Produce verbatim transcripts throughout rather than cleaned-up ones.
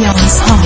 نیازها.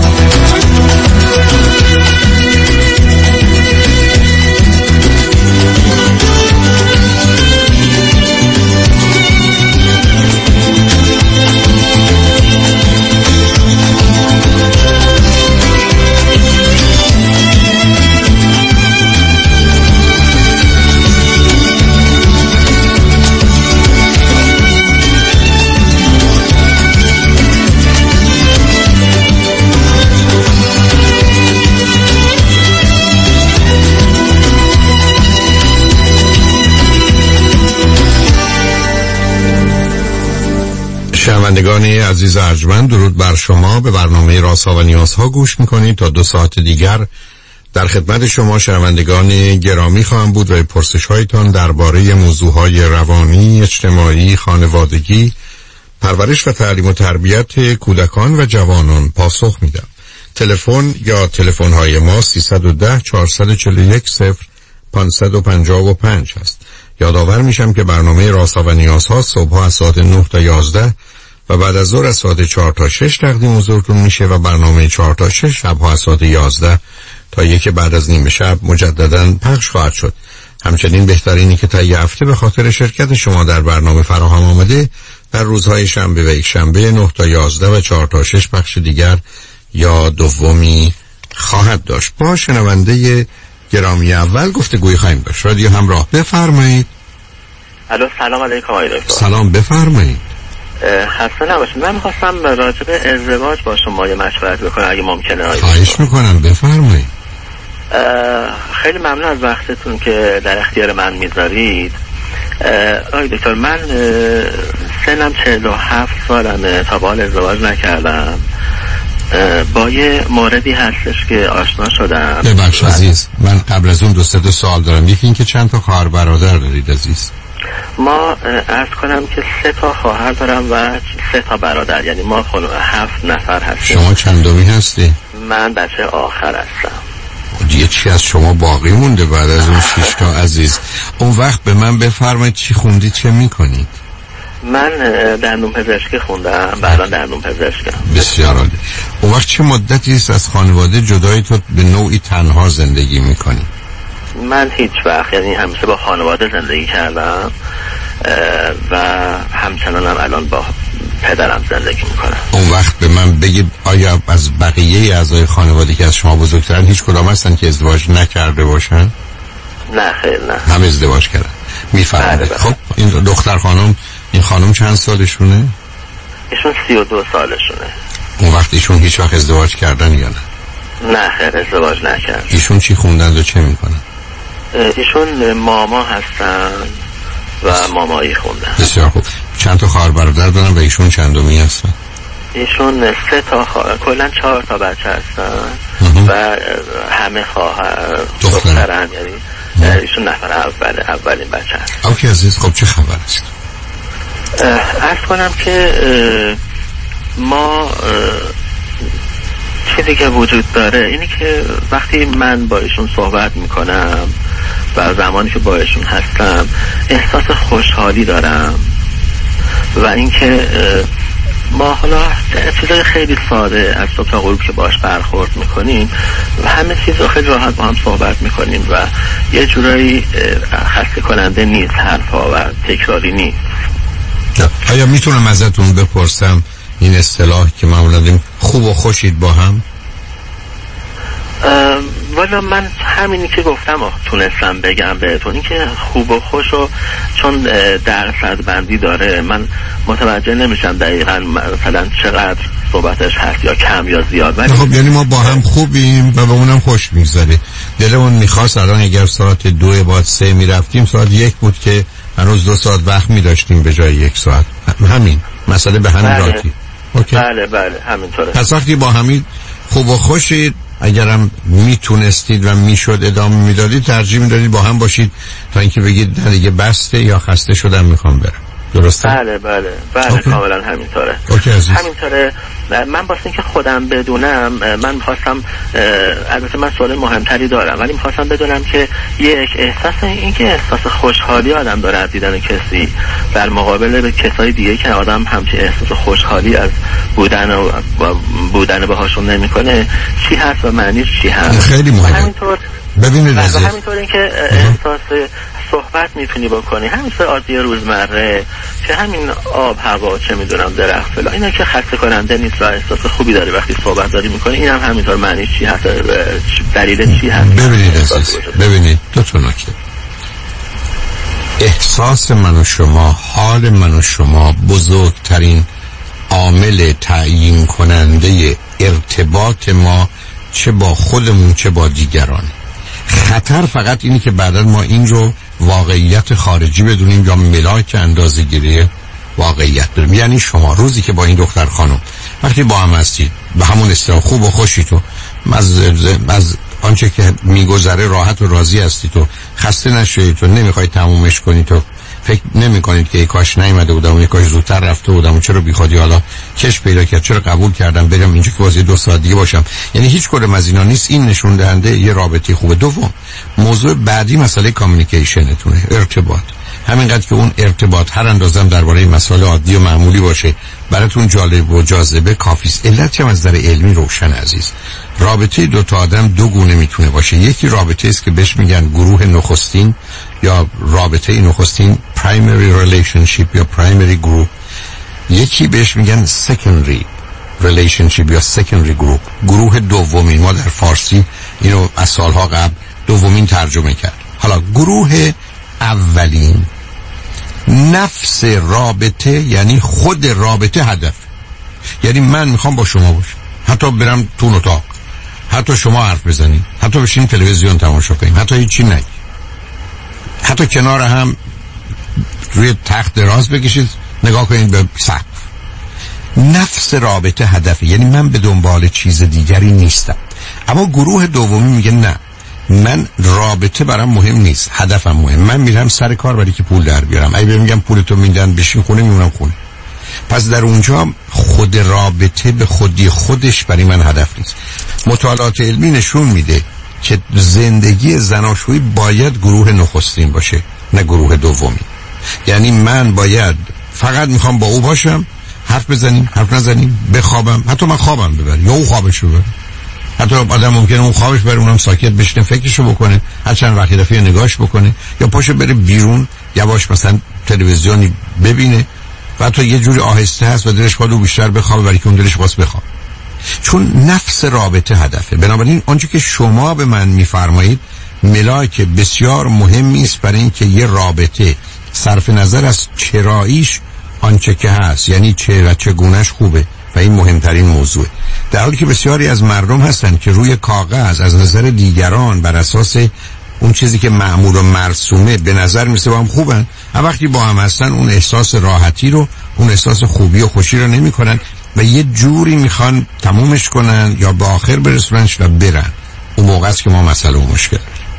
شنوندگان عزیز ارجمند، درود بر شما. به برنامه رازها و نیازها گوش میکنید. تا دو ساعت دیگر در خدمت شما شنوندگان گرامی خواهم بود و پرسش هایتان درباره موضوعهای روانی، اجتماعی، خانوادگی، پرورش و تعلیم و تربیت کودکان و جوانان پاسخ میدم. تلفن یا تلفن های ما سیصد و ده چهارصد و چهل و یک صفر پانصد و پنجاه و پنج هست. یادآور میشم که برنامه رازها و نیازها صبح از ساعت نه تا یازده و بعد از ظهر از ساعت چهار تا شش تقدیم حضورتون میشه و برنامه چهار تا شش شبها از ساعت یازده تا یک بعد از نیمه شب مجددا پخش خواهد شد. همچنین بهترینی که تا یه هفته به خاطر شرکت شما در برنامه فراهم آمده در روزهای شنبه و یک شنبه نه تا یازده و چهار تا شش پخش دیگر یا دومی خواهد داشت. با شنونده گرامی اول گفتگوی خواهیم داشت. رادیو همراه، بفرمایید. الو، سلام علیکم آقای دکتر. سلام، بفرمایید. خسته نباشید. من می‌خواستم راجع به ازدواج با شما یه مشورت بکنم اگه ممکنه. خواهش میکنم، بفرمایید. خیلی ممنون از وقتتون که در اختیار من میذارید. آقای دکتر، من سنم چهل و هفت سالمه، تا به حال ازدواج نکردم. با یه موردی هستش که آشنا شدم. ببخش عزیز، من قبل از اون دو سه تا سوال دارم. یکی این که چند تا خواهر برادر دارید عزیز؟ ما عرض کنم که سه تا خواهر دارم و سه تا برادر، یعنی ما خلو هفت نفر هستیم. شما چندمی هستی؟ من بچه آخر هستم. دیگه چی از شما باقی مونده بعد از اون شش تا عزیز؟ اون وقت به من بفرمایید چی خوندید، چه میکنید؟ من دندون پزشکی خوندم، بعدا دندون پزشکم. بسیار عالی. اون وقت چه مدتی است از خانواده جدایی تو به نوعی تنها زندگی میکنی؟ من هیچ وقت، یعنی همیشه با خانواده زندگی کردم و همچنان هم الان با پدرم زندگی میکنم. اون وقت به من بگید آیا از بقیه اعضای خانواده که از شما بزرگترن هیچ کدام هستن که ازدواج نکرده باشن؟ نه خیر، نه. هم ازدواج کردن. میفرمایید. خب این دختر خانم، این خانم چند سالشونه؟ ایشون سی و دو سالشونه. اون وقت ایشون هیچ وقت ازدواج کردن یا نه؟ نه خیر، ازدواج نکرد. ایشون چی خوندن و چه میکنن؟ ایشون ماما هستن و مامایی خوندن. بسیار خوب. چند تا خواهر برادر دارن و ایشون چندمی هستن؟ ایشون سه تا خواهر، کلا چهار تا بچه هستن و همه خواهر دخترن، یعنی ایشون نفر اول اولین بچه هست. اوکی عزیز، خب چه خبر است؟ عرض کنم که ما چیزی که وجود داره اینی که وقتی من با ایشون صحبت میکنم و زمانی که با ایشون هستم احساس خوشحالی دارم و اینکه ما حالا چیزای خیلی ساده از صبح تا غروب که باش برخورد میکنیم و همه چیز رو خیلی راحت با هم صحبت میکنیم و یه جورایی خسته کننده نیست، حرفا و تکراری نیست. آیا میتونم ازتون بپرسم این اصطلاح که معمولا داریم خوب و خوشید با هم؟ والا من همینی که گفتم تونستم بگم بهتون، این که خوب و خوش و چون درصد بندی داره من متوجه نمیشم دقیقا مثلا چقدر صحبتش هست یا کم یا زیاد. ولی خب یعنی ما با هم خوبیم و به اونم خوش میگذره. دلمون میخواست الان اگر ساعت دو بعد سه میرفتیم ساعت یک بود که هنوز دو ساعت وقت میداشتیم به جای یک ساعت. همین مسئله به همین بله. راحتی. اوکی. بله بله همینطوره. پس وقتی با همین خوب و خوشید، اگرم میتونستید و میشد ادامه میدادید، ترجیح میدادید با هم باشید تا اینکه بگید نه دیگه بسته یا خسته شدم میخوام برم. درسته؟ بله بله بله اوکی. کاملا همینطوره. اوکی عزیز. همینطوره. من واسه اینکه خودم بدونم، من می‌خواستم، البته من سوال مهمتری دارم ولی می‌خواستم بدونم که یک احساس این که احساس خوشحالی آدم داره از دیدن کسی در مقابل به کسای دیگه که آدم همچین احساس خوشحالی از بودن و بودن باهاشون نمیکنه چی هست و معنیش چی هست. خیلی مهمه. همینطور ببینید عزیز، همینطور این که احساس صحبت میتونی بکنی همینطور عادی روزمره که همین آب هوا چه میدونم درخت فلان اینا که خسته کننده نیست و احساس خوبی داری وقتی صحبت داری میکنی، این هم همینطور معنیش چی هست، دلیل چی هست. ببینید عزیز، ببینید دو تا نکته. احساس من و شما، حال من و شما بزرگترین عامل تعیین کننده ارتباط ما چه با خودمون چه با دیگران. خطر فقط اینی که بعدا ما این رو واقعیت خارجی بدونیم یا ملاک اندازه‌گیری واقعیت بدونیم. یعنی شما روزی که با این دختر خانم وقتی با هم هستید به همون استرا خوب و خوشی تو از, از آنچه که میگذره راحت و راضی هستی تو خسته نشید تو نمیخوای تمومش کنی تو فکر نمی کنید که ای کاش نیومده بودم ای کاش زودتر رفته بودم چرا بیخودی حالا کش پیدا کرد چرا قبول کردم برم اینجا که واسه دو ساعت دیگه باشم. یعنی هیچ کدوم از اینا نیست. این نشون دهنده یه رابطه خوبه. دوم موضوع بعدی مسئله کامیونیکیشنتونه، ارتباط. همینقدر که اون ارتباط هر اندازم درباره مسائل عادی و معمولی باشه براتون جالب و جاذبه کافی است. علت هم از نظر علمی روشن عزیز. رابطه دو تا آدم دو گونه میتونه باشه. یکی رابطه است که بهش میگن گروه نخستین یا رابطه نخستین primary relationship یا primary group. یکی بهش میگن secondary relationship یا secondary group، گروه دومین. ما در فارسی اینو از سالها قبل دومین ترجمه کرد. حالا گروه اولین نفس رابطه یعنی خود رابطه هدف، یعنی من میخوام با شما باشم، حتی برم تو اتاق، حتی شما حرف بزنید، حتی بشین تلویزیون تماشا کنیم، حتی هیچی نگید، حتی کنار هم روی تخت دراز بکشید نگاه کنید به سقف. نفس رابطه هدفه، یعنی من به دنبال چیز دیگری نیستم. اما گروه دومی میگه نه، من رابطه برام مهم نیست، هدفم مهم. من میرم سر کار برای که پول در بیارم. اگه میگم پولتو میدن بشین خونه، میمونم خونه. پس در اونجا خود رابطه به خودی خودش برای من هدف نیست. مطالعات علمی نشون میده که زندگی زناشویی باید گروه نخستین باشه نه گروه دومی. یعنی من باید فقط میخوام با او باشم، حرف بزنیم، حرف نزنیم، بخوابم، حتی من خوابم ببر یا او خوابش ببر. حتی آدم ممکنه اون خوابش بره اونم ساکت بشینه فکرشو بکنه، هر چند وقتی دفعه نگاهش بکنه یا پاشو بره بیرون یواش مثلا تلویزیونی ببینه و حتی یه جوری آهسته هست و دلش خواهد او بیشتر بخوابه برای که اون دلش خواست بخواب. چون نفس رابطه هدفه. بنابراین آنچه که شما به من میفرمایید ملاک بسیار مهمی است برای اینکه یه رابطه صرف نظر از چراییش آنچه که هست، یعنی چه و چگونش خوبه و این مهمترین موضوعه. در حالی که بسیاری از مردم هستن که روی کاغذ از نظر دیگران بر اساس اون چیزی که معمول و مرسومه به نظر میسه با هم خوبن، اما وقتی با هم هستن اون احساس راحتی رو، اون احساس خوبی و خوشی رو نمی کنن و یه جوری میخوان تمومش کنن یا به آخر برسوننش و برن. اون موقع است که ما مسئله و مشکل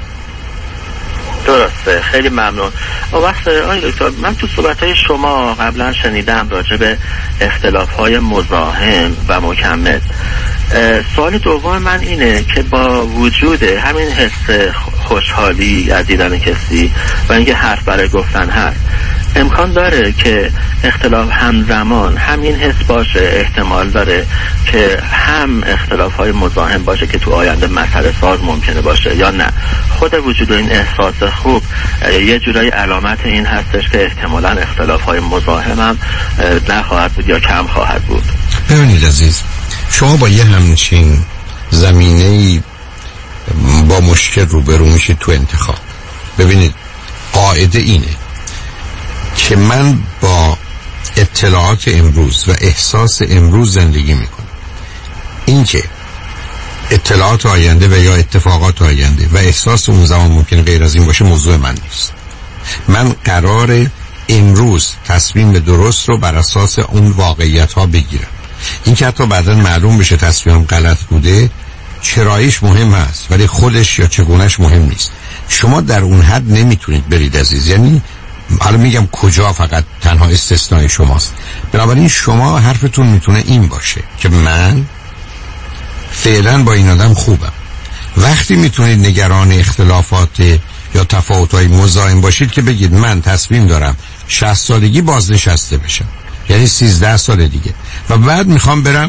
درسته. خیلی ممنون. وقت آقای دکتر، من تو صحبت‌های شما قبلا شنیدم راجع به اختلاف‌های مزاحم و مکمل. سوال دوم من اینه که با وجود همین حس خوشحالی از دیدن کسی و اینکه حرف برای گفتن هست، امکان داره که اختلاف همزمان همین حس باشه؟ احتمال داره که هم اختلاف های مزاحم باشه که تو آینده مسئله ساز ممکنه باشه، یا نه خود وجود این احساس خوب یه جورایی علامت این هستش که احتمالاً اختلاف های مزاحم هم نخواهد بود یا کم خواهد بود؟ ببینید عزیز، شما با یه همچین زمینه‌ای با مشکل روبرو میشید تو انتخاب. ببینید قاعده اینه که من با اطلاعات امروز و احساس امروز زندگی میکنم. این که اطلاعات آینده و یا اتفاقات آینده و احساس اون زمان ممکن غیر از این باشه موضوع من نیست. من قرار امروز تصمیم درست رو بر اساس اون واقعیت ها بگیرم. این که حتی بعداً معلوم بشه تصمیمم غلط بوده، چراییش مهم هست ولی خودش یا چگونش مهم نیست. شما در اون حد نمیتونید برید عزیز. یعنی حالا میگم کجا، فقط تنها استثنای شماست. بنابراین شما حرفتون میتونه این باشه که من فعلا با این آدم خوبم. وقتی میتونید نگران اختلافات یا تفاوت‌های مزاحم باشید که بگید من تصمیم دارم شصت سالگی بازنشسته بشم، یعنی سیزده سال دیگه، و بعد میخوام برم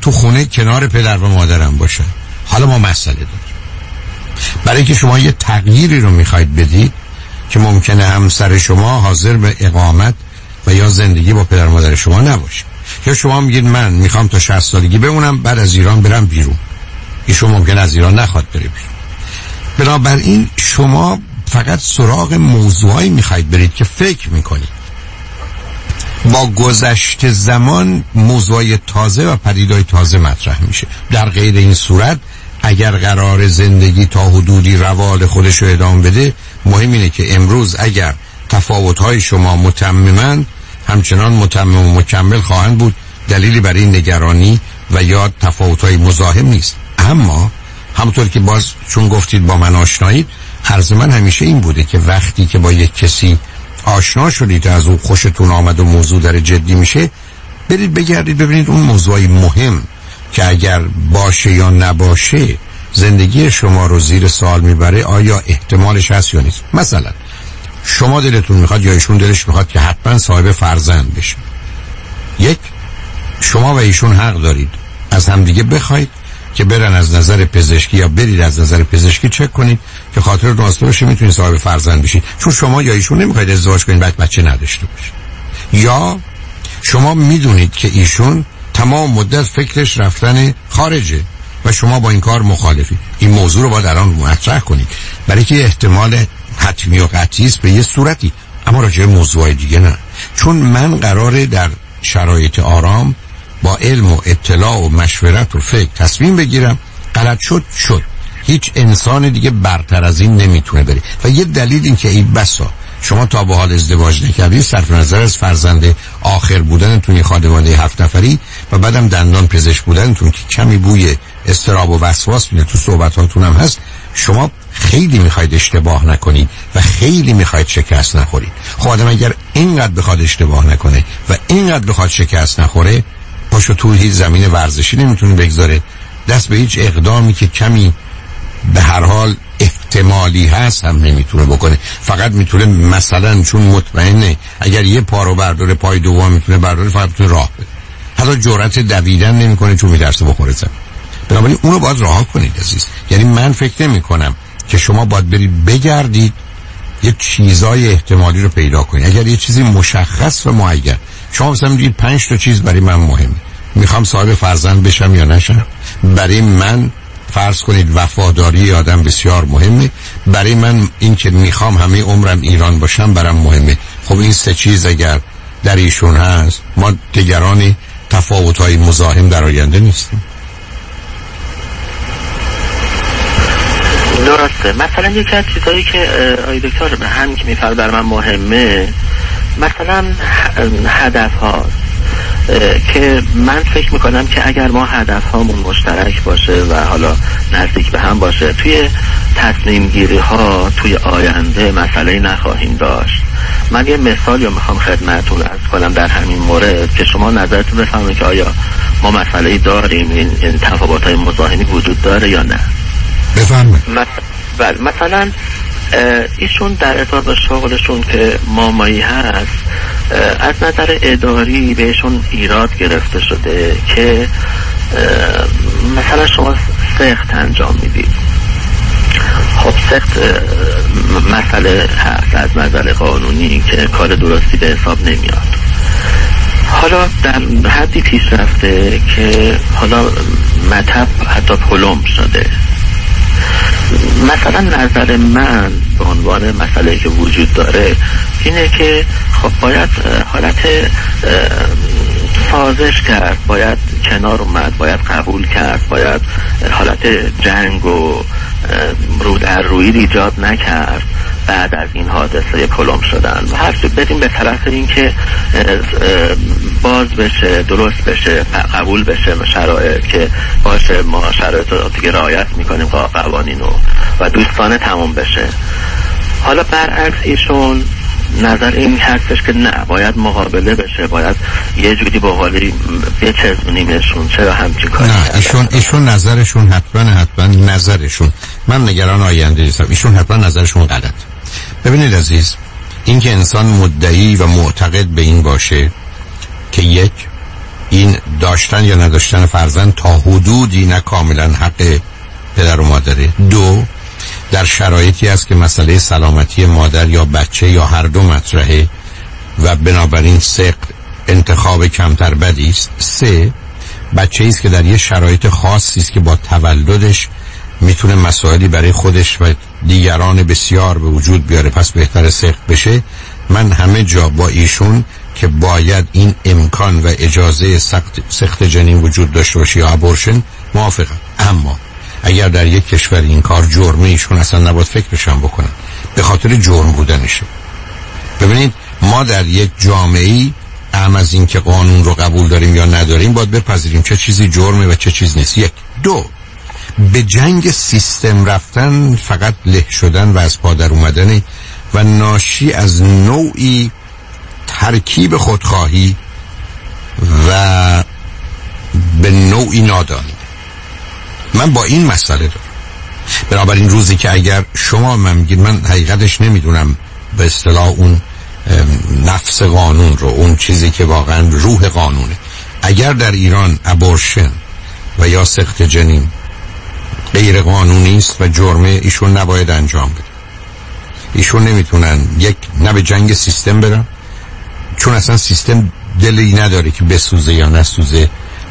تو خونه کنار پدر و مادرم باشن. حالا ما مسئله داریم. برای که شما یه تغییری رو میخواید بدید که ممکنه همسر شما حاضر به اقامت و یا زندگی با پدر و مادر شما نباشه، یا شما میگید من میخوام تا شصت سالگی بمونم بعد از ایران برم بیرون، ایشون ممکن از ایران نخواد بره بیرون. بنابراین شما فقط سراغ موضوعایی میخواید برید که فکر میکنید با گذشت زمان موضوعی تازه و پدیدهای تازه مطرح میشه. در غیر این صورت اگر قرار زندگی تا حدودی روال خودش رو ادامه بده، مهم اینه که امروز اگر تفاوت‌های شما متممند همچنان متمم و مکمل خواهند بود، دلیلی برای نگرانی و یا تفاوت‌های مزاحم نیست. اما همونطور که باز چون گفتید با من آشنایید، عرض من همیشه این بوده که وقتی که با یک کسی آشنا شدید از اون خوشتون آمد و موضوع در جدی میشه، برید بگردید ببینید اون موضوعی مهم که اگر باشه یا نباشه زندگی شما رو زیر سوال میبره آیا احتمالش هست یا نیست. مثلا شما دلتون میخواد یا ایشون دلش میخواد که حتما صاحب فرزند بشه. یک، شما و ایشون حق دارید از همدیگه بخواید که برن از نظر پزشکی یا برید از نظر پزشکی چک کنید که خاطر راسته باشه میتونید صاحب فرزند بشید، چون شما یا ایشون نمیخواید ازدواج کنید بعد بچه نداشته باشه. یا شما میدونید که ایشون تمام مدت فکرش رفتن خارجه و شما با این کار مخالفید. این موضوع رو باید الان مطرح کنید برای که احتمال حتمی و قطعی است به یه صورتی، اما راجع به موضوعای دیگه نه. چون من قراره در شرایط آرام با علم و اطلاع و مشورت و فکر تصمیم بگیرم. غلط شد شد، هیچ انسان دیگه برتر از این نمیتونه بره. و یه دلیل این که این بسا شما تا به حال ازدواج نکردید صرف نظر از فرزند آخر بودنتون، خانواده هفت نفری و بعدم دندان پزشک بودنتون که کمی بوی استراب و وسواس میده تو صحبتاتون هم هست، شما خیلی میخواید اشتباه نکنید و خیلی میخواید شکست نخورید. خب آدم اگر اینقدر بخواد اشتباه نکنه و اینقدر بخواد شکست نخوره، پاشو تو هیچ زمین ورزشی نمیتونه بگذاره، دست به هیچ اقدامی که کمی به هر حال احتمالی هست هم نمیتونه بکنه. فقط میتونه مثلا چون مطمئنه اگر یه پا رو برداره پای دوم میتونه برداره، فقط میتونه راه بره. حتی جرأت دویدن نمیکنه چون میترسه بخوره زمین. بنابراین اونو باید رها کنید عزیز. یعنی من فکر نمی کنم که شما باید برید بگردید یه چیزای احتمالی رو پیدا کنید. اگر یه چیزی مشخص و معین، شما مثلا میگید پنج تا چیز برای من مهمه، میخوام صاحب فرزند بشم یا نشم، برای من فرض کنید وفاداری آدم بسیار مهمه، برای من این که میخوام همه عمرم ایران باشم برام مهمه. خب این سه چیز اگر در ایشون هست، ما دیگران تفاوت‌های مزاحم در آینده نیستیم. درسته. مثلا یکی از چیزایی که آقای دکتر به هم که میفرد بر من مهمه، مثلا هدف ها که من فکر میکنم که اگر ما هدف هامون مشترک باشه و حالا نزدیک به هم باشه، توی تصمیم گیری ها توی آینده مسئله نخواهیم داشت. من یه مثال رو میخوام خدمتتون عرض کنم در همین مورد که شما نظرتون بفهمید که آیا ما مسئله داریم، این, این تفاوت‌های مزاحمی وجود داره یا نه. بفهمید. بله، مثلا ایشون در ارتباط شغلشون که مامایی هست، از نظر اداری بهشون ایراد گرفته شده که مثلا شما سخت انجام میدید. خب سخت مسئله هست از نظر قانونی که کار درستی به حساب نمیاد. حالا در حدی پیش رفته که حالا مطب حتی پلم شده. مثلا نظر من به عنوان مسئله که وجود داره اینه که خب باید حالت سازش کرد، باید کنار اومد، باید قبول کرد، باید حالت جنگ و رو در روی ایجاد نکرد بعد از این حادثه پلم شدن و هر چی بدیم به طرف این که باز بشه، درست بشه، قبول بشه شرایط که باشه ما شرایط رو دیگه رعایت میکنیم قوانین رو و دوستانه تموم بشه. حالا برعکس ایشون نظر این هستش که نه، باید مقابله بشه، باید یه جوری با حالی بچزونیمشون. چرا همچین کاری نه ایشون ایشون نظرشون حتما حتما نظرشون، من نگران آینده نیستم، ایشون حتما نظرشون غلط. ببینید عزیز، این که انسان مدعی و معتقد به این باشه که یک این داشتن یا نداشتن فرزند تا حدودی نه کاملا حق پدر و مادره. دو، در شرایطی است که مسئله سلامتی مادر یا بچه یا هر دو مطرحه و بنابراین سقط انتخاب کمتر بدی است. سه، بچه‌ای است که در یه شرایط خاصی است که با تولدش میتونه مسائلی برای خودش و دیگران بسیار به وجود بیاره، پس بهتر سقط بشه. من همه جا با ایشون که باید این امکان و اجازه سقط جنین وجود داشته باشه یا ابورشن موافقم. اما اگر در یک کشور این کار جرمه، ایشون اصلا نباید فکرش هم بکنن، به خاطر جرم بودنشه. ببینید ما در یک جامعه‌ای اهم از این که قانون رو قبول داریم یا نداریم باید بپذیریم چه چیزی جرمه و چه چیز نیست. یک. دو، به جنگ سیستم رفتن فقط له شدن و از پا در اومدن و ناشی از نوعی ترکیب خودخواهی و به نوعی نادانی. من با این مسئله دارم. بنابراین روزی که اگر شما من میگید، من حقیقتش نمیدونم به اصطلاح اون نفس قانون رو، اون چیزی که واقعا روح قانونه، اگر در ایران ابورشن و یا سقط جنین غیر قانونی است و جرمه، ایشون نباید انجام بده. ایشون نمیتونن یک نه به جنگ سیستم برن، چون اصلا سیستم دلی نداره که بسوزه یا نسوزه،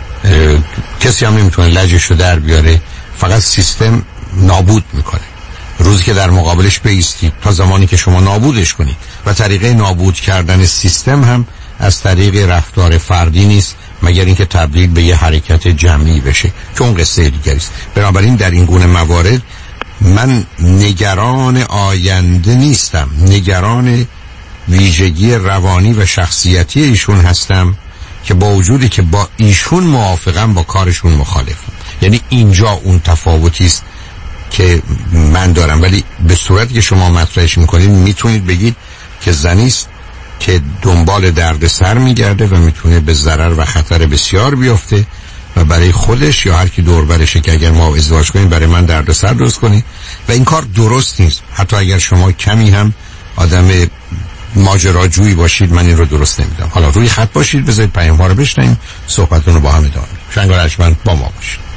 کسی هم نمیتونه لجشو در بیاره، فقط سیستم نابود میکنه. روزی که در مقابلش بایستید تا زمانی که شما نابودش کنید، و طریقه نابود کردن سیستم هم از طریق رفتار فردی نیست مگر اینکه تبدیل به یه حرکت جمعی بشه، چون قصه دیگری است. بنابراین در این گونه موارد من نگران آینده نیستم، نگران ویژگی روانی و شخصیتی ایشون هستم که با وجودی که با ایشون موافقم با کارشون مخالفم. یعنی اینجا اون تفاوتی است که من دارم، ولی به صورتی که شما مطرحش میکنید میتونید بگید که زنی است که دنبال درد سر میگرده و میتونه به ضرر و خطر بسیار بیفته و برای خودش یا هر کی دور برشه که اگر ما ازدواج کنیم برای من درد سر درست کنی، و این کار درست نیست. حتی اگر شما کمی هم آدم ماجراجویی باشید من این رو درست نمیدم. حالا روی خط باشید، بذارید پیام ها رو بشنویم، صحبتون رو با هم ادامه بدیم. شنگار ارجمند با ما باشید.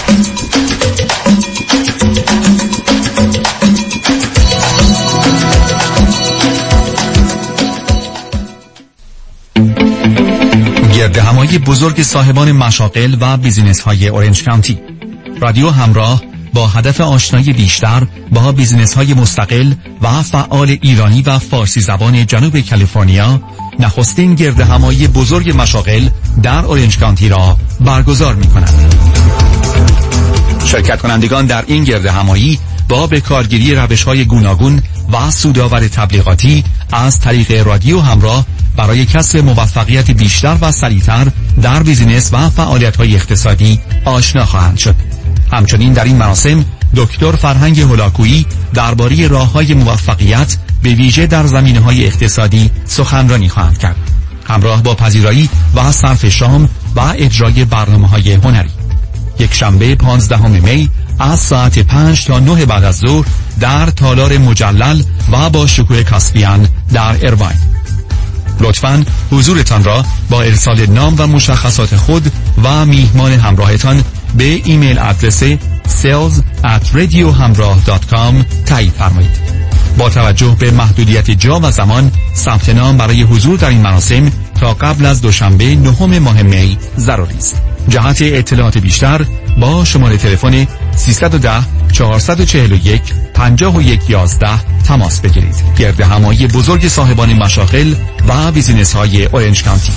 گردهمایی بزرگ صاحبان مشاغل و بیزینس های اورنج کانتی. رادیو همراه با هدف آشنایی بیشتر با بیزینس های مستقل و فعال ایرانی و فارسی زبان جنوب کالیفرنیا نخستین گردهمایی بزرگ مشاغل در اورنج کانتی را برگزار می کند. شرکت کنندگان در این گردهمایی با به کارگیری روش‌های گوناگون و سودآور تبلیغاتی از طریق رادیو همراه برای کسب موفقیت بیشتر و سریعتر در بیزینس و فعالیت‌های اقتصادی آشنا خواهند شد. همچنین در این مراسم دکتر فرهنگ هولاکویی درباره راه‌های موفقیت به ویژه در زمینه‌های اقتصادی سخنرانی خواهند کرد، همراه با پذیرایی و صرف شام و اجرای برنامه‌های هنری. یک شنبه پانزدهم می از ساعت پنج تا نه بعد از ظهر در تالار مجلل و با شکوه کاسپیان در ایرواین. لطفاً حضورتان را با ارسال نام و مشخصات خود و میهمان همراهتان به ایمیل آدرس sales at radiohamrah dot com تایید فرمایید. با توجه به محدودیت جا و زمان ثبت نام برای حضور در این مراسم تا قبل از دوشنبه نهم ماه می ضروری است. جهت اطلاعات بیشتر با شماره تلفن سیصد و ده چهارصد و چهل و یک پنجاه و یک یازده تماس بگیرید. گردهمایی بزرگ صاحبان مشاغل و بیزینس های اورنج کانتی.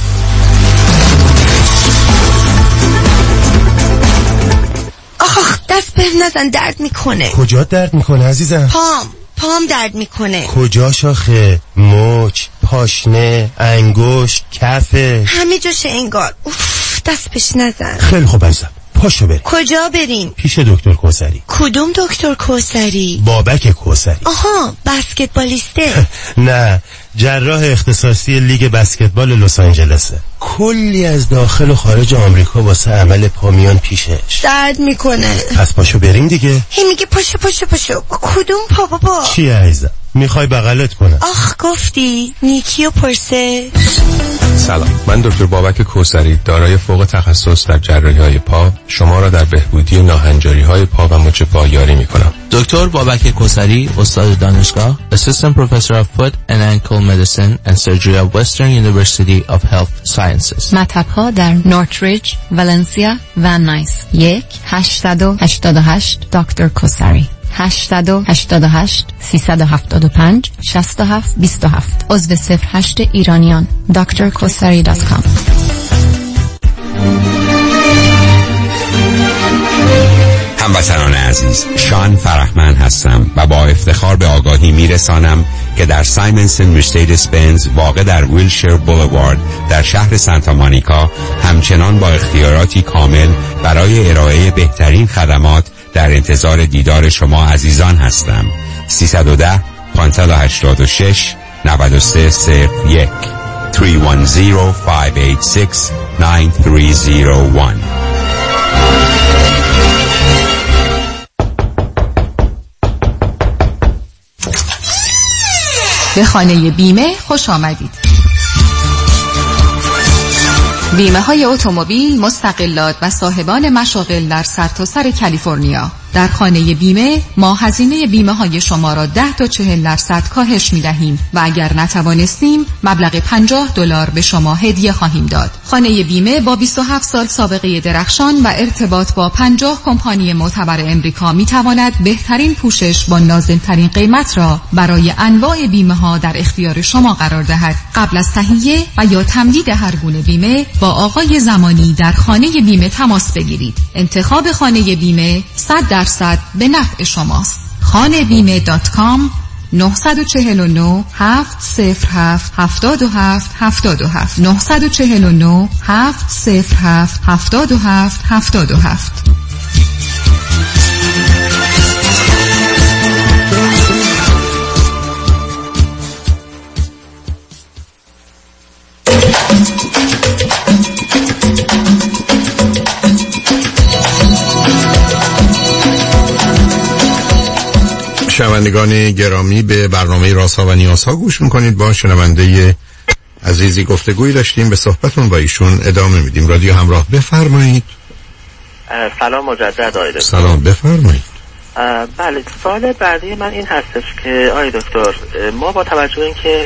آخ دست بهم نزن، درد میکنه. کجا درد میکنه عزیزم؟ پام پام درد میکنه. کجا شاخه؟ مچ، پاشنه، انگشت، کفه، همه جاشه انگار. اوف دست بهش نزن. خیلی خوب عزیزم، پاشو بریم. کجا بریم؟ پیش دکتر کوثری. کدوم دکتر کوثری؟ بابک کوثری. آها بسکتبالیسته. نه، جراح اختصاصی لیگ بسکتبال لس آنجلسه. کلی از داخل و خارج آمریکا واسه عمل پامیان پیشش. درد میکنه. پس پاشو بریم دیگه. هی میگه پاشو پاشو پاشو. کدوم پا بابا؟ چی عزیزم؟ میخوای بغلت کنم؟ آخ گفتی نیکی و پرسه. سلام، من دکتر بابک کوثری دارای فوق تخصص در جراحی‌های پا شما را در بهبودی ناهنجاری‌های پا و مچ پا یاری می‌کنم. دکتر بابک کوثری، استاد دانشگاه، Assistant Professor of Foot and Ankle Medicine and Surgery of Western University of Health Sciences. مطب‌ها در نورتریج، ولنسیا و نایس. یک هشتصد و هشتاد و هشت دکتر کوثری. هشتصد و هشتاد و هشت سیصد و هفتاد و پنج شصت و هفت بیست و هفت. عضو صفر هشت ایرانیان. دکتر کوثری دات کام. هموطنان عزیز، شان فرحمند هستم و با افتخار به آگاهی میرسانم که در سایمنسن مرسدس بنز واقع در ویلشیر بولوارد در شهر سانتا مونیکا همچنان با اختیاراتی کامل برای ارائه بهترین خدمات در انتظار دیدار شما عزیزان هستم. سیصد و ده پانصد و هشتاد و شش نود و سه صفر یک سه یک صفر پنج هشت شش نه سه صفر یک. به خانه بیمه خوش آمدید. بیمه های اتومبیل، مستقلات و صاحبان مشاغل در سرتاسر کالیفرنیا. در خانه بیمه ما هزینه بیمه های شما را ده تا چهل درصد کاهش می دهیم و اگر نتوانستیم مبلغ پنجاه دلار به شما هدیه خواهیم داد. خانه بیمه با بیست و هفت سال سابقه درخشان و ارتباط با پنجاه کمپانی معتبر امریکا می تواند بهترین پوشش با نازلترین قیمت را برای انواع بیمه ها در اختیار شما قرار دهد. قبل از تهیه و یا تمدید هر گونه بیمه با آقای زمانی در خانه بیمه تماس بگیرید. انتخاب خانه بیمه صد درصد به نفع شماست. خانه بیمه دات کام نه چهار نه هفت صفر هفت هفت هفت هفت هفت نه چهار نه هفت صفر هفت هفت هفت هفت هفت. شنوندگان گرامی، به برنامه رازها و نیازها گوش میکنید. با شنونده عزیزی گفتگویی داشتیم، به صحبتون با ایشون ادامه میدیم. رادیو همراه، بفرمایید. سلام مجدد آقای دکتر. سلام، بفرمایید. بله، سوال بعدی من این هستش که آقای دکتر، ما با توجه به اینکه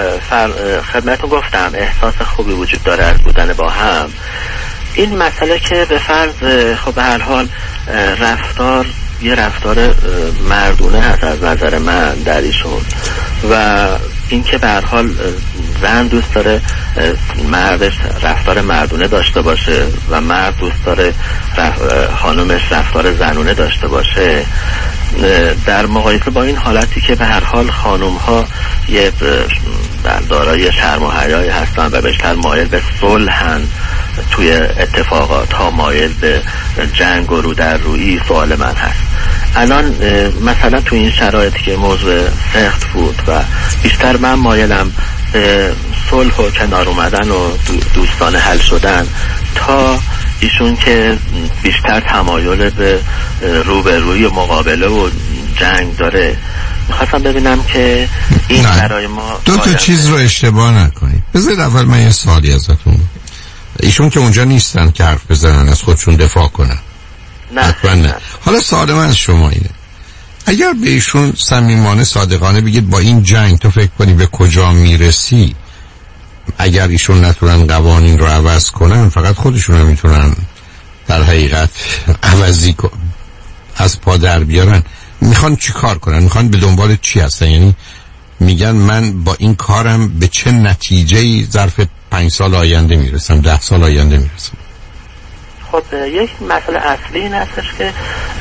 خدمتتون گفتم احساس خوبی وجود داره از بودن با هم، این مسئله که به فرض خب به هر حال رفتار یه رفتار مردونه هست از نظر من در ایشون و اینکه به هر حال زن دوست داره مردش رفتار مردونه داشته باشه و مرد دوست داره خانومش رفتار زنونه داشته باشه، در مقایسه با این حالتی که به هر حال خانوم ها یه دارای شرم و حیایی هستن و بیشتر مایل به صلحن توی اتفاقات ها، مایل به جنگ و رو در رویی، سوال من هست الان مثلا تو این شرایطی که موضوع سخت بود و بیشتر من مایلم به صلح و کنار اومدن و دوستانه حل شدن تا ایشون که بیشتر تمایل به روبرویی و مقابله و جنگ داره. میخواستم ببینم که این برای ما دو تا چیز رو اشتباه نکنید. بذارید اول من یه سوالی ازتون، ایشون که اونجا نیستن که حرف بزنن، از خودشون دفاع کنن. نه, نه. نه. حالا سوال من از شما اینه، اگر به ایشون صمیمانه صادقانه بگید با این جنگ تو فکر کنی به کجا میرسی، اگر ایشون نتونن قوانین رو عوض کنن، فقط خودشون هم میتونن در حقیقت عوضی از پا در بیارن، میخوان چی کار کنن؟ میخوان به دنبال چی هستن؟ یعنی میگن من با این کارم به چه نتیجه‌ای ظرف پنج سال آینده میرسم، ده سال آینده میرسم؟ خب یک مسئله اصلی این هستش که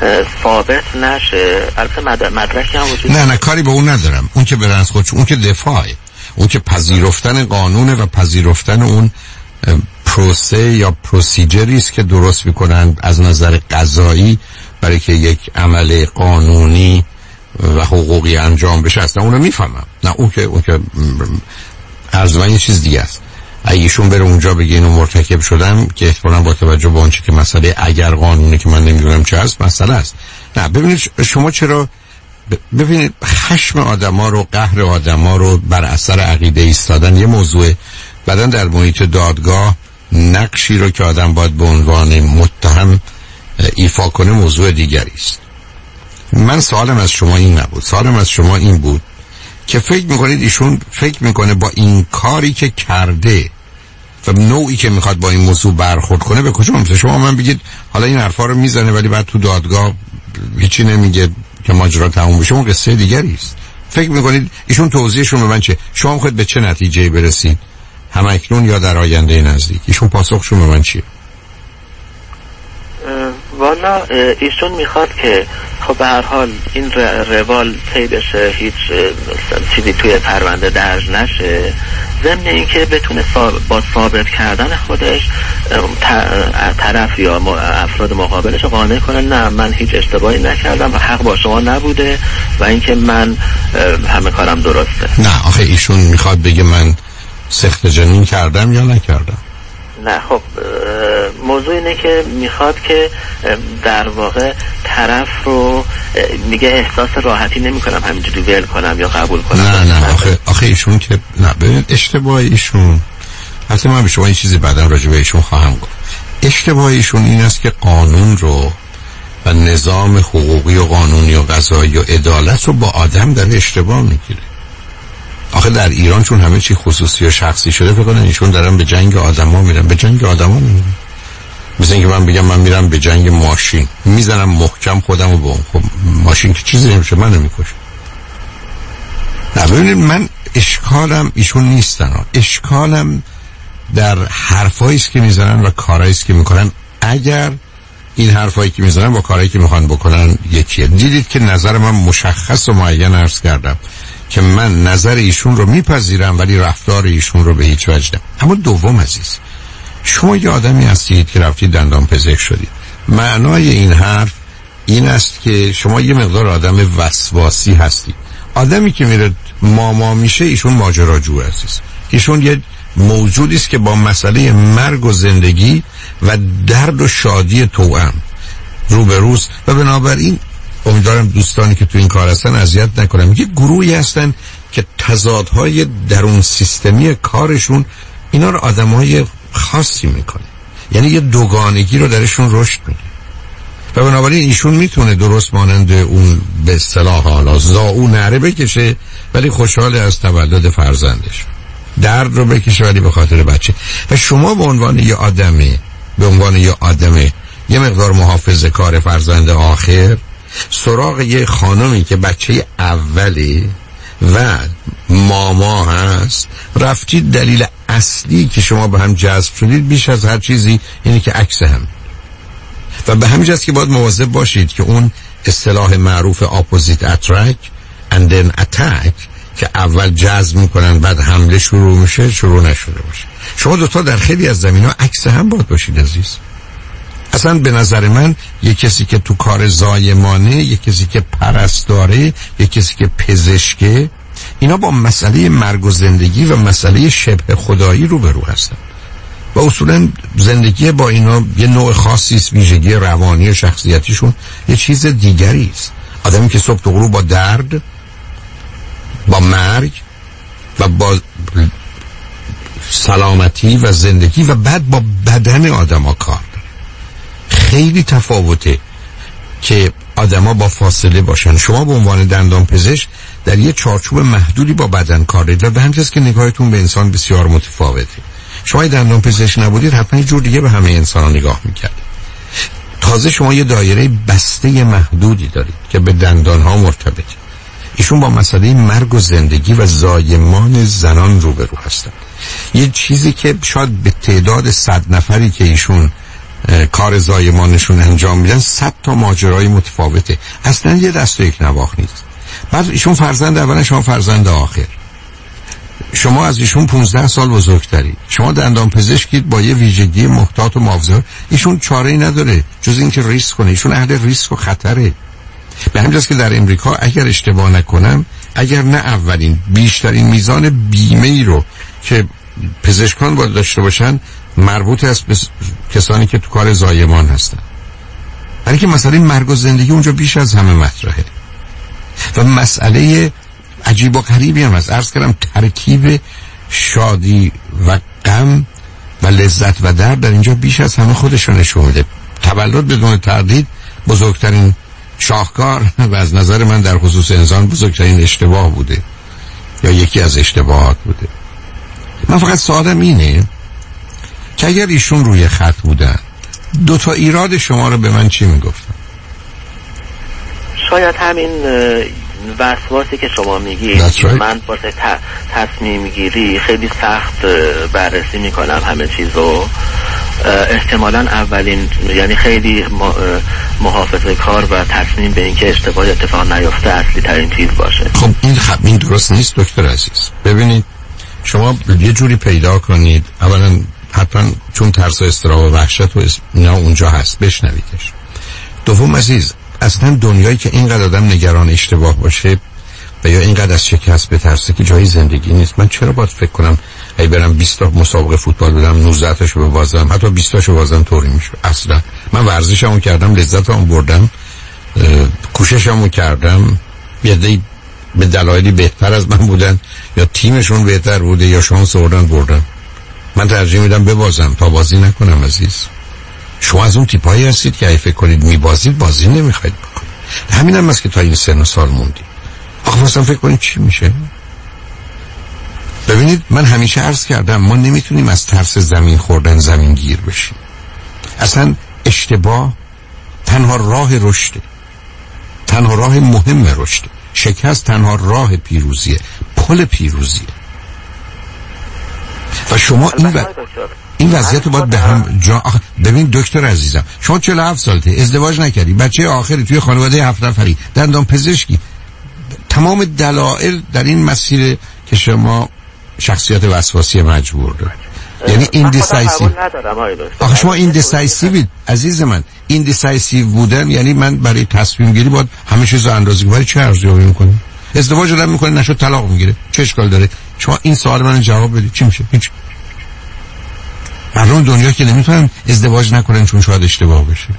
ثابت نشه. البته مدرکی هم وجود نه نه کاری به اون ندارم، اون که برن از خودش، اون که دفاعه، اون که پذیرفتن قانونه و پذیرفتن اون پروسه یا پروسیجری است که درست میکنن از نظر قضایی برای که یک عمل قانونی و حقوقی انجام بشه. اصلا اونو میفهمم، نه اون که اون که عرض من یه چیز دیگه است. ایشون بره اونجا بگه اینو مرتکب شدم که احتمالاً با توجه به اونچه که مسئله اگر قانونی که من نمیدونم چه هست مسئله است. نه ببینید شما چرا ببینید خشم آدما رو، قهر آدما رو بر اثر عقیده ایستادن یه موضوع، بعداً در محیط دادگاه نقشی رو که آدم باید به عنوان متهم ایفا کنه موضوع دیگری است. من سوالم از شما این نبود، سوالم از شما این بود که فکر میکنید ایشون فکر میکنه با این کاری که کرده و نوعی که میخواد با این موضوع برخورد کنه به کجا میرسه؟ شما من بگید حالا این حرفا رو میزنه ولی بعد تو دادگاه هیچی نمیگه که ماجرا تموم بشه، اون قصه دیگری است. فکر میکنید ایشون توضیحشون به من چه؟ شما میخواید به چه نتیجه‌ای برسید؟ همکنون یا در آینده نزدیک؟ ایشون پاسخشون به من چیه؟ والا ایشون میخواد که خب به هر حال این روال طی بشه، هیچ چیزی توی پرونده درج نشه، ضمن اینکه بتونه با ثابت کردن خودش طرف یا افراد مقابلش رو قانع کنه نه من هیچ اشتباهی نکردم و حق با شما نبوده و اینکه من همه کارم درسته. نه آخه ایشون میخواد بگه من سخت جنین کردم یا نکردم. نه خب موضوع اینه که میخواد که در واقع طرف رو میگه احساس راحتی نمی کنم همینجوری ول کنم یا قبول کنم. نه نه آخه, آخه ایشون که نه ببینید اشتباه ایشون، حتی من به شما این چیزی بعدا راجع به ایشون خواهم گفت، اشتباه ایشون این است که قانون رو و نظام حقوقی و قانونی و قضایی و عدالت رو با آدم در اشتباه میگیره. آخه در ایران چون همه چی خصوصی و شخصی شده فکر کنن ایشون دارن به جنگ آدما میرن. به جنگ آدما نمیرن. مثل اینکه من بگم من میرم به جنگ ماشین، میزنم محکم خودمو به اون، خب ماشین که چیزی نمیشه، منو میکشه. نه ببینید من اشکالم ایشون نیستن، اشکالم در حرفایی است که میزنن و کارهایی است که میکنن. اگر این حرفایی که میزنن با کارهایی که میخوان بکنن یکیه. دیدید که نظر من مشخص و معین عرض کردم که من نظر ایشون رو میپذیرم ولی رفتار ایشون رو به هیچ وجه نه. اما دوم عزیز، شما یه آدمی هستید که رفتید دندان پزشک شدید. معنای این حرف این است که شما یه مقدار آدم وسواسی هستید. آدمی که میره ماما میشه ایشون ماجراجو عزیز. ایشون یه موجودی است که با مسئله مرگ و زندگی و درد و شادی توأم روبروست و بنابراین امیدوارم دوستانی که تو این کار هستن اذیت نکنم. یه گروهی هستن که تضادهای درون سیستمی کارشون اینا رو آدمای خاصی میکنه، یعنی یه دوگانگی رو درشون رشد میده و بنابراین ایشون میتونه درست مانند اون به اصطلاح حالا زاو نره بکشه ولی خوشحال از تولد فرزندش، درد رو بکشه ولی به خاطر بچه. و شما به عنوان یه آدمه به عنوان یه آدمه یه مقدار محافظه کار فرزند آخر سراغ یه خانمی که بچه اوله و ماما هست رفتید. دلیل اصلی که شما به هم جذب شدید بیش از هر چیزی اینه که عکس هم و به همین جاست که باید مواظب باشید که اون اصطلاح معروف opposite attract and then attack که اول جذب میکنن بعد حمله شروع میشه شروع نشده باشه. شما دوتا در خیلی از زمین‌ها عکس هم باید باشید عزیز. اصلا به نظر من یک کسی که تو کار زایمانه، یک کسی که پرستاره، یک کسی که پزشکه، اینا با مسئله مرگ و زندگی و مسئله شبه خدایی روبرو هستن و اصولا زندگی با اینا یه نوع خاصی است، ویژگی روانی و شخصیتیشون یه چیز دیگری است. آدمی که صبح تا غروب با درد، با مرگ و با سلامتی و زندگی و بعد با بدن آدما کار خیلی تفاوته که آدما با فاصله باشن. شما به عنوان دندان پزشک در یه چارچوب محدودی با بدن کار دارید و به همین جاست که نگاهتون به انسان بسیار متفاوته. شما دندان پزشک نبودید حتما یه جور دیگه به همه انسان نگاه میکردید. تازه شما یه دایره بسته محدودی دارید که به دندان ها مرتبطه. ایشون با مسئله مرگ و زندگی و زایمان زنان روبرو هستن. یه چیزی که شاید به تعداد صد نفری که ایشون کار زایمانشون انجام میدن صد تا ماجرای متفاوته، اصلا یه دست و یک نواخت نیست. بعد ایشون فرزند اول، شما فرزند آخر، شما از ایشون پونزده سال بزرگتری، شما دندان پزشکید با یه ویژگی محتاط و محافظه. ایشون چاره‌ای نداره جز اینکه ریسک کنه. ایشون اهل ریسک و خطره. به همین جاست که در امریکا اگر اشتباه نکنم اگر نه اولین بیشترین میزان بیمه ای رو که پزشکان باید داشته باشن مربوط است به کسانی که تو کار زایمان هستن، برای که مسئله مرگ و زندگی اونجا بیش از همه مطرحه و مسئله عجیب و غریبی هم هست. عرض کردم ترکیب شادی و غم و لذت و درد در اینجا بیش از همه خودشون نشون میده. تولد بدون تردید بزرگترین شاهکار و از نظر من در خصوص انسان بزرگترین اشتباه بوده یا یکی از اشتباهات بوده. من فقط سوالم اینه که اگر ایشون روی خط بودن دو تا ایراد شما رو به من چی میگفتن؟ شاید همین وسواسی که شما میگید right. من واسه تصمیم گیری خیلی سخت بررسی میکنم همه چیزو، احتمالاً اولین یعنی خیلی محافظه کار و تصمیم به اینکه اشتباه اتفاق نیفته اصلی ترین چیز باشه. خب این خب این درست نیست دکتر عزیز. ببینید شما یه جوری پیدا کنید، اولا حتما چون ترس و اضطراب و وحشت و اینا اونجا هست بشنویدش. دوم عزیز اصلا دنیایی که اینقدر آدم نگران اشتباه باشه و یا اینقدر از شکست بترسه که جای زندگی نیست. من چرا باید فکر کنم ای برم بیست تا مسابقه فوتبال بدم نوزده تاشو ببازم، حتی بیست تاشو بازم طوری میشه؟ اصلا من ورزشمو کردم، لذتمو بردم، کوششمو کردم، یه دی به دلایلی بهتر از من بودن یا تیمشون بهتر بوده یا شانس آوردن بردن. من ترجیح میدم ببازم تا بازی نکنم. عزیز شما از اون تیپایی هستید که اگه فکر کنید میبازید بازی نمیخواید بکنید. همین هم هست که تا این سن و سال موندید. آخه مثلا فکر کنید چی میشه؟ ببینید من همیشه عرض کردم ما نمیتونیم از ترس زمین خوردن زمین گیر بشیم. اصلا اشتباه تنها راه رشده، تنها راه مهم رشده. شکست تنها راه پیروزیه، پل پیروزیه. و شما این و... این وضعیت رو باید به هم جا... آخ... ببین دکتر عزیزم شما چهل و هفت سالته، ازدواج نکردی، بچه آخری توی خانواده هفت نفری، دندان پزشکی، تمام دلایل در این مسیر که شما شخصیت وسواسی مجبور دارید. یعنی ایندیسایسیو. آخه شما ایندیسایسیوید عزیز من. ایندیسایسیو بودن یعنی من برای تصمیم گیری باید همه چیزو اندازه کنم. برای چه ارزیابی میکنی؟ ازدواج آدم میکنه نشد طلاق میگیره، چه اشکال داره؟ شما این سوال من جواب بدید چی میشه؟ هیچ. مردم دنیا که نمیتونن ازدواج نکنن چون شاید اشتباه بشه.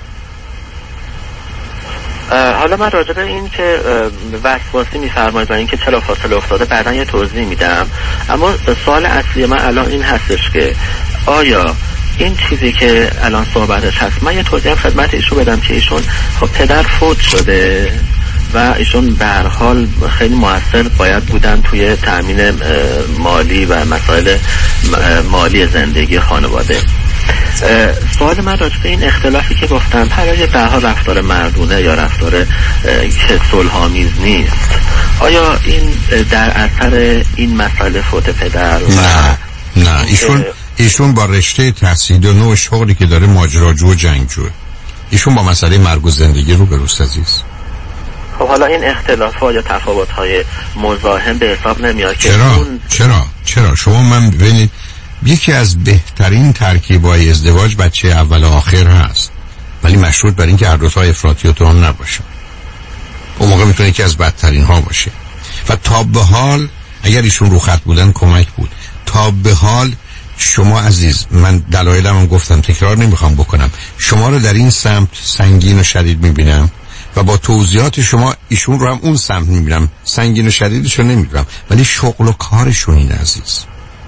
حالا من راجع به این که وسواسی میفرمایید و این که چرا فاصله افتاده بعداً یه توضیح میدم، اما سوال اصلی من الان این هستش که آیا این چیزی که الان صحبتش هست، من یه توضیح خدمت ایشون بدم که ایشون خب پدر فوت شده و ایشون به هر حال خیلی موثر باید بودن توی تأمین مالی و مسائل مالی زندگی خانواده. سوال من راجع به این اختلافی که گفتم برای به هر رفتار مردونه یا رفتار که صلح‌آمیز نیست، آیا این در اثر این مسئله فوت پدر؟ نه نه ایشون ایشون با رشته تحصیل و نوع شغلی که داره ماجراجو و جنگجوه. ایشون با مسئله مرگ و زندگی رو بروست عزیز. خب حالا این اختلافات یا تفاوت‌های مزاحم به حساب نمیاد که چرا اون... چرا چرا شما من ببینید یکی از بهترین ترکیب‌های ازدواج بچه اول و آخر هست، ولی مشروط بر این که هر دو تا افراطی و توأم نباشه. اون موقع میتونه یکی از بدترین ها باشه. و تا به حال اگر ایشون رو خط بودن کمک بود. تا به حال شما عزیز من دلایلمو گفتم تکرار نمیخوام بکنم، شما رو در این سمت سنگین و شدید میبینم و با توضیحات شما ایشون رو هم اون سمت میبینم، سنگین و شدیدش رو نمیبینم، ولی شغل و کارشون این عزیز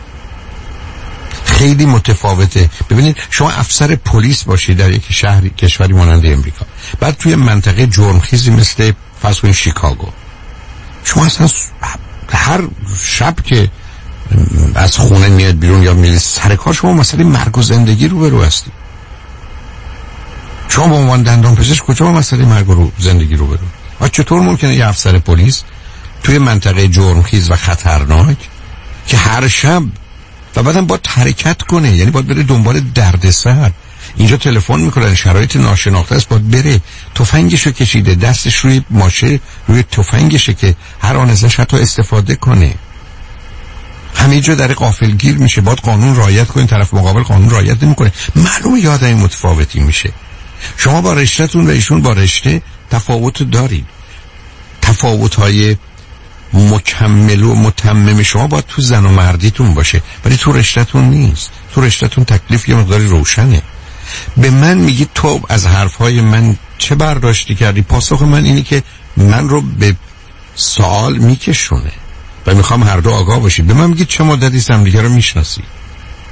خیلی متفاوته. ببینید شما افسر پلیس باشید در یک شهری کشوری مانند امریکا، بعد توی منطقه جرمخیزی مثل فرض کنید شیکاگو، شما اصلا هر شب که از خونه میاد بیرون یا میرید سر کار شما مسئله مرگ و زندگی رو برو هستید. شما به عنوان دندان پزشک کجا با مسئله مرگ و زندگی رو برو؟ و چطور ممکنه یه افسر پلیس توی منطقه جرمخیز و خطرناک که هر شب و بعدم باید حرکت کنه، یعنی باید بره دنبال دردسر، اینجا تلفن میکنن شرایط ناشناخته است، باید بره تفنگشو کشیده دستش روی ماشه روی تفنگشه که هر آن ازش حتی استفاده کنه، همه جا در غافلگیر میشه، باید قانون رعایت کنین، طرف مقابل قانون رعایت نمیکنه، معلومه یه آدم متفاوتی میشه. شما با رشته‌تون و ایشون با رشته تفاوت دارید، تفاوت‌های مکمل و متمم شما باید تو زن و مردیتون باشه، ولی تو رشته‌تون نیست. تو رشته‌تون تکلیف یه مقداری روشنه. به من میگی تو از حرفهای من چه برداشتی کردی؟ پاسخ من اینی که من رو به سوال میکشونه و میخوام هر دو آگاه باشی. به من میگی چه مدتی هم دیگه رو میشناسی؟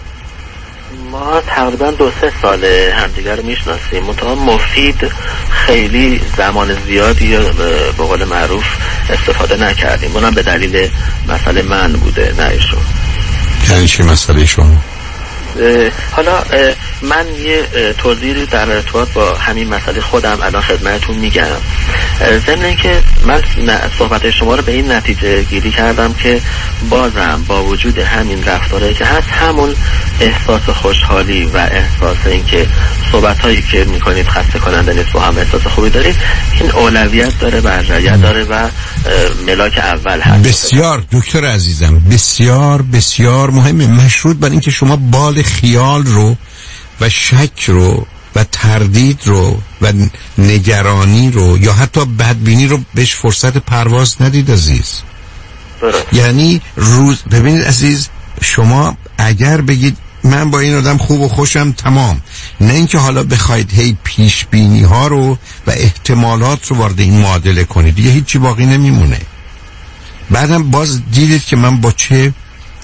ما تقریبا دو سه ساله همدیگر رو میشناسیم، منتها مفید خیلی زمان زیادی به قول معروف استفاده نکردیم. اونم به دلیل مسئله من بوده نه ایشون. یعنی چی مسئله شما؟ حالا من یه توضیحی در ارتباط با همین مسئله خودم الان خدمتتون میگم. ضمن اینکه من صحبت شما رو به این نتیجه گیری کردم که بازم با وجود همین رفتاره که هست، همون احساس خوشحالی و احساس اینکه صحبتایی که میکنید خسته کننده نیست، با هم احساس خوبی دارید، این اولویت داره، برجایت داره و ملاک اول هست. بسیار دکتر عزیزم، بسیار بسیار مهمه، مشروط بر اینکه شما بال خیال رو و شک رو و تردید رو و نگرانی رو یا حتی بدبینی رو بهش فرصت پرواز ندید عزیز. یعنی روز ببینید عزیز، شما اگر بگید من با این آدم خوب و خوشم تمام، نه اینکه حالا بخواید هی پیش بینی ها رو و احتمالات رو وارد این معادله کنید، دیگه هیچی باقی نمیمونه. بعدم باز دیدید که من با چه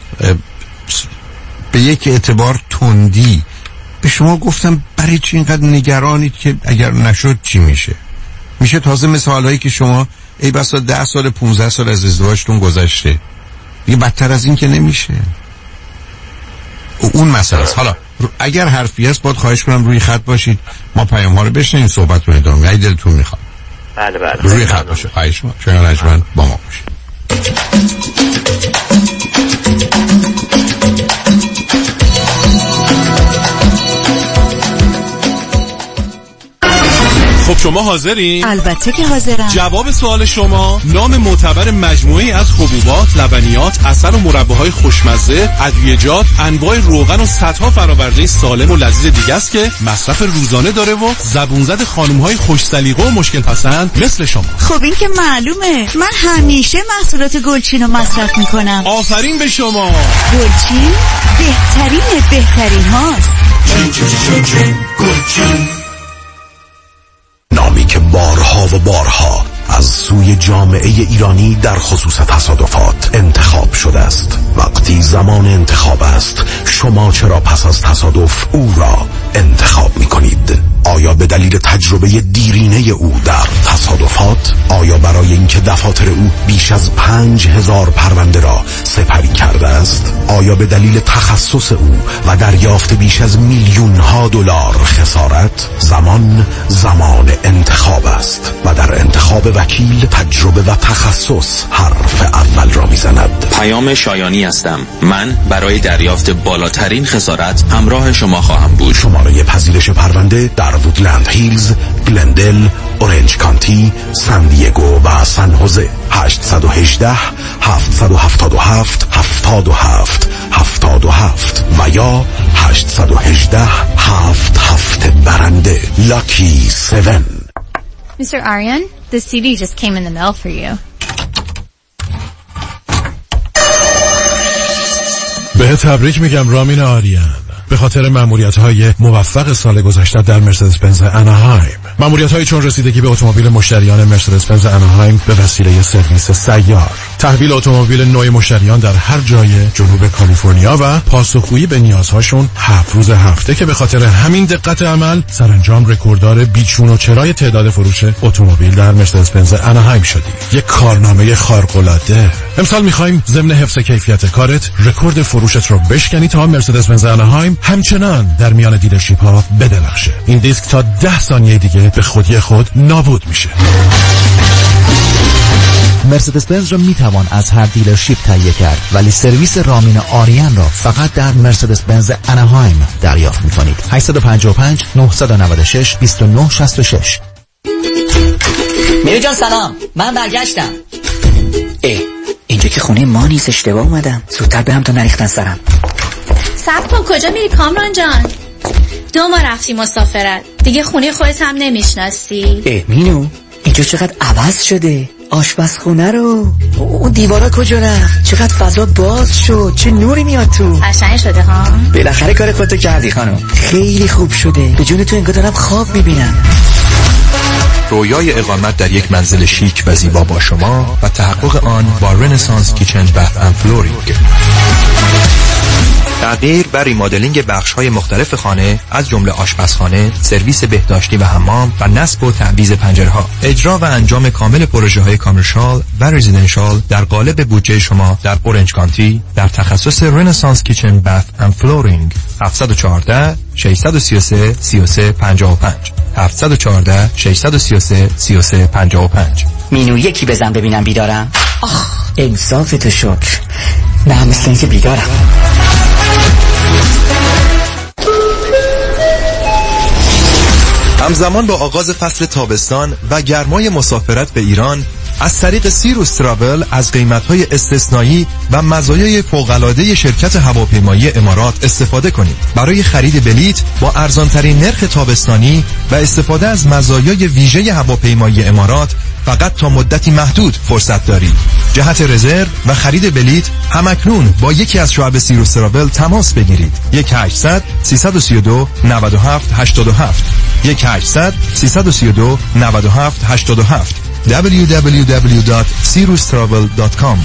به یک اعتبار تندی به شما گفتم برای چی اینقدر نگرانید که اگر نشد چی میشه. میشه تازه مثل حالایی که شما ای بسا ده سال پونزده سال از ازدواجتون گذشته، دیگه بدتر از این که نمیشه. اون مسئله است. حالا اگر حرفی هست باید خواهش کنم روی خط باشید، ما پیام ها رو بشنیم، صحبت رو ادامه اگه دلتون میخواد. بله بله روی خط باشه. خواهش ما شما نجمن با ما باشید. خب شما حاضرین؟ البته که حاضرم. جواب سوال شما نام معتبر مجموعه‌ای از حبوبات، لبنیات، عسل و مرباهای خوشمزه، ادویه‌جات، انواع روغن و صدها فرآورده سالم و لذیذ دیگه است که مصرف روزانه داره و زبون زد خانم‌های خوش سلیقه و مشکل پسند مثل شما. خب این که معلومه، من همیشه محصولات گلچین رو مصرف میکنم. آفرین به شما. گلچین بهترین بهترین هاست. چین چین چین چین گلچین، نامی که بارها و بارها از سوی جامعه ایرانی در خصوص تصادفات انتخاب شده است. وقتی زمان انتخاب است، شما چرا پس از تصادف او را انتخاب می کنید؟ آیا به دلیل تجربه دیرینه او در تصادفات؟ آیا برای اینکه دفاتر او بیش از پنج هزار پرونده را سپری کرده است؟ آیا به دلیل تخصص او و دریافت بیش از میلیون ها دلار خسارت؟ زمان زمان انتخاب است و در انتخاب وکیل تجربه و تخصص حرف اول را میزند. پیام شایانی هستم. من برای دریافت بالاترین خسارت همراه شما خواهم بود. شماره پذیرش پرونده در وودلند هیلز، گلندل، اورنج کانتی، سان دیگو و سن خوزه. هشت یک هشت هفت هفت هفت هفت هفت هفت هفت و یا هشت یک هشت هفت هفت برنده. لاکی هفت. Mister Aryan, the C D just came in the mail for you. به تبریک میگم رامین آریان، به خاطر مأموریت‌های موفق سال گذشته در مرسدس بنز اناهایم. مأموریت‌هایی چون رسیدگی به اتومبیل مشتریان مرسدس بنز اناهایم به وسیله سرویس سیار، تحویل اتومبیل نوع مشتریان در هر جای جنوب کالیفرنیا و پاسخگویی به نیازهاشون هفت روز هفته که به خاطر همین دقت عمل سرانجام رکورددار بیچون و چرای تعداد فروش اتومبیل در مرسدس بنز اناهایم شدی. یک کارنامه خارق‌العاده. امسال می‌خوایم ضمن حفظ کیفیت کارت رکورد فروشت رو بشکنی تا مرسدس بنز اناهایم همچنان در میان دیلرشیپ ها بدرخشه. این دیسک تا ده ثانیه دیگه به خودی خود نابود میشه. مرسدس بنز را میتوان از هر دیلرشیپ تهیه کرد، ولی سرویس رامین آریان را فقط در مرسدس بنز اناهایم دریافت میکنید. هشت پنج پنج نه نه شش دو نه شش شش. میری جان سلام، من برگشتم. ای اینجا که خونه ما نیست، اشتباه اومدم. زودتر برم تا نریختن سرم. صبر کن، کجا میری کامران جان؟ دو ما رفتی مسافرت، دیگه خونه خودت هم نمیشناسی. ای مینو اینجا چقدر عوض شده، آشپزخونه رو، اون دیوارا کجا رفت، چقدر فضا باز شد، چه نوری میاد تو. قشنگ شده ها. بالاخره کار خودتو کردی خانم، خیلی خوب شده. به جون تو انگار دارم خواب میبینم. رویای اقامت در یک منزل شیک و زیبا با شما و تحقق آن با رنسانس کیچن بث اند فلورینگ. تغییر و ریمادلینگ بخش‌های مختلف خانه از جمله آشپزخانه، سرویس بهداشتی و حمام و نصب و تعویض پنجره‌ها. اجرا و انجام کامل پروژه‌های کامرشال و رزیدنشال در قالب بودجه شما در اورنج کانتی در تخصص رنسانس کیچن بث اند فلورینگ. هفت یک چهار شش سه سه سه سه پنج پنج هفت یک چهار شش سه سه سه سه پنج پنج. مینو یکی بزن ببینم بیدارم. آخ انصاف تو شکر. نه مثل اینکه بیدارم. همزمان با آغاز فصل تابستان و گرمای مسافرت به ایران، از طریق سیروس تراول از قیمت‌های استثنایی و مزایای فوق‌العاده شرکت هواپیمایی امارات استفاده کنید. برای خرید بلیت با ارزان‌ترین نرخ تابستانی و استفاده از مزایای ویژه هواپیمایی امارات فقط تا مدتی محدود فرصت دارید. جهت رزرو و خرید بلیت همکنون با یکی از شعب سیروس تراول تماس بگیرید. یک هشتصد سیصد و سی و دو نود و هفت هشتاد و هفت یک هشتصد سیصد و سی و دو نود و هفت هشتاد و هفت دبلیو دبلیو دبلیو دات سیروس تراول دات کام.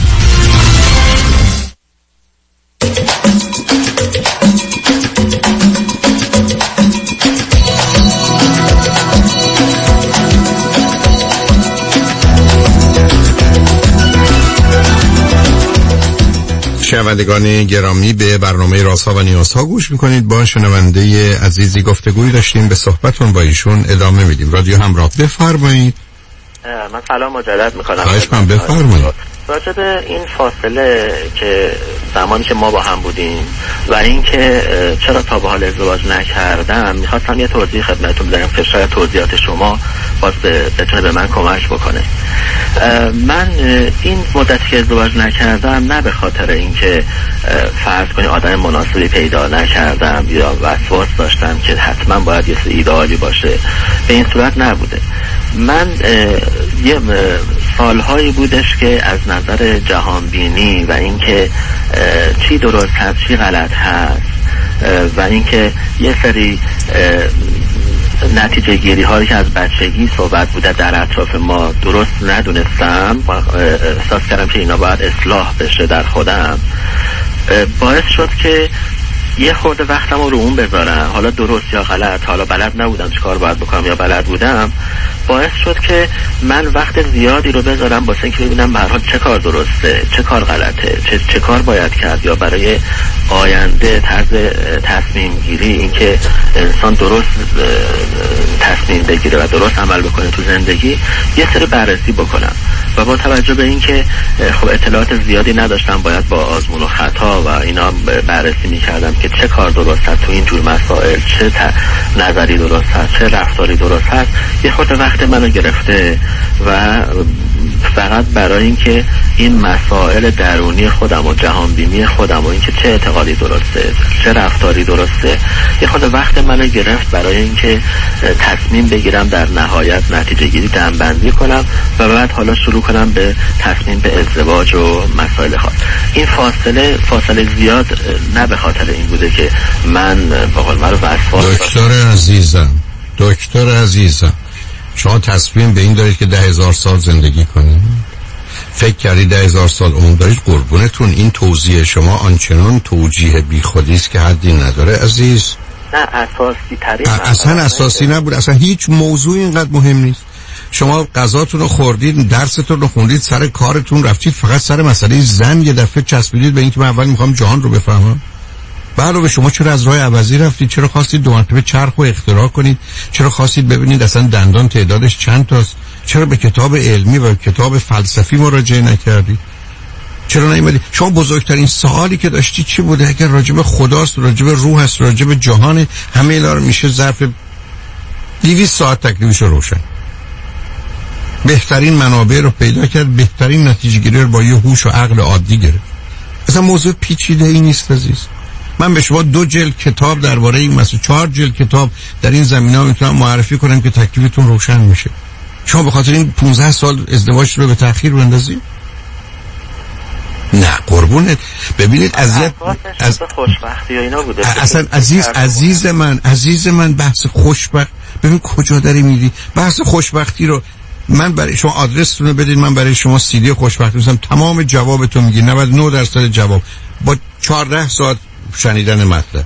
شنوندگان گرامی، به برنامه رازها و نیازها گوش میکنید. با شنونده عزیزی گفتگوی داشتیم، به صحبتون با ایشون ادامه میدیم. رادیو همراه، بفرمایید. من سلام مجدد میکنم. خواهش کنم، بفرمایید. راجع به این فاصله که زمانی که ما با هم بودیم و این که چرا تا به حال ازدواج نکردم میخواستم یه توضیح خدمتتون بدم که شاید توضیحات شما باز بتونه به من کمک بکنه. من این مدتی که ازدواج نکردم نه به خاطر اینکه فرض کنید آدم مناسبی پیدا نکردم یا وسواس داشتم که حتما باید یه ایدئالی باشه، به این صورت نبوده. من یه سالهایی بودش که از نظر جهانبینی و اینکه چی درست هست چی غلط هست و اینکه یه سری نتیجه گیری هایی که از بچگی صحبت بوده در اطراف ما درست ندونستم، احساس کردم که اینا باید اصلاح بشه در خودم، باعث شد که یه خورده وقتم رو اون بذارم، حالا درست یا غلط، حالا بلد نبودم چه کار باید بکنم یا بلد بودم، باعث شد که من وقت زیادی رو بذارم واسه اینکه ببینم به هر حال چه کار درسته، چه کار غلطه، چه چه کار باید کرد، یا برای آینده طرز تصمیم گیری، اینکه انسان درست تصمیم بگیره و درست عمل بکنه تو زندگی، یه سری بررسی بکنم. و با توجه به اینکه خب اطلاعات زیادی نداشتم، باید با آزمون و خطا و اینا بررسی می‌کردم که چه کار درست هست تو این جور مسائل، چه نظری درست هست، چه رفتاری درست هست. یه خورده وقت منو گرفته و فقط برای اینکه این مسائل درونی خودم و جهانبینی خودم و اینکه چه اعتقادی درسته، چه رفتاری درسته، یه خورده وقت منو گرفت برای اینکه تصمیم بگیرم، در نهایت نتیجه گیری جمع‌بندی کنم و بعد حالا شروع کنم به تصمیم به ازدواج و مسائل خاص. این فاصله فاصله زیاد نه به خاطر این بوده که من به قول معروف وسواس. دکتر عزیزم، دکتر عزیزم، شما تصمیم به این دارید که ده هزار سال زندگی کنید؟ فکر کردید ده هزار سال عمر دارید؟ قربونتون، این توضیح شما آنچنان توجیه بی خودی است که حدی نداره عزیز. نه اساسی ترین اصلا اساسی نبود، اصلا هیچ موضوع اینقدر مهم نیست. شما غذاتون رو خوردید، درستون رو خوندید، سر کارتون رفتید، فقط سر مسئله زن یه دفعه چسبیدید به اینکه من اول میخوام جهان رو بفهمم. بعد به شما چرا از راه عوضی رفتید؟ چرا خواستید دو مرتبه چرخ رو اختراع کنید؟ چرا خواستید ببینید اصلا دندان تعدادش چند تاست؟ چرا به کتاب علمی و کتاب فلسفی مراجعه نکردید؟ چرا نیومدید؟ شما بزرگترین سوالی که داشتید چی بوده؟ اگر راجع به خداست، راجع به روح است، راجع به جهان، همه اینا رو میشه ظرف دویست ساعت تکلیفش رو روشن. بهترین منابع رو پیدا کرد، بهترین نتیجه گیری رو با یه هوش و عقل عادی گرفت. اصلا موضوع پیچیده ای نیست عزیز. من به شما دو جلد کتاب درباره این مسئله، چهار جلد کتاب در این زمینه‌ها میتونم معرفی کنم که تکلیفتون روشن میشه. شما به خاطر این پانزده سال ازدواج رو به تأخیر بندازید؟ نه قربونت. ببینید اذیت از خوشبختی و اینا بوده. اصلا عزیز عزیز من عزیز من بحث خوشبخت، ببین کجا داری میری؟ بحث خوشبختی رو من برای شما آدرستون رو بدید، من برای شما سی دی خوشبختی می‌سازم، تمام جوابتون میگی، نود و نه درصد جواب با چهارده ساعت شنیدن مطلب.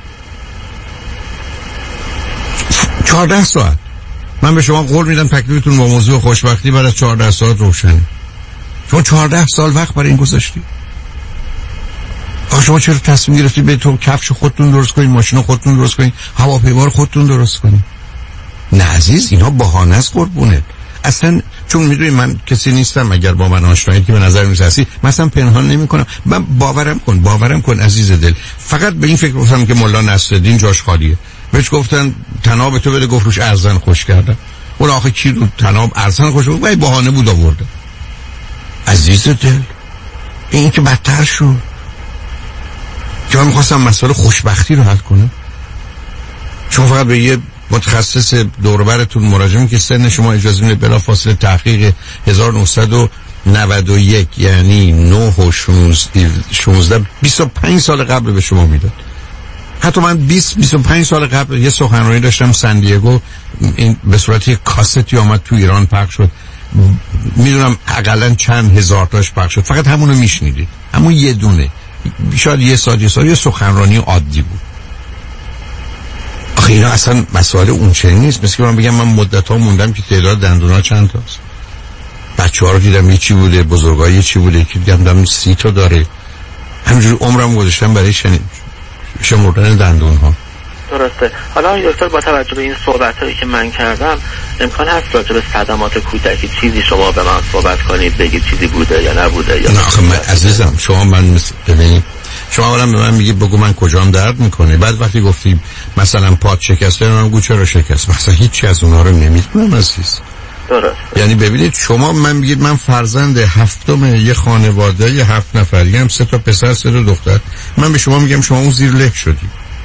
چهارده ساعت من به شما قول میدم تکلیفتون با موضوع خوشبختی بعد از چهارده ساعت روشنه. شما چهارده سال وقت برای این گذاشتید. آخه شما چرا تصمیم گرفتید به تو کفش خودتون درست کنید، ماشین خودتون درست کنید، هواپیما رو خودتون درست کنید؟ نه عزیز، اینا بهانه است قربونه. اصلا چون میدونی من کسی نیستم اگر با من آشنایی که به نظر میرسی مثلا پنهان نمیکنم. من باورم کن باورم کن عزیز دل، فقط به این فکر گفتم که مولا نصرالدین جاش خالیه. بهش گفتن تناب تو بده، گفت روش ارزن خوش کردن. اون آخه کی رو تناب ارزن خوش بود؟ وای بهانه بود آورده. عزیز دل این که بدتر شد. که من میخواستم مسئله خوشبختی رو حل کنم. شما فقط به یه متخصص دوربرتون مراجعه که سن شما اجازه میده بلا فاصله تحقیق هزار و نهصد و نود و یک یعنی نه و شانزده بیست و پنج سال قبل به شما میداد. حتی من بیست بیست و پنج سال قبل یه سخنرانی داشتم سن دیگو، این به صورت کاستی اومد تو ایران پخش شد. میدونم حداقل چند هزار تاش پخش شد، فقط همونو میشنیدید، همون یه دونه، شاید یه ساعت یه ساعت یه سخنرانی عادی بود. آخه اینا اصلا مسئله اون چنین نیست. مثل که من بگم من مدت ها موندم که تعداد دندون ها چند تاست. بچه ها رو دیدم یه چی بوده، بزرگایی یه چی بوده، که دیدم سی تا داره. همینجوری عمرم گذاشتم برای شنید شمردن دندون ها. درسته. حالا دکتر با توجه به این صحبت هایی که من کردم امکان هست راجع به صدمات کودکی چیزی شما به من صحبت کنید، بگید چیزی بوده یا نبوده یا نه؟ آخه من عزیزم شما من مثل ببینید شما اولا به من میگید بگو من کجام درد میکنه، بعد وقتی گفتیم مثلا پات شکسته من گو چرا شکست، مثلا هیچی از اونها رو نمیدونم عزیز. درست. یعنی ببینید شما من میگید من فرزند هفتم یه خانواده یه هفت نفری هم، سه تا پسر سه تا دختر. من به شما میگم شما اون زیر له شدی.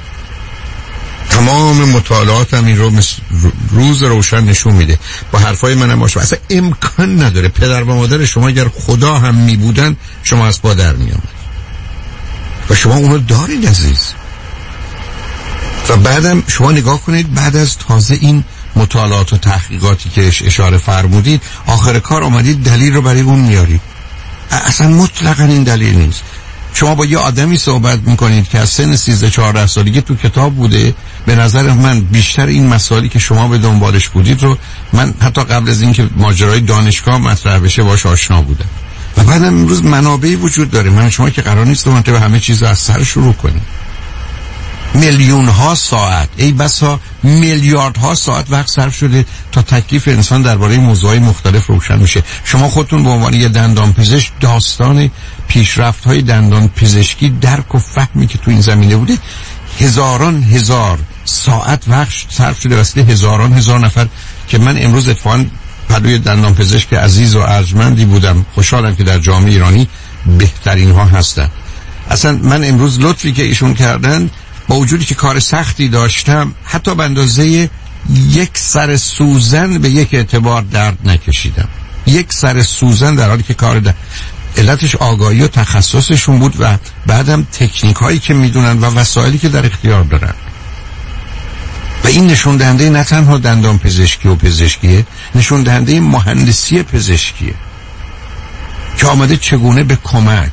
تمام مطالعاتم این رو مثل روز روشن نشون میده. با حرفای منم باشه اصلا امکان نداره پدر و مادر شما اگر خدا هم میبودن شما از با در میامد و شما اونو دارید عزیز. و بعدم شما نگاه کنید بعد از تازه این مطالعات و تحقیقاتی که اشاره فرمودید آخر کار آمدید دلیل رو برای اون میارید. اصلا مطلقا این دلیل نیست. شما با یه آدمی صحبت میکنید که از سن سیزده چهارده سالگی تو کتاب بوده. به نظر من بیشتر این مسائلی که شما به دنبالش بودید رو من حتی قبل از اینکه ماجرای دانشگاه مطرح بشه باش آشنا بودم. و بعدم امروز منابعی وجود داره. من شما که قرار نیست من به همه چیز از سر شروع کنیم. میلیون ها ساعت ای بسا میلیارد ها ساعت وقت صرف شده تا تکلیف انسان درباره موضوعات مختلف روشن میشه. شما خودتون به عنوان یه دندان پزشک داستان پیشرفت های دندان پزشکی درک و فهمی که تو این زمینه بوده هزاران هزار ساعت وقت صرف شده واسه هزاران هزار نفر که من امروز اتفاقاً پدوی دندان پزشک عزیز و ارجمندی بودم. خوشحالم که در جامعه ایرانی بهترین ها هستن. اصلا من امروز لطفی که ایشون کردن با وجودی که کار سختی داشتم حتی به اندازه یک سر سوزن به یک اعتبار درد نکشیدم. یک سر سوزن در حالی که کار ده. علتش آگاهی و تخصصشون بود و بعدم تکنیک هایی که میدونن و وسایلی که در اختیار دارن. و این نشون دهنده نه تنها دندان پزشکی و پزشکیه، نشون دهنده مهندسی پزشکیه که آمده چگونه به کمک.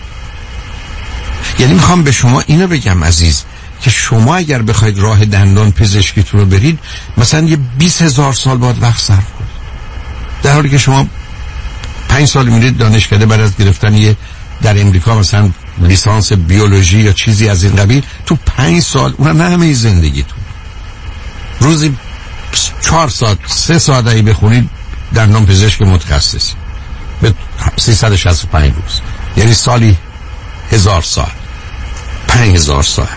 یعنی میخوام به شما اینو بگم عزیز که شما اگر بخواید راه دندان پزشکیتون رو برید مثلا یه بیست هزار سال باید وقت صرف کنید، در حالی که شما پنج سال میرید دانشکده بعد از گرفتن یه در امریکا مثلا لیسانس بیولوژی یا چیزی از این قبیل تو پنج سال اونم نه همه زندگیتون روزی چهار ساعت سه ساعت ای بخونید دندان پزشک متخصص به سیصد و شصت و پنج روز یعنی سالی هزار ساعت پنج هزار ساعت.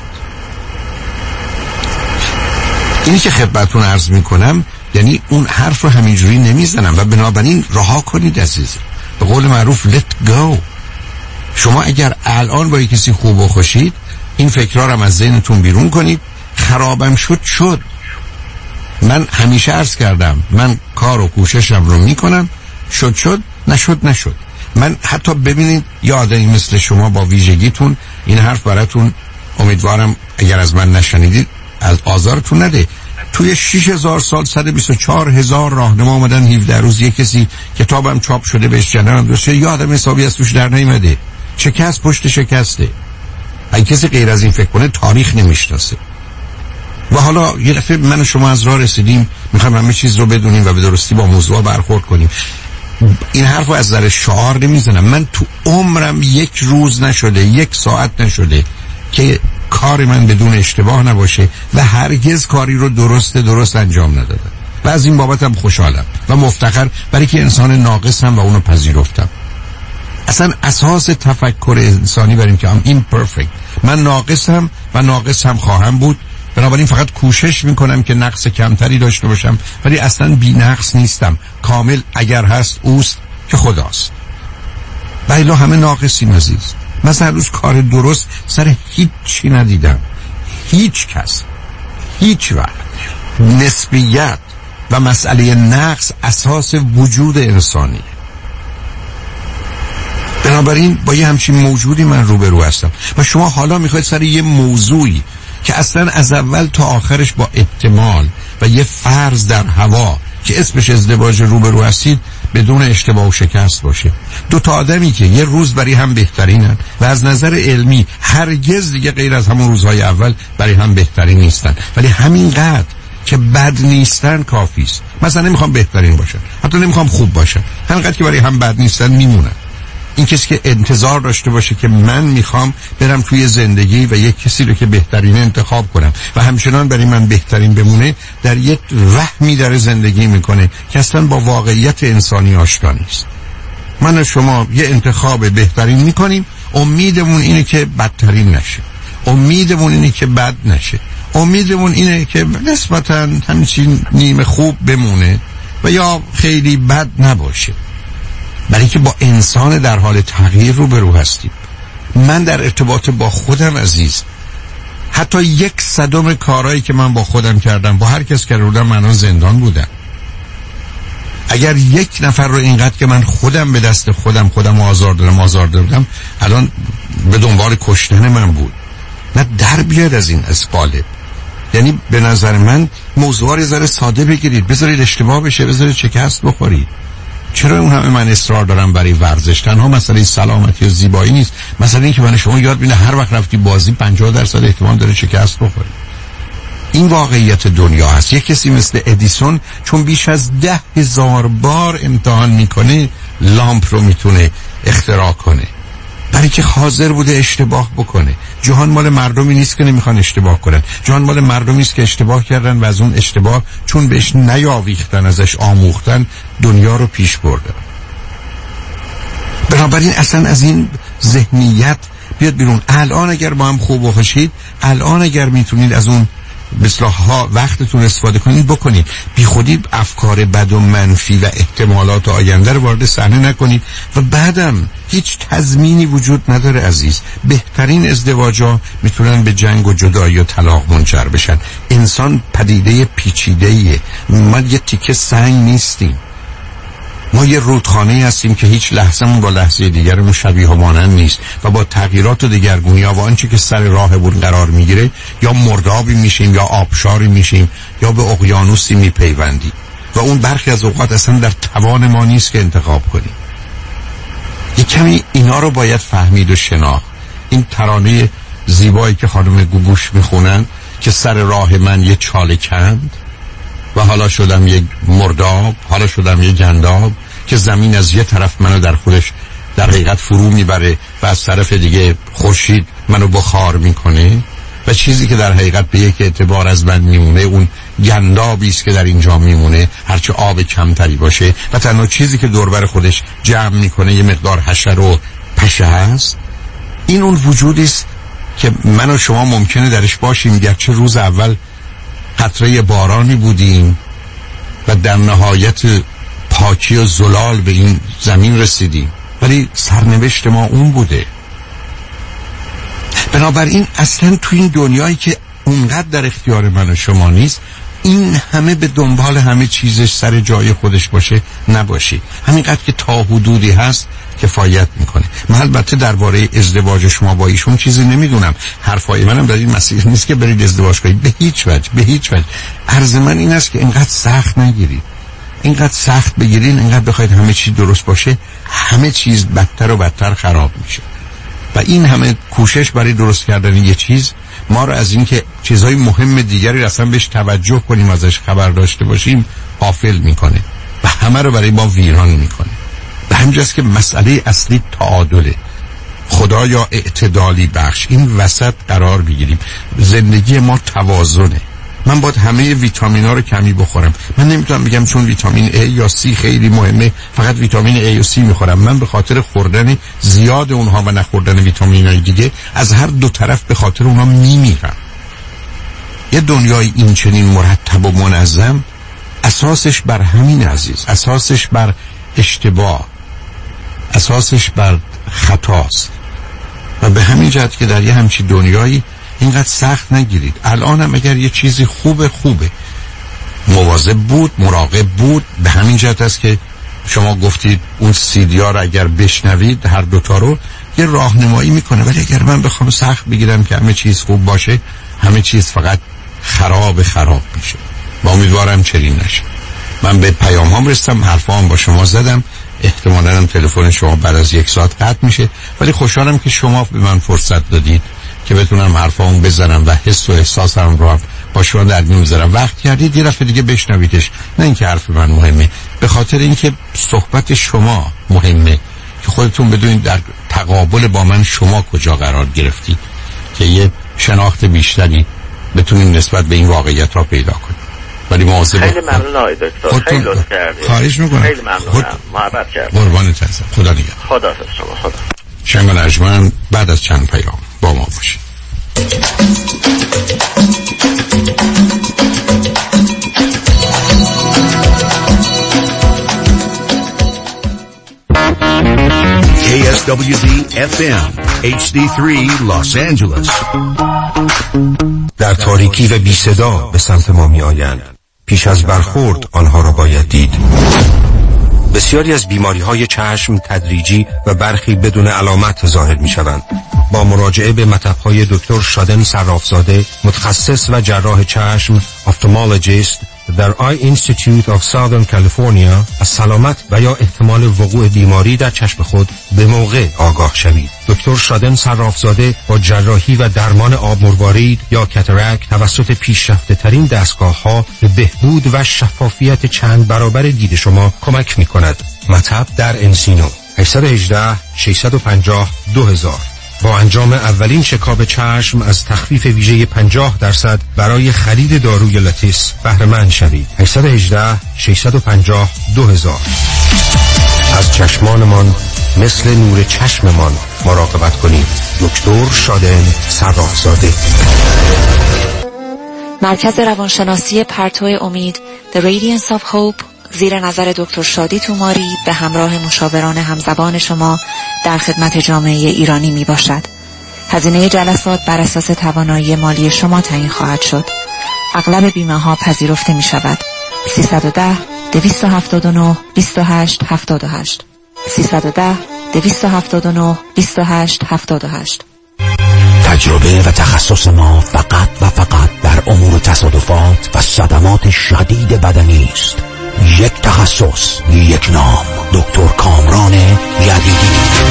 اینی که خدمتتون عرض میکنم یعنی اون حرف رو همینجوری نمیزنم و بنابراین رها کنید عزیز. به قول معروف let go. شما اگر الان با کسی خوب و خوشید این فکرها رو از ذهنتون بیرون کنید. خرابم شد شد. من همیشه عرض کردم من کار و کوششم رو میکنم، شد شد نشد نشد. من حتی ببینید یه آدمی مثل شما با ویژگیتون این حرف براتون امیدوارم اگر از من نشنیدید از آزارتون نده. توی شش هزار سال صد و بیست و چهار هزار راهنما آمدن هفده روز یک کسی کتابم چاپ شده بهش جنرم دوسته یه آدم حسابی از توش در نیمده. شکست پشت شکسته. اگه کسی غیر از این فکر کنه تاریخ نمیشناسه. و حالا یه دفعه من و شما از راه رسیدیم، میخوایم همه چیز رو بدونیم و به درستی با موضوع برخورد کنیم. این حرف رو از نظر شعار نمیزنم. من تو عمرم یک روز نشده، یک ساعت نشده که کار من بدون اشتباه نباشه و هرگز کاری رو درست درست انجام ندادم و از این بابتم خوشحالم و مفتخر، برای که انسان ناقصم و اونو پذیرفتم. اصلا اساس تفکر انسانی بر این که I'm imperfect، من ناقصم و ناقص هم خواهم بود، بنابراین فقط کوشش میکنم که نقص کمتری داشته باشم، ولی اصلا بی نقص نیستم. کامل اگر هست اوست که خداست. بایلا همه ناقصیم عزیز. مثلا روز کار درست سر هیچ چی ندیدم، هیچ کس، هیچ وقت. نسبیت و مسئله نقص اساس وجود انسانی. بنابراین با یه همچین موجودی من روبرو هستم و شما حالا میخواید سر یه موضوعی که اصلا از اول تا آخرش با احتمال و یه فرض در هوا که اسمش ازدواج روبرو هستید بدون اشتباه و شکست باشه. دو تا آدمی که یه روز برای هم بهترینن و از نظر علمی هرگز دیگه غیر از همون روزهای اول برای هم بهترین نیستن، ولی همینقدر که بد نیستن کافیست. مثلا نمیخوام بهترین باشن، حتی نمیخوام خوب باشن، همینقدر که برای هم بد نیستن میمونن. این کسی که انتظار داشته باشه که من میخوام برم توی زندگی و یک کسی رو که بهترین انتخاب کنم و همچنان برای من بهترین بمونه، در یک وهمی در زندگی میکنه که اصلا با واقعیت انسانی آشنا نیست. من و شما یه انتخاب بهترین میکنیم، امیدمون اینه که بدترین نشه، امیدمون اینه که بد نشه، امیدمون اینه که نسبتاً همچین نیمه خوب بمونه و یا خیلی بد نباشه، برای که با انسان در حال تغییر رو برو هستیم. من در ارتباط با خودم عزیز، حتی یک صدم کارهایی که من با خودم کردم با هر کس کرده بودم من زندان بودم. اگر یک نفر رو اینقدر که من خودم به دست خودم خودم آزار دادم آزار دادم الان به دنبال کشتن من بود. نه در بیاد از این از قالب. یعنی به نظر من موضوع رو ذره ساده بگیرید، بذارید اشتباه بشه، بذارید شکست بخورید. چرا اون همه من اصرار دارم برای ورزش؟ تنها مسئله سلامتی و زیبایی نیست، مثلا این که من شما یاد بینه هر وقت رفتی بازی پنجاه درصد احتمال داره شکست بخوری. این واقعیت دنیا هست. یک کسی مثل ادیسون چون بیش از ده هزار بار امتحان میکنه لامپ رو میتونه اختراع کنه، برای که حاضر بوده اشتباه بکنه. جهان مال مردمی نیست که نمیخوان اشتباه کنن، جهان مال مردمی است که اشتباه کردن و از اون اشتباه چون بهش نیاویختن، ازش آموختن، دنیا رو پیش بردن. بنابراین اصلا از این ذهنیت بیاد بیرون. الان اگر با هم خوب و خوشید، الان اگر میتونید از اون بسلاح‌ها وقتتون استفاده کنید بکنید. بی خودی افکار بد و منفی و احتمالات آینده رو وارد صحنه نکنید و بعدم هیچ تضمینی وجود نداره عزیز. بهترین ازدواج‌ها میتونن به جنگ و جدایی و طلاق منجر بشن. انسان پدیده پیچیده‌ایه. ما یه تیکه سنگ نیستیم. ما یه رودخانه هستیم که هیچ لحظه‌مون با لحظه دیگرمون شبیه و مانند نیست و با تغییرات و دگرگونی‌ها و آنچه که سر راهمون قرار میگیره یا مردابی میشیم یا آبشاری میشیم یا به اقیانوسی میپیوندیم و اون برخی از اوقات اصلا در توان ما نیست که انتخاب کنیم. یک کمی اینا رو باید فهمید و شناخت. این ترانه زیبایی که خانم گوگوش میخونن که سر راه من یه چاله کند و حالا شدم یک مرداب، حالا شدم یک گنداب، که زمین از یه طرف منو در خودش در حقیقت فرو میبره و از طرف دیگه خورشید منو بخار میکنه و چیزی که در حقیقت به یک اعتبار از من میمونه اون گندابی است که در اینجا میمونه، هرچه آب کمتری باشه و تنها چیزی که دوربر خودش جمع میکنه یه مقدار حشر و پشه هست. این اون وجودی است که من و شما ممکنه درش باشیم، گرچه روز اول قطره بارانی بودیم و در نهایت پاکی و زلال به این زمین رسیدیم، ولی سرنوشت ما اون بوده. بنابراین اصلا تو این دنیایی که اونقدر در اختیار من و شما نیست، این همه به دنبال همه چیزش سر جای خودش باشه نباشی. همینقدر که تا حدودی هست کفایت میکنه. من البته درباره ازدواج شما با ایشون چیزی نمیدونم، حرفای منم در این مسیر نیست که برید ازدواج کنید، به هیچ وجه، به هیچ وجه. عرض من این است که اینقدر سخت نگیرید. اینقدر سخت بگیرین، اینقدر بخواید همه چیز درست باشه، همه چیز بدتر و بدتر خراب میشه. و این همه کوشش برای درست کردن یه چیز ما رو از اینکه چیزهای مهم دیگری اصلا بهش توجه کنیم، ازش خبر داشته باشیم، غافل میکنه و همه رو برای ما ویران میکنه. به همینجاست که مسئله اصلی تعادله. خدا یا اعتدالی بخش، این وسط قرار بگیریم. زندگی ما توازنه. من باید همه ویتامین ها رو کمی بخورم. من نمیتونم بگم چون ویتامین A یا C خیلی مهمه فقط ویتامین A و C میخورم. من به خاطر خوردن زیاد اونها و نخوردن ویتامین های دیگه از هر دو طرف به خاطر اونها میمیرم. یه دنیای این چنین مرتب و منظم اساسش بر همین عزیز، اساسش بر اشتباه، اساسش بر خطاست. و به همین جهت که در یه همچین دنیایی اینقدر سخت نگیرید. الان هم اگر یه چیزی خوبه خوبه، مواظب بود، مراقب بود. به همین جهت است که شما گفتید اون سیدیا رو اگر بشنوید هر دوتا رو یه راهنمایی میکنه. ولی اگر من بخوام سخت بگیرم که همه چیز خوب باشه، همه چیز فقط خراب خراب میشه. با امیدوارم چنین نشه. من به پیام هم رسیدم، حرفام با شما زدم، احتمالاً هم تلفن شما بعد از یک ساعت قطع میشه، ولی خوشحالم که شما به من فرصت دادید که بتونم حرفامو بزنم و حس و احساسم رو با شما در میون بذارم. وقت کردید یه دفعه دیگه بشنویدش، نه اینکه حرف من مهمه، به خاطر اینکه صحبت شما مهمه که خودتون بدونید در تقابل با من شما کجا قرار گرفتید که یه شناخت بیشتری بتونید نسبت به این واقعیت ها پیدا کنید. ولی مواظب خیلی ممنون آقای دکتر، خیلی لطف کردید. خواهش میکنم. خیلی ممنونم. محبت کردید. قربانت هستم. خدا نگهدار. خدا حافظ شما. خدا. شنگ و نجمن بعد از چند پیام با ما باشید. K S W D F M H D three Los Angeles. در تاریکی و بی صدا به سمت ما می آیند. پیش از برخورد آنها را باید دید. بسیاری از بیماری های چشم تدریجی و برخی بدون علامت ظاهر می شوند. با مراجعه به مطب‌های دکتر شادن صرافزاده، متخصص و جراح چشم، افتالمولوژیست در آی اینستیتیوت آف ساودرن کالیفرنیا، از سلامت و یا احتمال وقوع بیماری در چشم خود به موقع آگاه شوید. دکتر شادن صرافزاده با جراحی و درمان آب مروارید یا کاتاراکت توسط پیشرفته ترین دستگاه ها به بهبود و شفافیت چند برابر دید شما کمک می کند. مطب در انسینو هشت یک هشت شش پنج صفر دو هزار. با انجام اولین شکاب چشم از تخفیف ویژه پنجاه درصد برای خرید داروی لاتیس بهره مند شوید. هشت یک هشت شش پنج صفر دو هزار. از چشمانمان مثل نور چشممان مراقبت کنید. دکتر شادن صرافزاده. مرکز روانشناسی پرتو امید The Radiance of Hope زیر نظر دکتر شادی توماری به همراه مشاوران همزبان شما در خدمت جامعه ایرانی می باشد. هزینه جلسات بر اساس توانایی مالی شما تعیین خواهد شد. اغلب بیمه ها پذیرفته می شود. سیصد و ده دویست و هفتاد و نه بیست و هشت هفتاد و هشت سیصد و ده دویست و هفتاد و نه بیست و هشت هفتاد و هشت. تجربه و تخصص ما فقط و فقط در امور تصادفات و صدمات شدید بدنی است. یک تخصص، یک نام، دکتر کامران یدیدی.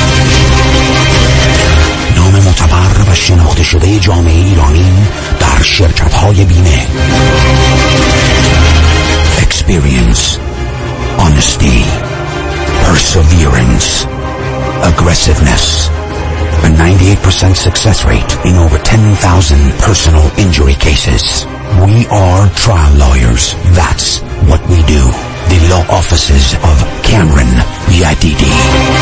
نام معتبر و شناخته شده جامعه ایرانی در شرکت‌های بیمه. Experience, honesty, perseverance, aggressiveness. A ninety-eight percent success rate in over ten thousand personal injury cases. We are trial lawyers. That's what we do. The law offices of Cameron Yadidi.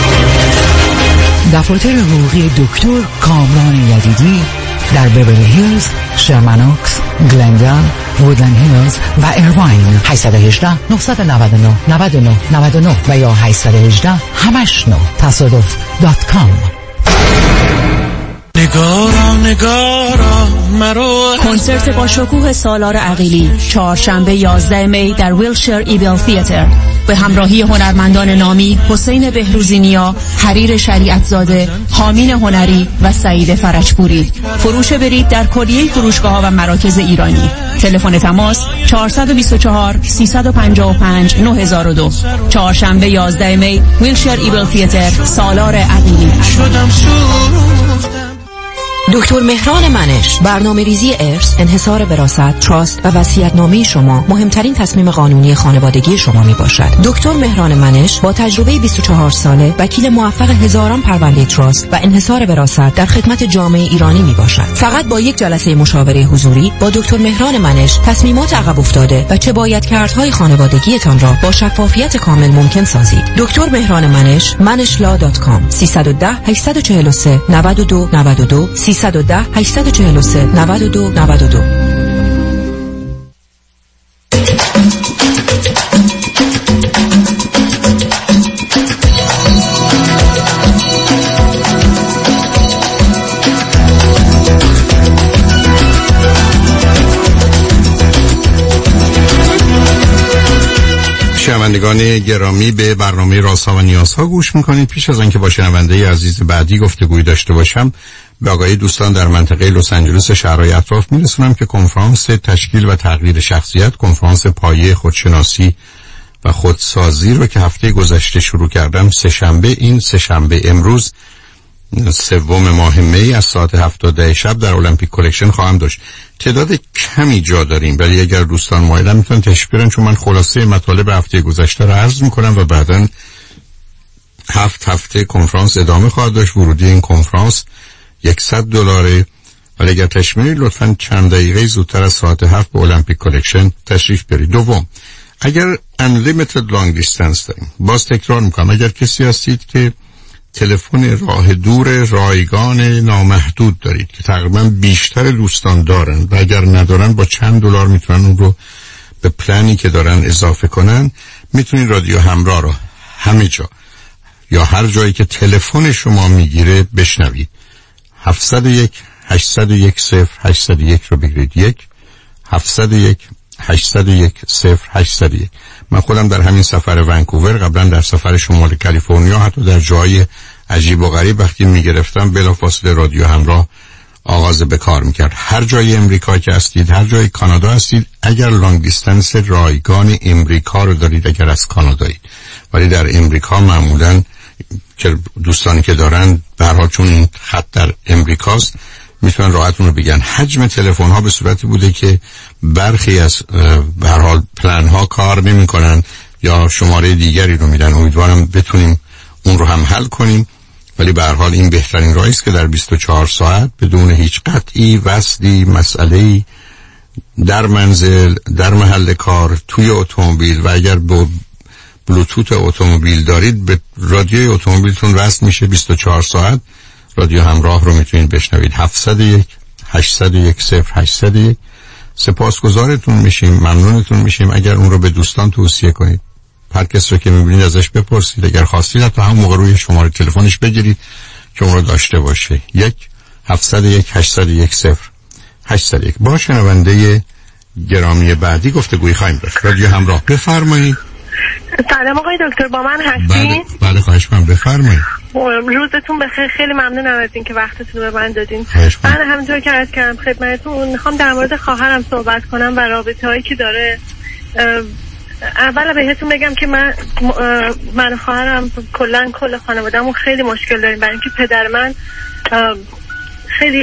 دفاتر حقوقی دکتر کامران یدیدی در بیولی هیلز، شرمنوکس، گلندال، وودلند هیلز و ایرواین. هشت یک هشت نه نه نه نه نه نه نه و یا هشت یک هشت همش نه تصادف دات کام. نگارا نگارا مرو. کنسرت با شکوه سالار عقیلی چهارشنبه یازده می در ویلشر ایبل تئاتر به همراهی هنرمندان نامی حسین بهروزینیا، حریر شریعتزاده، حامین هنری و سعید فرجپوری. فروش برید در کلیه فروشگاه‌ها و مراکز ایرانی. تلفن تماس چهار دو چهار سه پنج پنج نه صفر دو. چهارشنبه یازده می ویلشر ایبل تئاتر، سالار عقیلی. شدم شور دکتر مهران منش، برنامه‌ریزی ارث، انحصار وراثت، تراست و وصیت‌نامه شما مهمترین تصمیم قانونی خانوادگی شما میباشد. دکتر مهران منش با تجربه بیست و چهار ساله، وکیل موفق هزاران پرونده تراست و انحصار وراثت در خدمت جامعه ایرانی میباشد. فقط با یک جلسه مشاوره حضوری با دکتر مهران منش تصمیمات عقب افتاده و چه باید کردهای خانوادگیتان را با شفافیت کامل ممکن سازید. دکتر مهران منش، منش لا دات کام. سیصد و ده هشتصد و چهل و سه نود و دو نود و دو سیصد و ده هشتصد و چهل و سه نود و دو نود و دو. شنوندگان گرامی، به برنامه رازها و نیازها گوش میکنید. پیش از آنکه با شنونده عزیز بعدی گفتگوی داشته باشم، به آگاهی دوستان در منطقه لس آنجلس شهرهای اطراف میرسونم که کنفرانس تشکیل و تغییر شخصیت، کنفرانس پایه خودشناسی و خودسازی رو که هفته گذشته شروع کردم، سه شنبه این سه شنبه امروز سوم ماه می از ساعت هفت تا ده شب در المپیک کلکشن خواهم داشت. تعداد کمی جا داریم، ولی اگر دوستان مایلن میتونن تشریف بیارن، چون من خلاصه مطالب هفته گذشته رو عرض میکنم و بعداً هفت هفته کنفرانس ادامه خواهد داشت. ورودی این کنفرانس صد دلاره، ولی اگر تشمیلی لطفاً چند دقیقه زودتر از ساعت هفت به المپیک کلکشن تشریف برید. دوم، اگر unlimited long distance داریم، باز تکرار میکنم، اگر کسی هستید که تلفن راه دور رایگان نامحدود دارید که تقریبا بیشتر دوستان دارن و اگر ندارن با چند دلار میتونن اون رو به پلنی که دارن اضافه کنن، میتونید رادیو همراه رو همه جا یا هر جایی که تلفن شما میگیره بشنوید. هفتصد و یک هشتصد و یک صفر هشتصد و یک رو بگیرید، یک هفتصد و یک هشتصد و یک صفر هشتصد و یک. من خودم در همین سفر ونکوور، قبلا در سفر شمال کالیفرنیا، حتی در جای عجیب و غریب وقتی میگرفتم بلافاصله رادیو همراه آغاز به کار میکرد. هر جای امریکا که هستید، هر جای کانادا هستید، اگر لانگ دیستنس رایگان امریکا رو دارید، اگر از کانادایید، ولی در امریکا معمولا که دوستانی که دارن به هر حال چون این خط در امریکاست میتونن راحت اون رو بگن. حجم تلفن ها به صورتی بوده که برخی از به هر حال پلن ها کار نمیکنن یا شماره دیگری رو میدن. امیدوارم بتونیم اون رو هم حل کنیم، ولی به هر حال این بهترین راهی است که در بیست و چهار ساعت بدون هیچ قطعی، وصلی، مسئله‌ای در منزل، در محل کار، توی اتومبیل و اگر با بلوتوت اتومبیل دارید به رادیوی اتومبیلتون وصل میشه. بیست و چهار ساعت رادیو همراه رو میتونید بشنوید. هفتصد و یک هشتصد و یک صفر هشتصد و یک. سپاسگزارتون میشیم، ممنونتون میشیم اگر اون رو به دوستان توصیه کنید. هر کس رو که میبینید ازش بپرسید، اگر خواستید حتی هم موقع روی شماره تلفنش بگیرید که اون رو داشته باشه. یک هفتصد و یک هشتصد و یک صفر هشتصد و یک. با شنونده گرامی بعدی گفتگوی خواهیم داشت. رادیو همراه، بفرمایید. سلام آقای دکتر، با من هستین؟ بله بله، خواهش می‌کنم، بفرمایید. روزتون بخیر، خیلی ممنونم از اینکه وقتتون رو به من دادین. من همونطور که عرض کردم خدمتتون، میخوام در مورد خواهرم صحبت کنم و رابطه‌هایی که داره. اول بهتون بگم که من من خواهرم کلا کل خانواده‌مون خیلی مشکل داریم، برای اینکه پدر من خیلی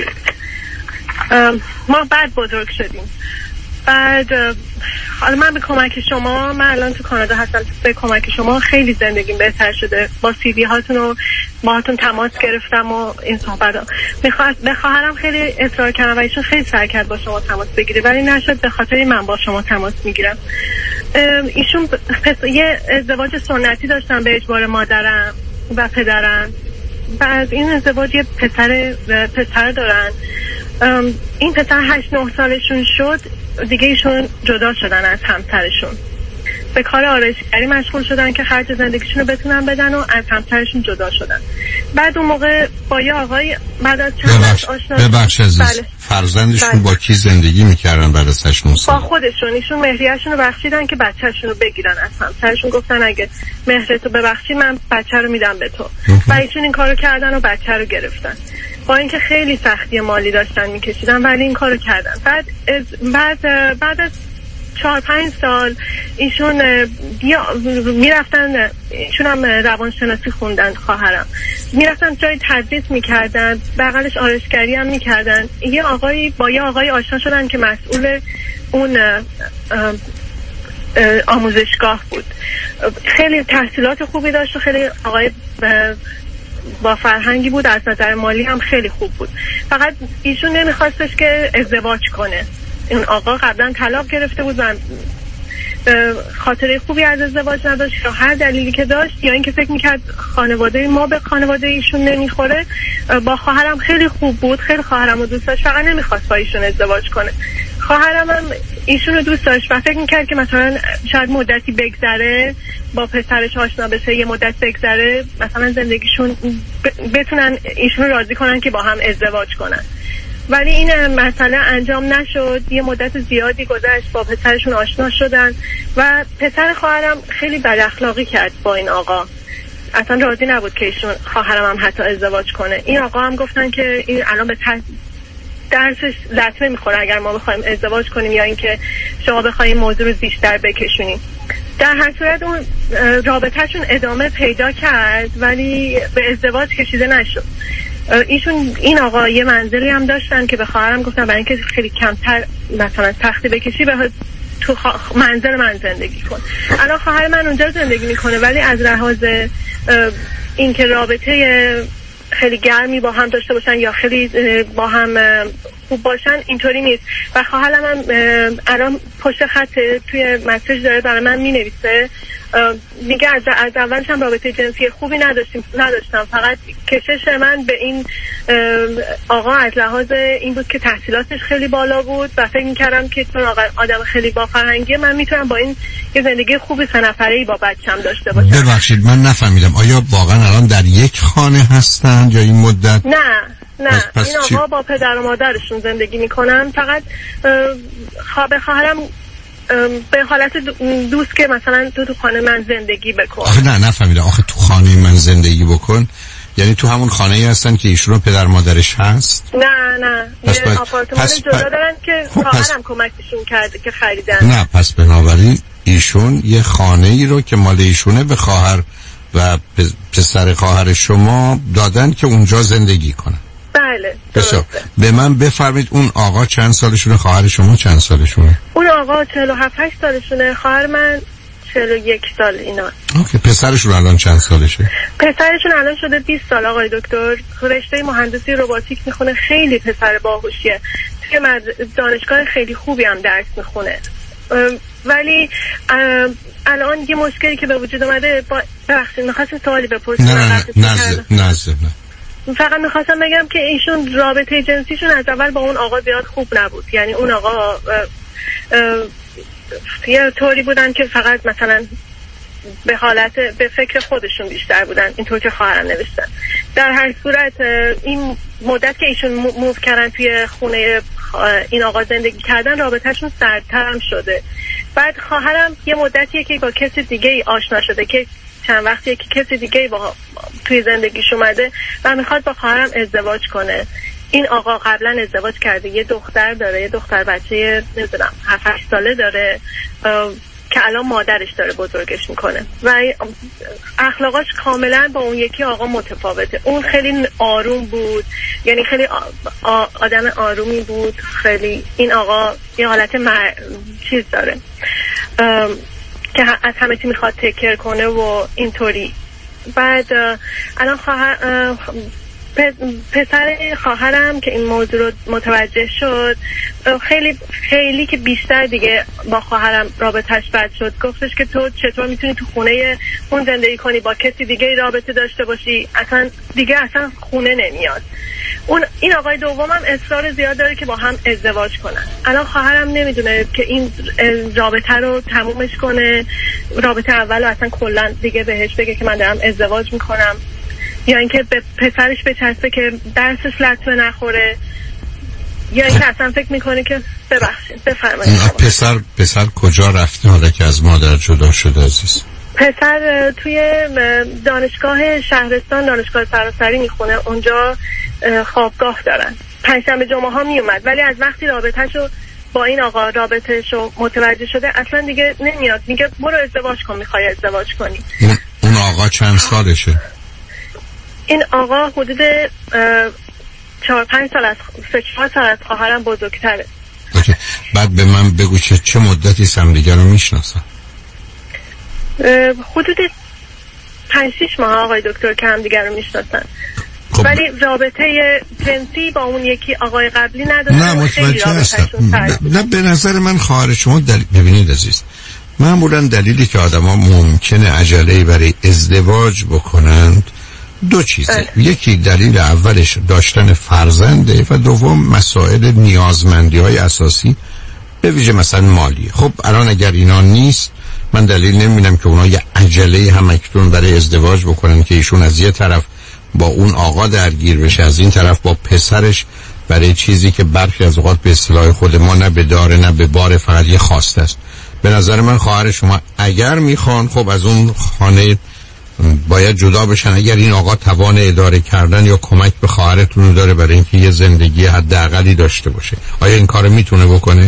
ما بعد بزرگ شدیم. بعد حالا من به کمک شما، من الان تو کانادا هستم، به کمک شما خیلی زندگیم بهتر شده. با سی وی هاتون رو باهاتون تماس گرفتم و این صحبت ها. میخواد به خواهرم خیلی اصرار کردم و ایشون خیلی سعی کرد با شما تماس بگیره، ولی نشد. به خاطر من با شما تماس میگیرم. ایشون پس یه ازدواج سنتی داشتن به اجبار مادرم و پدرم. بعد این ازدواج یه پسر پسر دارن. این پسر هشت نه سالشون شد، دیگه ایشون جدا شدن از همسرشون، به کار آرایشگری مشغول شدن که خرج زندگیشون رو بتونن بدن و از همسرشون جدا شدن. بعد اون موقع با یه آقای بعد از چند وقت آشنا ببخش عزیز، بله. فرزندشون بله. با کی زندگی میکردن بعد از هشت نه سال؟ با خودشون. ایشون مهریه‌شون رو بخشیدن که بچه‌شون رو بگیرن از همسرشون. گفتن اگه مهرتو ببخشی من بچه رو میدم به تو. و ایشون این کارو کردن و بچه رو گرفتن، با اینکه خیلی سختی مالی داشتن میکشیدن، ولی این کارو کردن. بعد از بعد بعد از چهار پنج سال ایشون میرفتن، ایشون هم روانشناسی خوندن، خواهرم میرفتن جای تدریس میکردن، بغلش آرایشگری هم میکردن. یه آقایی با یه آقای آشنا شدن که مسئول اون آموزشگاه بود. خیلی تحصیلات خوبی داشت و خیلی آقای با فرهنگی بود، از نظر مالی هم خیلی خوب بود. فقط ایشون نمیخواستش که ازدواج کنه. اون آقا قبلا طلاق گرفته بود و خاطره خوبی از ازدواج نداشت، یا هر دلیلی که داشت، یا اینکه فکر میکرد خانواده ما به خانواده ایشون نمیخوره. با خواهرم خیلی خوب بود، خیلی خواهرم رو دوست داشت، فقط نمیخواست با ایشون ازدواج کنه. خواهرم هم ایشون رو دوست داشت و فکر میکرد که مثلا شاید مدتی بگذره با پسرش آشنا بشه، یه مدت بگذره مثلا زندگیشون بتونن ایشون رو راضی کنن که با هم ازدواج کنن. ولی این مسئله انجام نشد. یه مدت زیادی گذشت، با پسرشون آشنا شدن و پسر خواهرم خیلی بد اخلاقی کرد با این آقا. اصلا راضی نبود که ایشون خواهرم هم حتی ازدواج کنه. این آقا هم گفتن که این الان به درسش لطمه میخوره اگر ما بخوایم ازدواج کنیم یا اینکه شما بخوایم موضوع رو بیشتر بکشونیم. در هر صورت اون رابطهشون ادامه پیدا کرد ولی به ازدواج کشیده نشد. ایشون این آقا یه منزلی هم داشتن که به خواهرم گفتن برای اینکه خیلی کمتر مثلا تختی بکشی به تو منزل من زندگی کن. الان خواهر من اونجا زندگی میکنه ولی از لحاظ اینکه رابطه خیلی گرمی با هم داشته باشن یا خیلی با هم خوب باشن اینطوری نیست. و خواهرم هم الان پشت خط توی مسیج داره برای من مینویسه، میگه از از اولش هم رابطه جنسی خوبی نداشتیم نداشتم فقط کشش من به این آقا از لحاظ این بود که تحصیلاتش خیلی بالا بود و فکر میکردم که چون آقا آدم خیلی با فرهنگی من میتونم با این یه زندگی خوبی سه نفره‌ای با بچه‌م داشته باشم. ببخشید من نفهمیدم آیا واقعا الان در یک خانه هستند یا این مدت؟ نه نه پس پس این آقا چی؟ با پدر و مادرشون زندگی میکنن. فقط خواب خواهرم به حالت دوست که مثلا تو تو خانه من زندگی بکن. آخه نه نفهمیدم. آخه تو خانه من زندگی بکن یعنی تو همون خانه ای هستن که ایشون پدر مادرش هست؟ نه نه یه آپارتمان جدا دارن که خب خواهرم کمکشون کرده که خریدن. نه پس بنابراین ایشون یه خانه ای رو که مال ایشونه به خواهر و پسر خواهر شما دادن که اونجا زندگی کنن. بله بسیار. به من بفرمید اون آقا چند سالشونه، خواهر شما چند سالشونه؟ اون آقا چهل و هفت هشت سالشونه، خواهر من چهل و یک سال اینا. اوکی. پسرشون الان چند سالشه؟ پسرشون الان شده بیست سال آقای دکتر. رشته مهندسی رباتیک میخونه، خیلی پسر باهوشیه، توی دانشگاه خیلی خوبی هم درس میخونه. ولی الان یه مشکلی که به وجود اومده با بخشید میخواستم سوالی بپرسم. نه نه نه نه نه فقط میخواستم بگم که ایشون رابطه جنسیشون از اول با اون آقا زیاد خوب نبود. یعنی اون آقا اه اه یه طوری بودن که فقط مثلا به حالت به فکر خودشون بیشتر بودن، اینطور که خواهرم نوشتن. در هر صورت این مدت که ایشون موو کردن توی خونه این آقا زندگی کردن رابطهشون سردتر هم شده. بعد خواهرم یه مدتیه که با کسی دیگه آشنا شده که چند وقتیه که کسی دیگه با توی زندگیش اومده و میخواد با خواهرم ازدواج کنه. این آقا قبلا ازدواج کرده، یه دختر داره، یه دختر بچه نمیدونم هفت هشت ساله داره که الان مادرش داره بزرگش میکنه و اخلاقاش کاملا با اون یکی آقا متفاوته. اون خیلی آروم بود، یعنی خیلی آدم آرومی بود خیلی. این آقا یه حالت مر... چیز داره که از همه چی میخواد تکر کنه و اینطوری. بعد الان خواهر پسر خواهرم که این موضوع رو متوجه شد خیلی خیلی که بیشتر دیگه با خواهرم رابطهش بد شد. گفتش که تو چطور میتونی تو خونه اون زندگی کنی، با کسی دیگه رابطه داشته باشی، اصلا دیگه اصلا خونه نمیاد. اون این آقای دومم اصرار زیاد داره که با هم ازدواج کنن. الان خواهرم نمیدونه که این رابطه رو تمومش کنه، رابطه اول رو اصلا کلا دیگه بهش بگه که من دارم ازدواج میکنم، یا اینکه به پسرش بچسبه که درسش لطمه نخوره، یا اینکه اصلا فکر میکنه که ببخشید بفرمایید. پسر پسر کجا رفته حالا که از مادر جدا شده عزیز؟ پسر توی دانشگاه شهرستان، دانشگاه سراسری میخونه، اونجا خوابگاه دارن. پنجشنبه جمعه ها میومد ولی از وقتی رابطه‌شو با این آقا رابطهشو متوجه شده اصلا دیگه نمیاد، میگه برو ازدواج کن، میخوای ازدواج کنی. اون آقا چند سالشه؟ این آقا حدود چهار پنج سال از سه چهار سال از خواهرم بزرگتره. اوکی. بعد به من بگو چه چه مدتی همدیگه رو میشناسن؟ حدود پنج شیش ماه آقای دکتر که همدیگه رو میشناسن. خب. ولی رابطه جنسی با اون یکی آقای قبلی نداشتن. نه متوجه هستم. نه به نظر من خواهر شما دل... ببینید عزیز، معمولا دلیلی که آدم ها ممکنه عجله برای ازدواج بکنند دو چیزه. اه. یکی دلیل اولش داشتن فرزنده و دوم مسائل نیازمندی های اساسی به ویژه مثلا مالی. خب الان اگر اینا نیست من دلیل نمیبینم که اونا یه عجله هم اکنون برای ازدواج بکنن که ایشون از یه طرف با اون آقا درگیر بشه، از این طرف با پسرش برای چیزی که برخی از اوقات به اصطلاح خود ما نه به داره نه به بار، فقط یه خواسته است. به نظر من خواهر شما اگر میخوان خب از اون خانه باید جدا بشن. اگر این آقا توان اداره کردن یا کمک به خواهرتون داره برای اینکه یه زندگی حداقلی داشته باشه، آیا این کارو میتونه بکنه؟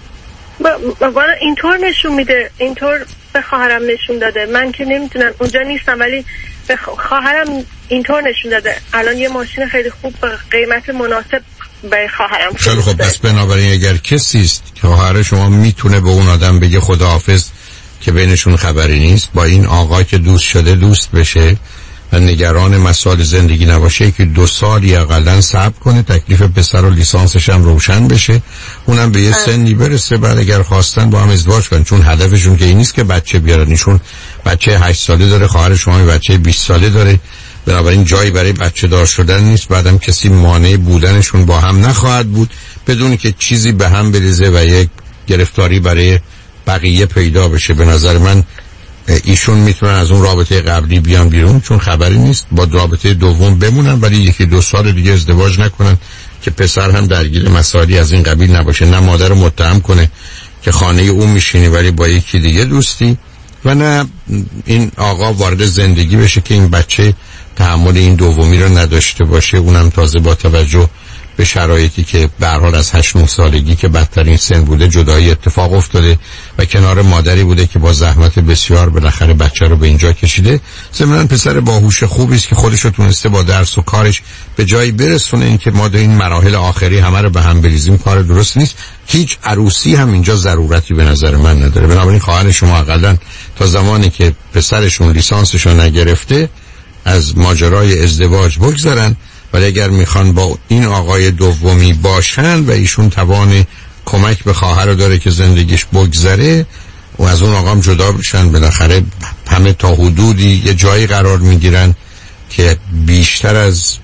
والا اینطور نشون میده، اینطور به خواهرم نشون داده. من که نمیتونم اونجا نیستم ولی به خواهرم اینطور نشون داده. الان یه ماشین خیلی خوب به قیمت مناسب به خواهرم خیلی خب. بس بنابراین اگر کسی است که خواهر شما میتونه به اون آدم بگه خداحافظ که بینشون خبری نیست، با این آقا که دوست شده دوست بشه و نگران مسائل زندگی نباشه، که دو سالی اقلن صبر کنه، تکلیف پسر و لیسانسش هم روشن بشه، اونم به یه سنی برسه، بعد اگر خواستن با هم ازدواج کنن. چون هدفشون که این نیست که بچه بیارن، ایشون بچه هشت ساله داره، خواهر شما بچه بیست ساله داره، بنابراین جایی برای بچه دار شدن نیست. بعدم کسی مانع بودنشون با هم نخواهد بود بدون که چیزی به هم بریزه و یک گرفتاری برای بقیه پیدا بشه. به نظر من ایشون میتونن از اون رابطه قبلی بیان بیرون، چون خبری نیست، با رابطه دوم بمونن ولی یکی دو سال دیگه ازدواج نکنن که پسر هم درگیر مسائلی از این قبیل نباشه، نه مادر رو متهم کنه که خانه اون میشینی ولی با یکی دیگه دوستی، و نه این آقا وارد زندگی بشه که این بچه تحمل این دومی رو نداشته باشه، اونم تازه با توجه به شرایطی که به هر حال از هشت نه سالگی که بدترین سن بوده جدایی اتفاق افتاده و کنار مادری بوده که با زحمت بسیار بالاخره بچه رو به اینجا کشیده. ضمناً پسر باهوش خوبی است که خودش رو تونسته با درس و کارش به جایی برسونه. این که ما در این مراحل آخری همه رو به هم بریزیم کار درست نیست. هیچ عروسی هم اینجا ضرورتی به نظر من نداره. بنابراین خواهر شما حداقل تا زمانی که پسرشون لیسانسش رو نگرفته از ماجرای ازدواج بگذارن، ولی اگر میخوان با این آقای دومی باشن و ایشون توان کمک به خواهر داره که زندگیش بگذره و از اون آقام جدا بشن، بالاخره همه تا حدودی یه جایی قرار میگیرن که بیشتر از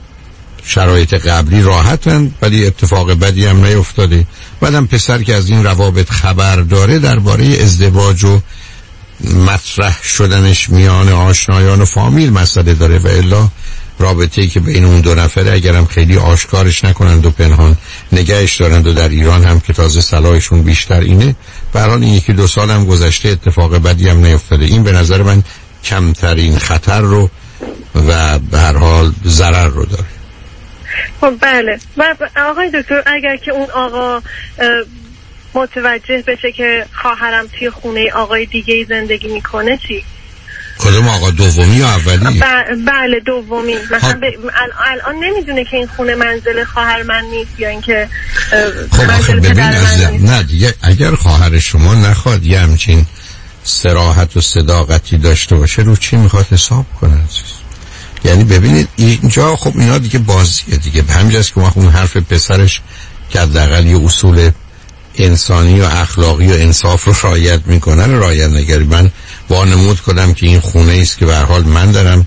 شرایط قبلی راحتن ولی اتفاق بدی هم نیفتاده. بعدم پسر که از این روابط خبر داره درباره ازدواج و مطرح شدنش میان آشنایان و فامیل مسئله داره، و الا رابطه‌ای که بین اون دو نفره اگرم خیلی آشکارش نکنند و پنهان نگهش دارند و در ایران هم که تازه صلاحشون بیشتر اینه، به هر حال این یکی دو سال هم گذشته اتفاق بدی هم نیفتاده. این به نظر من کمترین خطر رو و به هر حال ضرر رو داره. خب بله. و آقای دکتر اگر که اون آقا متوجه بشه که خواهرم توی خونه آقای دیگه زندگی میکنه چی؟ کدوم آقا، دومی یا اولی؟ ب... بله دومی. مثلا ب... الان نمیدونه که این خونه منزل خواهر من نیست یا اینکه خب آخه ببین عزیزم، نه دیگه اگر خواهر شما نخواد یه همچین صراحت و صداقتی داشته باشه رو چی میخواد حساب کنه عزیز؟ یعنی ببینید اینجا خب اینا دیگه بازیه دیگه. به همینجاست که ما اون حرف پسرش که حداقل یه اصول انسانی و اخلاقی و انصاف رو رعایت میکنه رو رعایت نگری. من وانمود کنم که این خونه است که به هر حال من دارم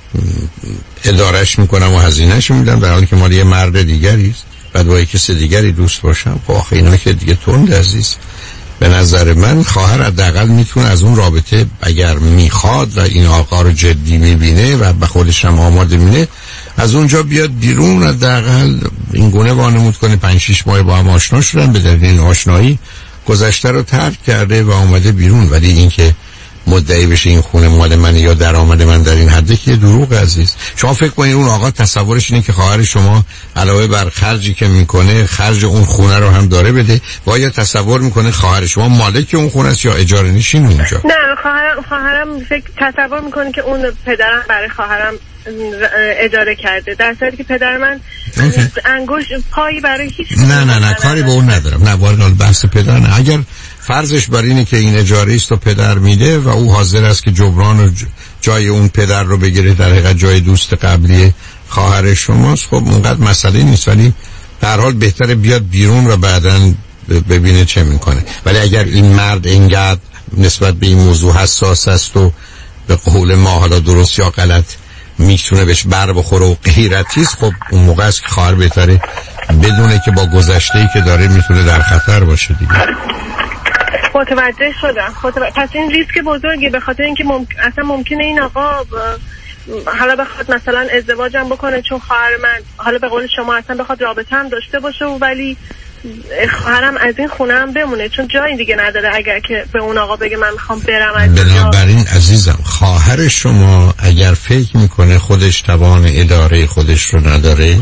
ادارش میکنم و هزینه‌اش میدم، در حالی که مال یه مرد دیگری است، بعد با یک کس دیگری دوست باشم. خب آخه اینا که دیگه تند عزیز. به نظر من خواهر حداقل میتونه از اون رابطه اگر میخواد و این آقا رو جدی میبینه و به خودش هم آماده میبینه از اونجا بیاد بیرون، حداقل این گونه وانمود کنه پنج شش ماه با هم آشنا شدن، به دلیل این آشنایی گذشته رو ترک کرده و آمده بیرون. ولی اینکه مدعی بشه این خونه مال من یا درآمد من در این حده که دروغ عزیز. شما فکر کنید اون آقا تصورش اینه که خواهر شما علاوه بر خرجی که میکنه خرج اون خونه رو هم داره بده، و یا تصور میکنه خواهر شما مالک اون خونه است یا اجاره نشین اونجا؟ نه، خواهرم خواهرم فکر تصور میکنه که اون پدرم برای خواهرم اجاره کرده، در صورتی که پدر من انگوش پایی برای هیچ. نه نه نه کاری به اون ندارم، نه وارد بحث پدر نه. اگر فرضش بر اینه که این اجاره است و پدر میده و او حاضر است که جبران و جای اون پدر رو بگیره، در حقیقت جای دوست قبلی خواهر شماست، خب اونقدر مسئله نیست، ولی در حال بهتره بیاد بیرون و بعداً ببینه چه میکنه. ولی اگر این مرد اینقدر نسبت به این موضوع حساس است و به قول ما حالا درست یا غلط میتونه بهش بر بخوره و غیرتیست، خب اون موقع است که خواهر بهتره بدونه که با گذشته‌ای که داره میتونه در خطر باشه دیگه. متوجه شدم. متوجه... پس این ریسک بزرگی، به خاطر اینکه ممکن... اصلا ممکنه این آقا ب... حالا بخواد مثلا ازدواجم بکنه، چون خواهر من حالا به قول شما اصلا بخواد رابطه هم داشته باشه و ولی خواهرم از این خونه هم بمونه، چون جایی دیگه نداره اگر که به اون آقا بگه من میخوام برم از اینجا. بنابراین عزیزم، خواهر شما اگر فکر میکنه خودش توان اداره خودش رو نداره،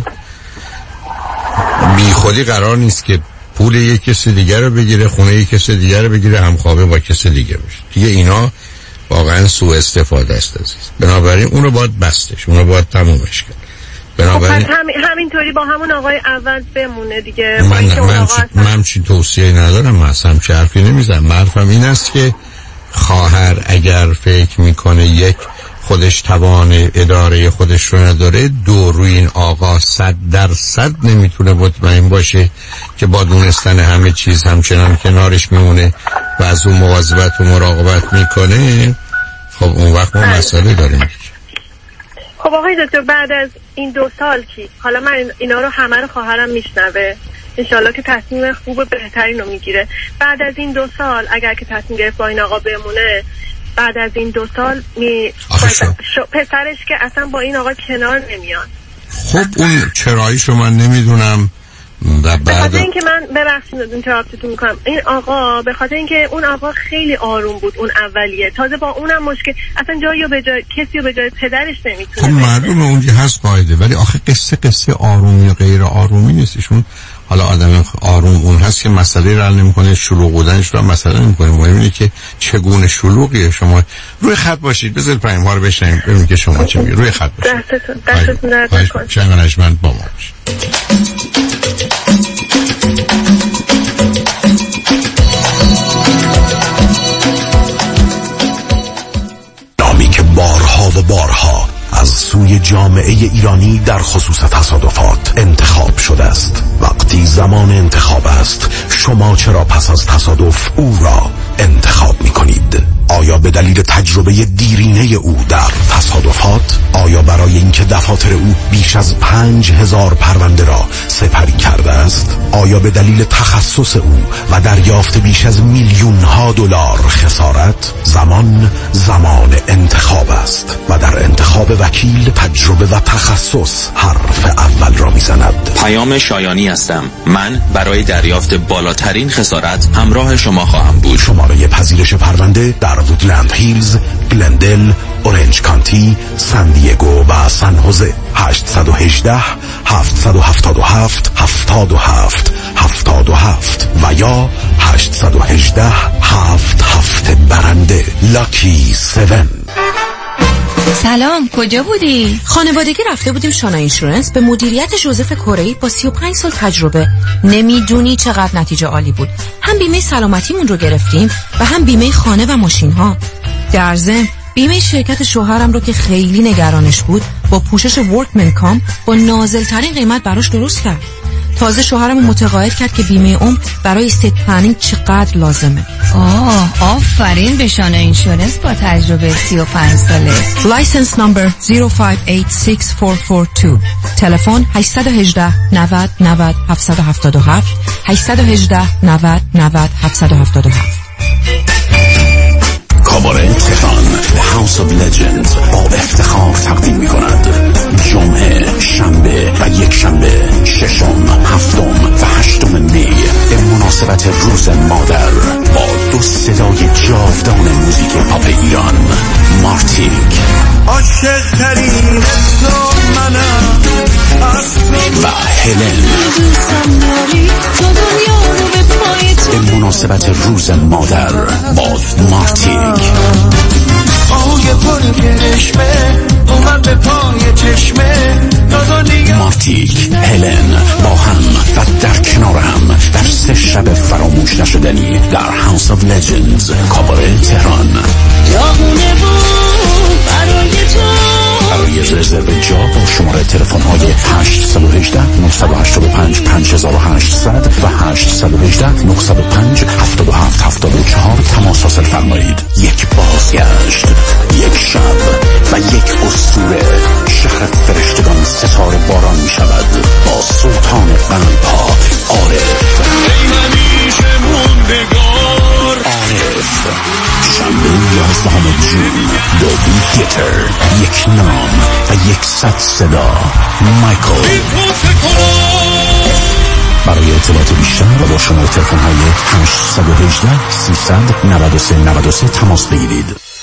بی خودی قرار نیست که پول یک کسی دیگر رو بگیره، خونه یک کسی دیگر رو بگیره، همخوابه با کسی دیگه بشه. دیگه اینا واقعا سوء استفاده است عزیز. بنابراین اون رو باید بستش، اون رو باید تمومش کرد. بنابراین خب همین همینطوری با همون آقای اول بمونه دیگه. من من, من چی توصیه ندارم، من اصلا چه حرفی نمیزنم. حرفم این است که خواهر اگر فکر میکنه یک خودش توان اداره خودش رو نداره، دو روی این آقا صد درصد نمیتونه مطمئن باشه که با دونستن همه چیز همچنان کنارش میمونه و از اون مواظبت و مراقبت میکنه، خب اون وقت ما مسئله داریم. خب آقای دکتر، بعد از این دو سال کی؟ حالا من اینا رو همه رو خواهرم میشنوه، انشالله که تصمیم خوب بهترین رو میگیره. بعد از این دو سال اگر که تصمیم گرفت با این آقا بمونه، بعد از این دو سال می پسرش که اصلا با این آقا کنار نمیان. خب اون چراییشو من نمیدونم. و به خاطر اینکه من ببخشید اینتراپتتون میکنم، این آقا به خاطر اینکه اون آقا خیلی آروم بود اون اولیه، تازه با اونم مشکل اصلا جایی به جای کسی رو به جای پدرش نمیتونه. خب معلومه اونجا هست قاعده، ولی آخه قصه قصه آرومی و غیر آرومی نیستشون. حالا آدم آروم اون هست که مسئله رو حل نمیکنه، شلوغ بودنش رو مسئله نمیکنه. مهم اینه که چگونه شلوغیه. شما روی خط باشید، بذارید پیام ها رو بشنویم ببینید که شما چه میگید. روی خط باشید. دستتون دستتون درد نکنه. چه منیجمنت با ما باشید. نامی که بارها و بارها از سوی جامعه ایرانی در خصوص تصادفات انتخاب شده است. وقتی زمان انتخاب است، شما چرا پس از تصادف او را انتخاب می کنید؟ آیا به دلیل تجربه دیرینه او در تصادفات؟ آیا برای اینکه دفاتر او بیش از پنج هزار پرونده را سپری کرده است؟ آیا به دلیل تخصص او و دریافت بیش از میلیون ها دلار خسارت؟ زمان زمان انتخاب است و در انتخاب وکیل تجربه و تخصص حرف اول را میزند. پیام شایانی هستم. من برای دریافت بالاترین خسارت همراه شما خواهم بود. شماره پذیرش پرونده در وودلند هیلز، گلندل، اورنج کانتی، سان دیگو و سان هوزه. هشت یک هشت هفت هفت هفت هفت هفت هفت هفت و یا هشت یک هشت هفت هفت برنده. لاکی سون. سلام، کجا بودی؟ خانوادگی رفته بودیم شانا اینشورنس به مدیریت جوزف کره‌ای با سی و پنج سال تجربه. نمیدونی چقدر نتیجه عالی بود. هم بیمه سلامتیمون رو گرفتیم و هم بیمه خانه و ماشین ها. در ضمن بیمه شرکت شوهرم رو که خیلی نگرانش بود با پوشش ورکمن کام با نازل ترین قیمت براش درست کرد. تازه شوهرم متقاعد کرد که بیمه عمر برای استیت پلنینگ چقدر لازمه. آه، آفرین به شانا اینشورنس با تجربه سی و پنج ساله. لایسنس نمبر صفر پنج هشت شش چهار چهار دو. تلفن هشت یک هشت نود نود هفت هفت هفت هشت یک هشت نود نود هفت هفت هفت. کاباره تهران The House of Legends با افتخار تقدیم می کند جمعه، شنبه و یک شنبه ششم، هفتم و هشتم می به مناسبت روز مادر با دو صدای جاودان موزیک پاپ ایران، مارتینگ. عاشق ترین تو منم و هلن به مناسبت روز مادر با مارتینگ. آه پر کرشمه اومد به پای چشمه مارتینگ، هلن با هم و در کنار هم در سه شب فراموش نشدنی در هاوس آف لجندز کاباره تهران. یاهونه بود برای تو. برای رزرو جا با شماره تلفن های هشت یک هشت نه هشت پنج پنج هشت صفر صفر و هشت یک هشت نه صفر پنج هفت هفت هفت چهار تماس حاصل فرمایید. یک بازگشت، یک شب و یک اسطوره. شهر فرشتگان ستاره باران می شود با سلطان قلب‌ها عارف. ای همیشه موندگار عارف. شنبه یازدهم جون، دولبی تیتر. یک نام و یک صد صدا، مایکل. برای اطلاعات بیشتر و با شماره تلفن های هشت یک هشت سیصد و نود و سه نود و سه تماس بگیرید.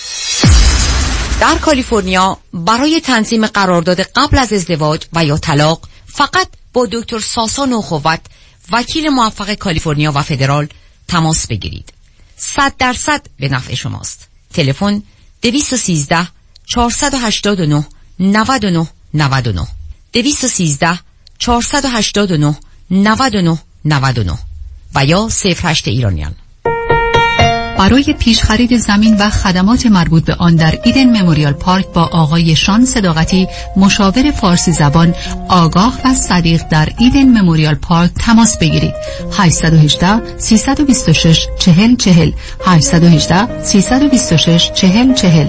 در کالیفرنیا برای تنظیم قرارداد قبل از ازدواج و یا طلاق فقط با دکتر ساسا نوخوت، وکیل موفق کالیفرنیا و فدرال تماس بگیرید. صد درصد به نفع شماست. تلفن دویست و سیزده چهارصد و هشتاد و نه نود و نه نود و نه دویست و سیزده چهارصد و هشتاد و نه نود و نه نود و نه و یا صفر هشت ایرانیان. برای پیش خرید زمین و خدمات مربوط به آن در ایدن مموریال پارک با آقای شان صداقتی، مشاور فارسی زبان آگاه و صدیق در ایدن مموریال پارک تماس بگیرید. هشت یک هشت سه دو شش چهل چهل هشت یک هشت سه دو شش چهل چهل.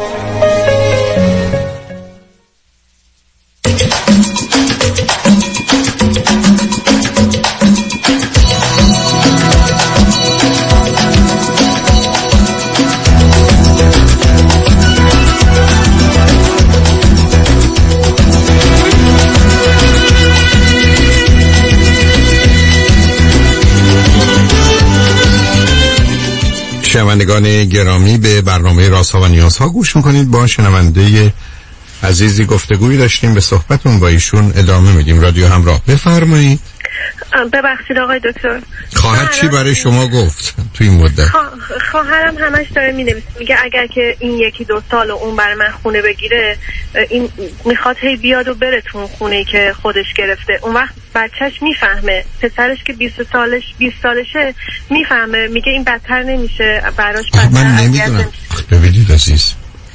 شنوندگان گرامی، به برنامه رازها و نیازها گوش میکنید. با شنونده عزیزی گفتگوی داشتیم، به صحبتون با ایشون ادامه میدیم. رادیو همراه، بفرمایید. ببخشید آقای دکتر. خواهر چی برای شما گفت تو این مدت؟ خواهرم همش داره مینویسه، میگه اگر که این یکی دو سال و اون برای من خونه بگیره، این میخواد هی بیاد و بره تو اون خونه‌ای که خودش گرفته. اون وقت بچهش میفهمه، پسرش که بیست سالش بیست سالشه میفهمه، میگه این بدتر نمیشه براش. بدتر من نمیدونم. ببینید عزیز،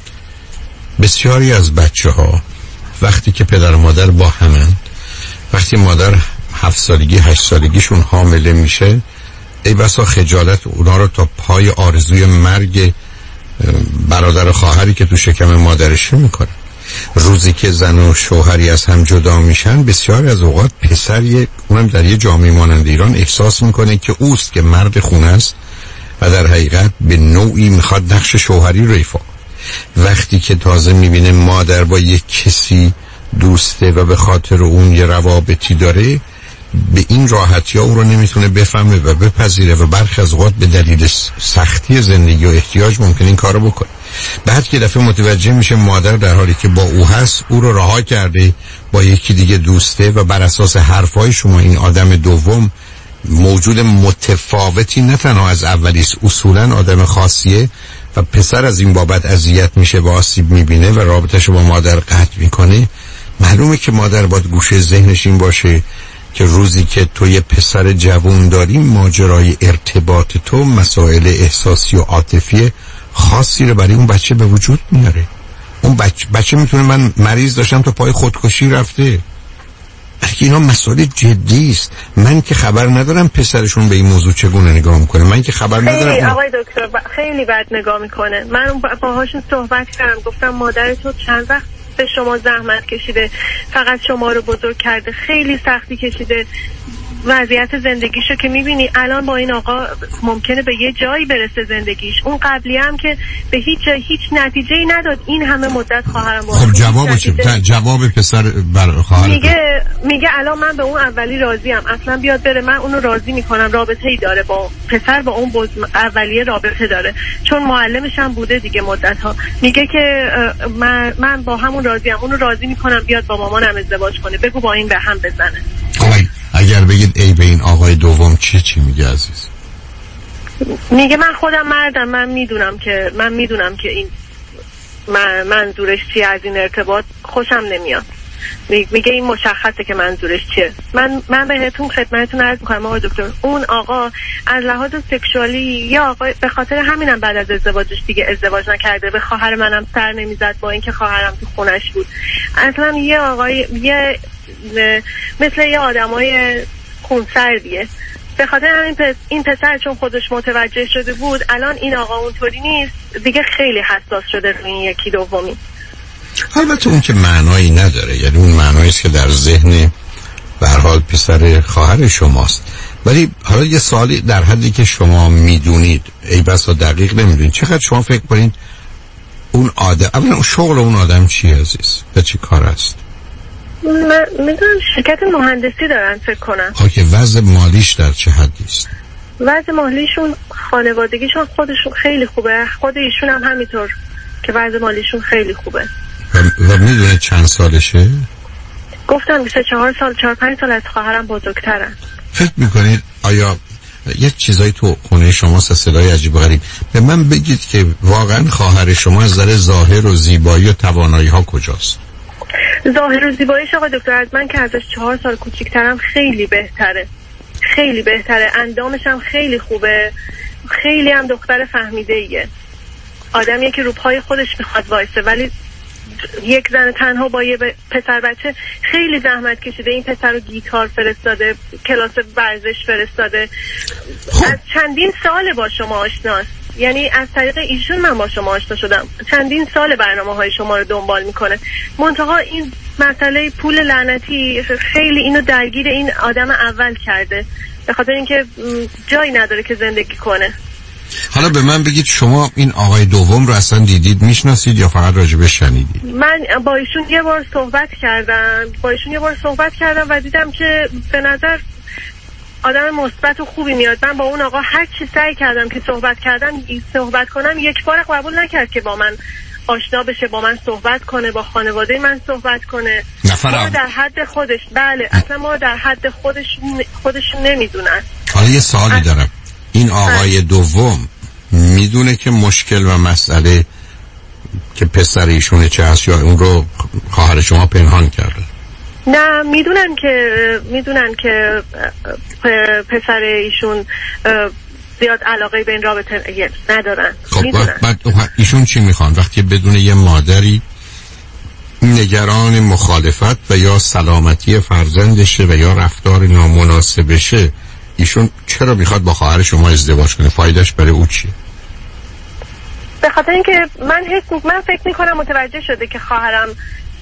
بسیاری از بچه ها وقتی که پدر و مادر با همند، وقتی مادر هفت سالگی هشت سالگیشون حامله میشه، ای بسا خجالت اونا رو تا پای آرزوی مرگ برادر و خواهری که تو شکم مادرشه میکنه. روزی که زن و شوهری از هم جدا میشن، بسیاری از اوقات پسر، اونم در یه جامعه مانند ایران، احساس میکنه که اوست که مرد خونه است و در حقیقت به نوعی میخواد نقش شوهری رو ایفا. وقتی که تازه میبینه مادر با یک کسی دوسته و به خاطر اون یه روابطی داره، به این راحتی ها اون رو نمیتونه بفهمه و بپذیره و برخی از اوقات به دلیل سختی زندگی و احتیاج ممکن این کارو بکنه. بعد که دفعه متوجه میشه مادر در حالی که با او هست او رو رها کرده، با یکی دیگه دوسته و بر اساس حرفای شما این آدم دوم موجود متفاوتی نه تنها از اولیست، اصولا آدم خاصیه و پسر از این بابت اذیت میشه و آسیب میبینه و رابطه‌شو با مادر قطع میکنه. معلومه که مادر باید گوشه ذهنش این باشه که روزی که تو یه پسر جوان داری، ماجرای ارتباط تو مسائل احساسی و عاطفی خاصی رو برای اون بچه به وجود میاره. اون بچه, بچه میتونه من مریض داشتم تا پای خودکشی رفته. بلکه اینا مسائل جدی است. من که خبر ندارم پسرشون به این موضوع چگونه نگاه میکنه، من که خبر ندارم. خیلی آقای دکتر ب... خیلی بد نگاه میکنه. من باهاشون صحبت کردم، گفتم مادر تو چند وقت به شما زحمت کشیده، فقط شما رو بزرگ کرده، خیلی سختی کشیده، وضعیت زندگیشو که میبینی الان با این آقا ممکنه به یه جایی برسه زندگیش، اون قبلی هم که به هیچ جای هیچ نتیجه‌ای نداد. این همه مدت خواهرم با خب جواب چه؟ جواب پسر بر خواهر میگه میگه الان من به اون اولی راضی ام، اصلا بیاد بره من اونو راضی میکنم. رابطه‌ای داره با پسر، با اون اولیه رابطه داره چون معلمش هم بوده دیگه مدت‌ها. میگه که من من با همون راضی ام، اونو راضی میکنم بیاد با مامانم ازدواج کنه، بگو با این به هم بزنه. اگر بگید ای به این آقای دوم چی چی میگه عزیز؟ میگه من خودم مردم، من میدونم که من میدونم که این من منظورش چیه از این ارتباط، خوشم نمیاد. میگه این مشخصه که منظورش چیه. من من بهتون خدمتتون عرض میکنم آقای دکتر، اون آقا از لحاظ سکشوالی یا آقا به خاطر همینم بعد از ازدواجش دیگه ازدواج نکرده، به خواهر منم سر نمیزد با اینکه خواهرم تو خونش بود. اصلا یه آقای یه مثل یه آدمای خونسردیه. به خاطر همین پس این پسر چون خودش متوجه شده بود الان این آقا اونطوری نیست دیگه، خیلی حساس شده روی این یکی دومی. البته اون که معنایی نداره، یعنی اون معنایی است که در ذهن به هر حال پسر خواهر شماست. ولی حالا یه سوالی در حدی که شما میدونید، ای بسا دقیق نمیدونید، چقدر شما فکر کنید اون آدم اولا شغل اون آدم چی عزیز؟ به چی کار است؟ من میدونم شرکت مهندسی دارن فکر کنم. خب که وضع مالیش در چه حدی است؟ وضع مالیشون خانوادگیشون خودشون خیلی خوبه، خود ایشون هم همینطور که وضع مالیشون خیلی خوبه. و, و میدونه چند سالشه؟ گفتم بیست و چهار سال، چهار پنج سال از خواهرم بزرگترن. فکر میکنید آیا یه چیزایی تو خونه شماست، صدای عجیب و غریب، به من بگید که واقعا خواهر شما از نظر ظاهر و زیبایی و توانایی ها کجاست؟ ظاهر و زیباییش آقا دکتر از من که ازش چهار سال کوچیک‌ترم خیلی بهتره، خیلی بهتره. اندامش هم خیلی خوبه، خیلی هم دختر فهمیده ایه، آدمیه که رو پای خودش میخواد وایسه. ولی یک زن تنها با یه پسر بچه خیلی زحمت کشیده. این پسر رو گیتار فرستاده، کلاس ورزش فرستاده، از چندین سال با شما آشناست. یعنی از طریق ایشون من با شما آشنا شدم، چندین سال برنامه های شما رو دنبال میکنه. منتها این مسئله پول لعنتی خیلی اینو درگیر این آدم اول کرده، به خاطر اینکه جایی نداره که زندگی کنه. حالا به من بگید شما این آقای دوم رو اصلا دیدید، میشناسید یا فقط راجبش شنیدید؟ من با ایشون یه بار صحبت کردم با ایشون یه بار صحبت کردم و دیدم که به نظر آدم مثبت و خوبی میاد. من با اون آقا هر چی سعی کردم که صحبت کردم صحبت کنم، یک بار قبول نکرد که با من آشنا بشه، با من صحبت کنه، با خانواده من صحبت کنه. ما در حد خودش، بله اصلا ما در حد خودش خودش نمیدونن. حالا یه سوالی دارم، این آقای دوم میدونه که مشکل و مسئله که پسر ایشونه چه هست یا اون رو خواهر شما پنهان کرده؟ نه میدونن که میدونن که پسر ایشون زیاد علاقه به این رابطه ندارن. خب بعد ایشون چی میخوان وقتی بدون یه مادری نگران مخالفت و یا سلامتی فرزندشه و یا رفتار نامناسبشه، ایشون چرا میخواد با خواهر شما ازدواج کنه؟ فایدهش برای او چیه؟ به خاطر اینکه من حس من فکر میکنم متوجه شده که خواهرم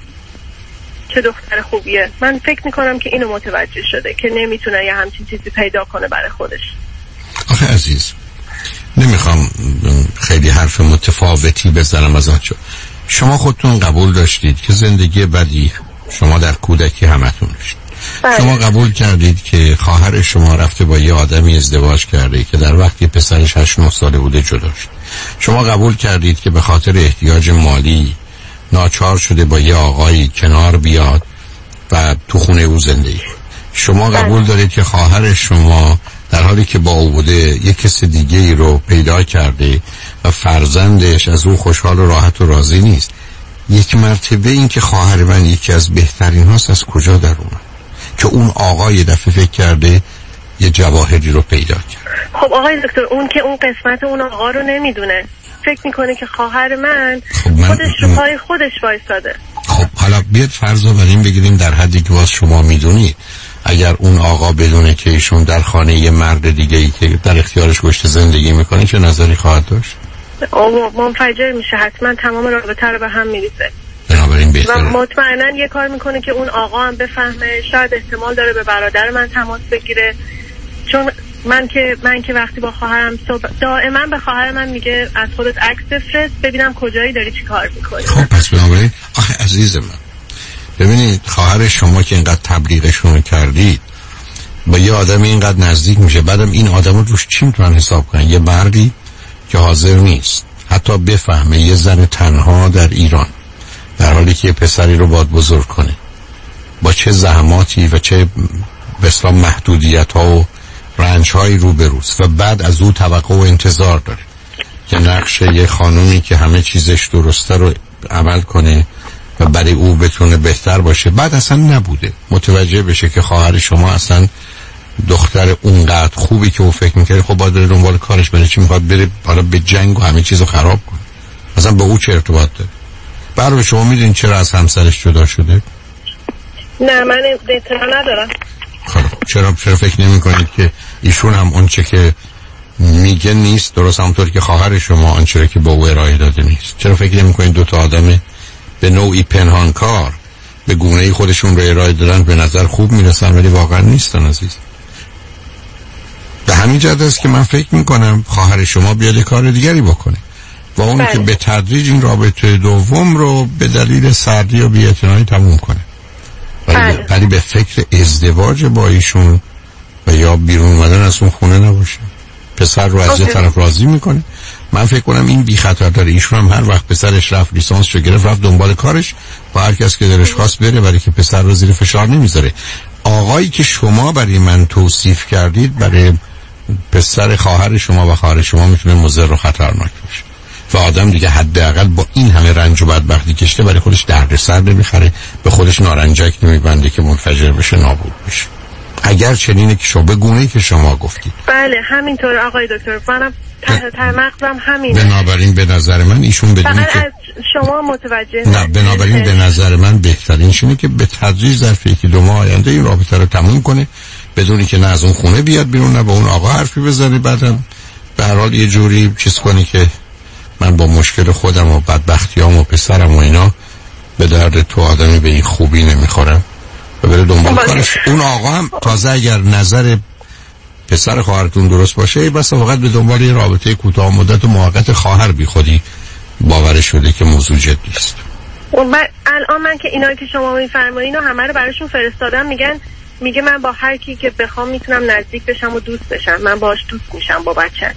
چه دختر خوبیه. من فکر میکنم که اینو متوجه شده که نمیتونه یه همچین چیزی پیدا کنه برای خودش. آخه عزیز نمیخوام خیلی حرف متفاوتی بزنم از آنچه شما خودتون قبول داشتید که زندگی بدی شما در کودکی همتون داشتید. شما قبول کردید که خواهر شما رفته با یه آدمی ازدواج کرده که در وقتی پسرش هشت نه ساله بوده جدا شد. شما قبول کردید که به خاطر احتیاج مالی ناچار شده با یه آقایی کنار بیاد و تو خونه او زندگی. شما قبول دارید که خواهر شما در حالی که با او بوده یک کس دیگه ای رو پیدا کرده و فرزندش از او خوشحال و راحت و راضی نیست. یک مرتبه این که خواهر من یکی از بهترین هاست از کجا در اومد که اون آقا یه دفعه فکر کرده یه جواهری رو پیدا کرد؟ خب آقای دکتر اون که اون قسمت اون آقا رو نمیدونه، فکر میکنه که خواهر من, خب من خودش رو پای خودش وایساده. خب حالا بیاد فرض رو بر این بگیریم در حدی که باز شما میدونید اگر اون آقا بدونه که ایشون در خانه یه مرد دیگه ای که در اختیارش گشته زندگی میکنه چه نظری خواهد داشت؟ او منفجر میشه، حتما تمام رابطه رو به هم میریزه. بنابراین بنابراین بهتره. و مطمئنا یه کار میکنه که اون آقا هم بفهمه، شاید احتمال داره به برادر من تماس بگیره، چون من که من که وقتی با خواهرم صبح دائما به خواهر من میگه از خودت عکس بفرست ببینم کجایی داری چی کار میکنی. خب پس بنابراین آخه عزیز من ببینید خواهر شما که اینقدر تبلیغشون کردید با یه آدم اینقدر نزدیک میشه، بعدم این آدم رو روش چی میتونن حساب کنن؟ یه مردی که حاضر نیست حتی بفهمه یه زن تنها در ایران در حالی که یه پسری رو باید بزرگ کنه با چه زحماتی و چه بسیار محدودیت ها و رنج هایی رو بروست و بعد از او توقع و انتظار داره که نقش یه خانومی که همه چیزش درسته رو عمل کنه و برای او بتونه بهتر باشه، بعد اصلا نبوده متوجه بشه که خواهر شما اصلا دختر اونقدر خوبی که او فکر میکنه خب باید داره دنبال کارش بره، چی میخواد بره حالا به جنگ و همه چیزو خراب کنه، اصلا به او چه ارتباط داره؟ برای شما میدونین چرا از همسرش جدا شده؟ نه من اطلاع ندارم. خب چرا چرا فکر نمی کنید که ایشون هم اون چه که میگه نیست، درست همونطور که خواهر شما آنچه که با او ارائه داده نیست؟ چرا فکر نمی کنید دو تا آدم به نوعی پنهانکار به گونه‌ای خودشون رو ارائه دادن به نظر خوب میرسن ولی واقعا نیستن عزیز؟ به همین جهت است که من فکر میکنم خواهر شما بیاد کار دیگری بکنه و اون بله. که به تدریج این رابطه دوم رو به دلیل سردی و بی‌اعتنایی تموم کنه ولی, بله. ولی به فکر ازدواج با ایشون و یا بیرون اومدن از اون خونه نباشه. پسر رو از یه طرف راضی میکنه، من فکر کنم این بی خطر داره. ایشون هم هر وقت پسرش رفت لیسانس رو گرفت رفت دنبال کارش با هر کس که دلش خواست بره، برای که پسر رو زیر فشار نمیذاره. آقایی که شما برای من توصیف کردید برای پسر خواهر شما و خواهر شما میتونه مضر و خطرناک باشه و آدم دیگه حداقل با این همه رنج و بدبختی کشته برای خودش دردسر نمیخره، به خودش نارنجک نمیبنده که منفجر بشه نابود بشه. اگر چنینه که شما به گونه‌ای که شما گفتید. بله همینطور آقای دکتر، منم ته ته مغزم همینه. بنابراین به نظر من ایشون بدونی که از شما متوجه نه، بنابراین به نظر من بهترین اینه که به تدریج ظرف یکی دو ماه آینده این رابطه رو تموم کنه بدونی که نه از اون خونه بیاد بیرون نه با اون آقا حرفی بزنه، بعدم به هر حال یه جوری چیز کنی که من با مشکل خودم و بدبختیام و پسرم و اینا به درد تو آدمی به این خوبی نمیخورم و بره دنبال کارش. اون آقا هم تازه اگر نظر پسر خواهرتون درست باشه بس فقط به دنبال یه رابطه کوتاه مدت و موقت خواهر بی خودی باور شده که موضوع جدی است. من الان من که اینا که شما میفرمایید اینا همه رو براشون فرستادم، میگن میگه من با هر کی که بخوام میتونم نزدیک بشم و دوست بشم، من باهاش دوست میشم با بچت.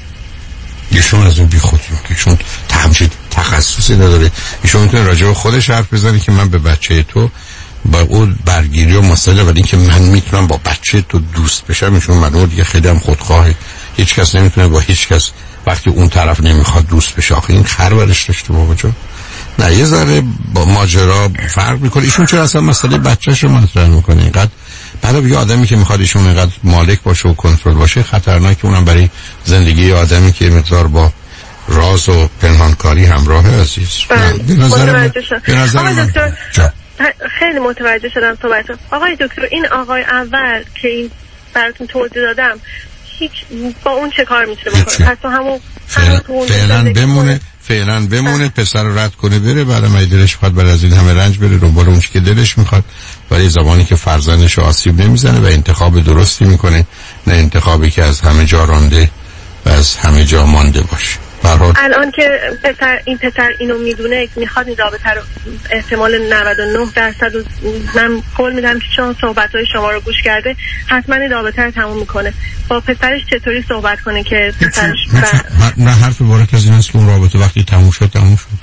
ایشون از اون بی خودی که ایشون همچین تخصصی نداره، ایشون میتونه راجع به خودش حرف بزنه که من به بچه تو با اون برگیری و مسئله، ولی اینکه من میتونم با بچه تو دوست بشم ایشون منو دیگه خیلی هم خودخواهه. هیچ کس نمیتونه با هیچ کس وقتی اون طرف نمیخواد دوست بشه. آخه این خرورش داشته بابا جان. نه یه ذره با ماجرا فرق میکنه. ایشون چرا اصلا مسئله بچه‌شو مطرح میکنه اینقدر؟ بعد یه آدمی که میخواد ایشون اینقدر مالک باشه و کنترل باشه خطرناکه، اونم برای زندگی آدمی که مقدار با راز و پنهانکاری همراه عزیز. به نظر من به نظر من خیلی متوجه شدم صحبتتون. آقای دکتر این آقای اول که این براتون توضیح دادم هیچ با اون چه کار میتونه بکنه؟ پس تو همون فعلا بمونه فعلا بمونه پسر رو رد کنه بره، بعدم اگه دلش بخواد بعد از این همه رنج بره دنبال اون که دلش میخواد، ولی زمانی که فرزندش آسیب نمیزنه و انتخاب درستی میکنه، نه انتخابی که از همه جا رانده و از همه جا مانده باشه. الان که پسر این پسر اینو میدونه میخواد این رابطه رو احتمال نود و نه درصد من قول میدم که چون صحبت‌های شما رو گوش کرده حتما این رابطه رو تموم میکنه. با پسرش چطوری صحبت کنه که پسرش نه حرف بارک از این است که اون رابطه وقتی تموم شد تموم شد.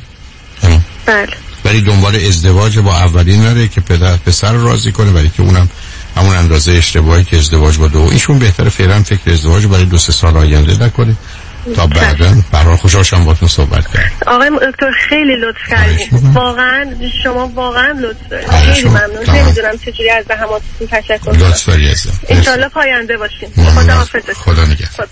بله. ولی دنبال ازدواج با اولین نره که پدر پسر رو راضی کنه، ولی که اونم همون اندازه اشتباهی که ازدواج با دو ایشون بهتره فعلا فکر ازدواج برای دو سه سال آینده نکنه تا بعدا. برای خوشحالم باهاتون صحبت کردم. آقای دکتر خیلی لطف کردید. واقعا شما واقعا لطف دارید. خیلی ممنون. نمیدونم چجوری از زحماتتون تشکر کنم. لطف داری عزیزم. ان شاءالله پاینده باشین. خدا حافظ. خدا نگهدار.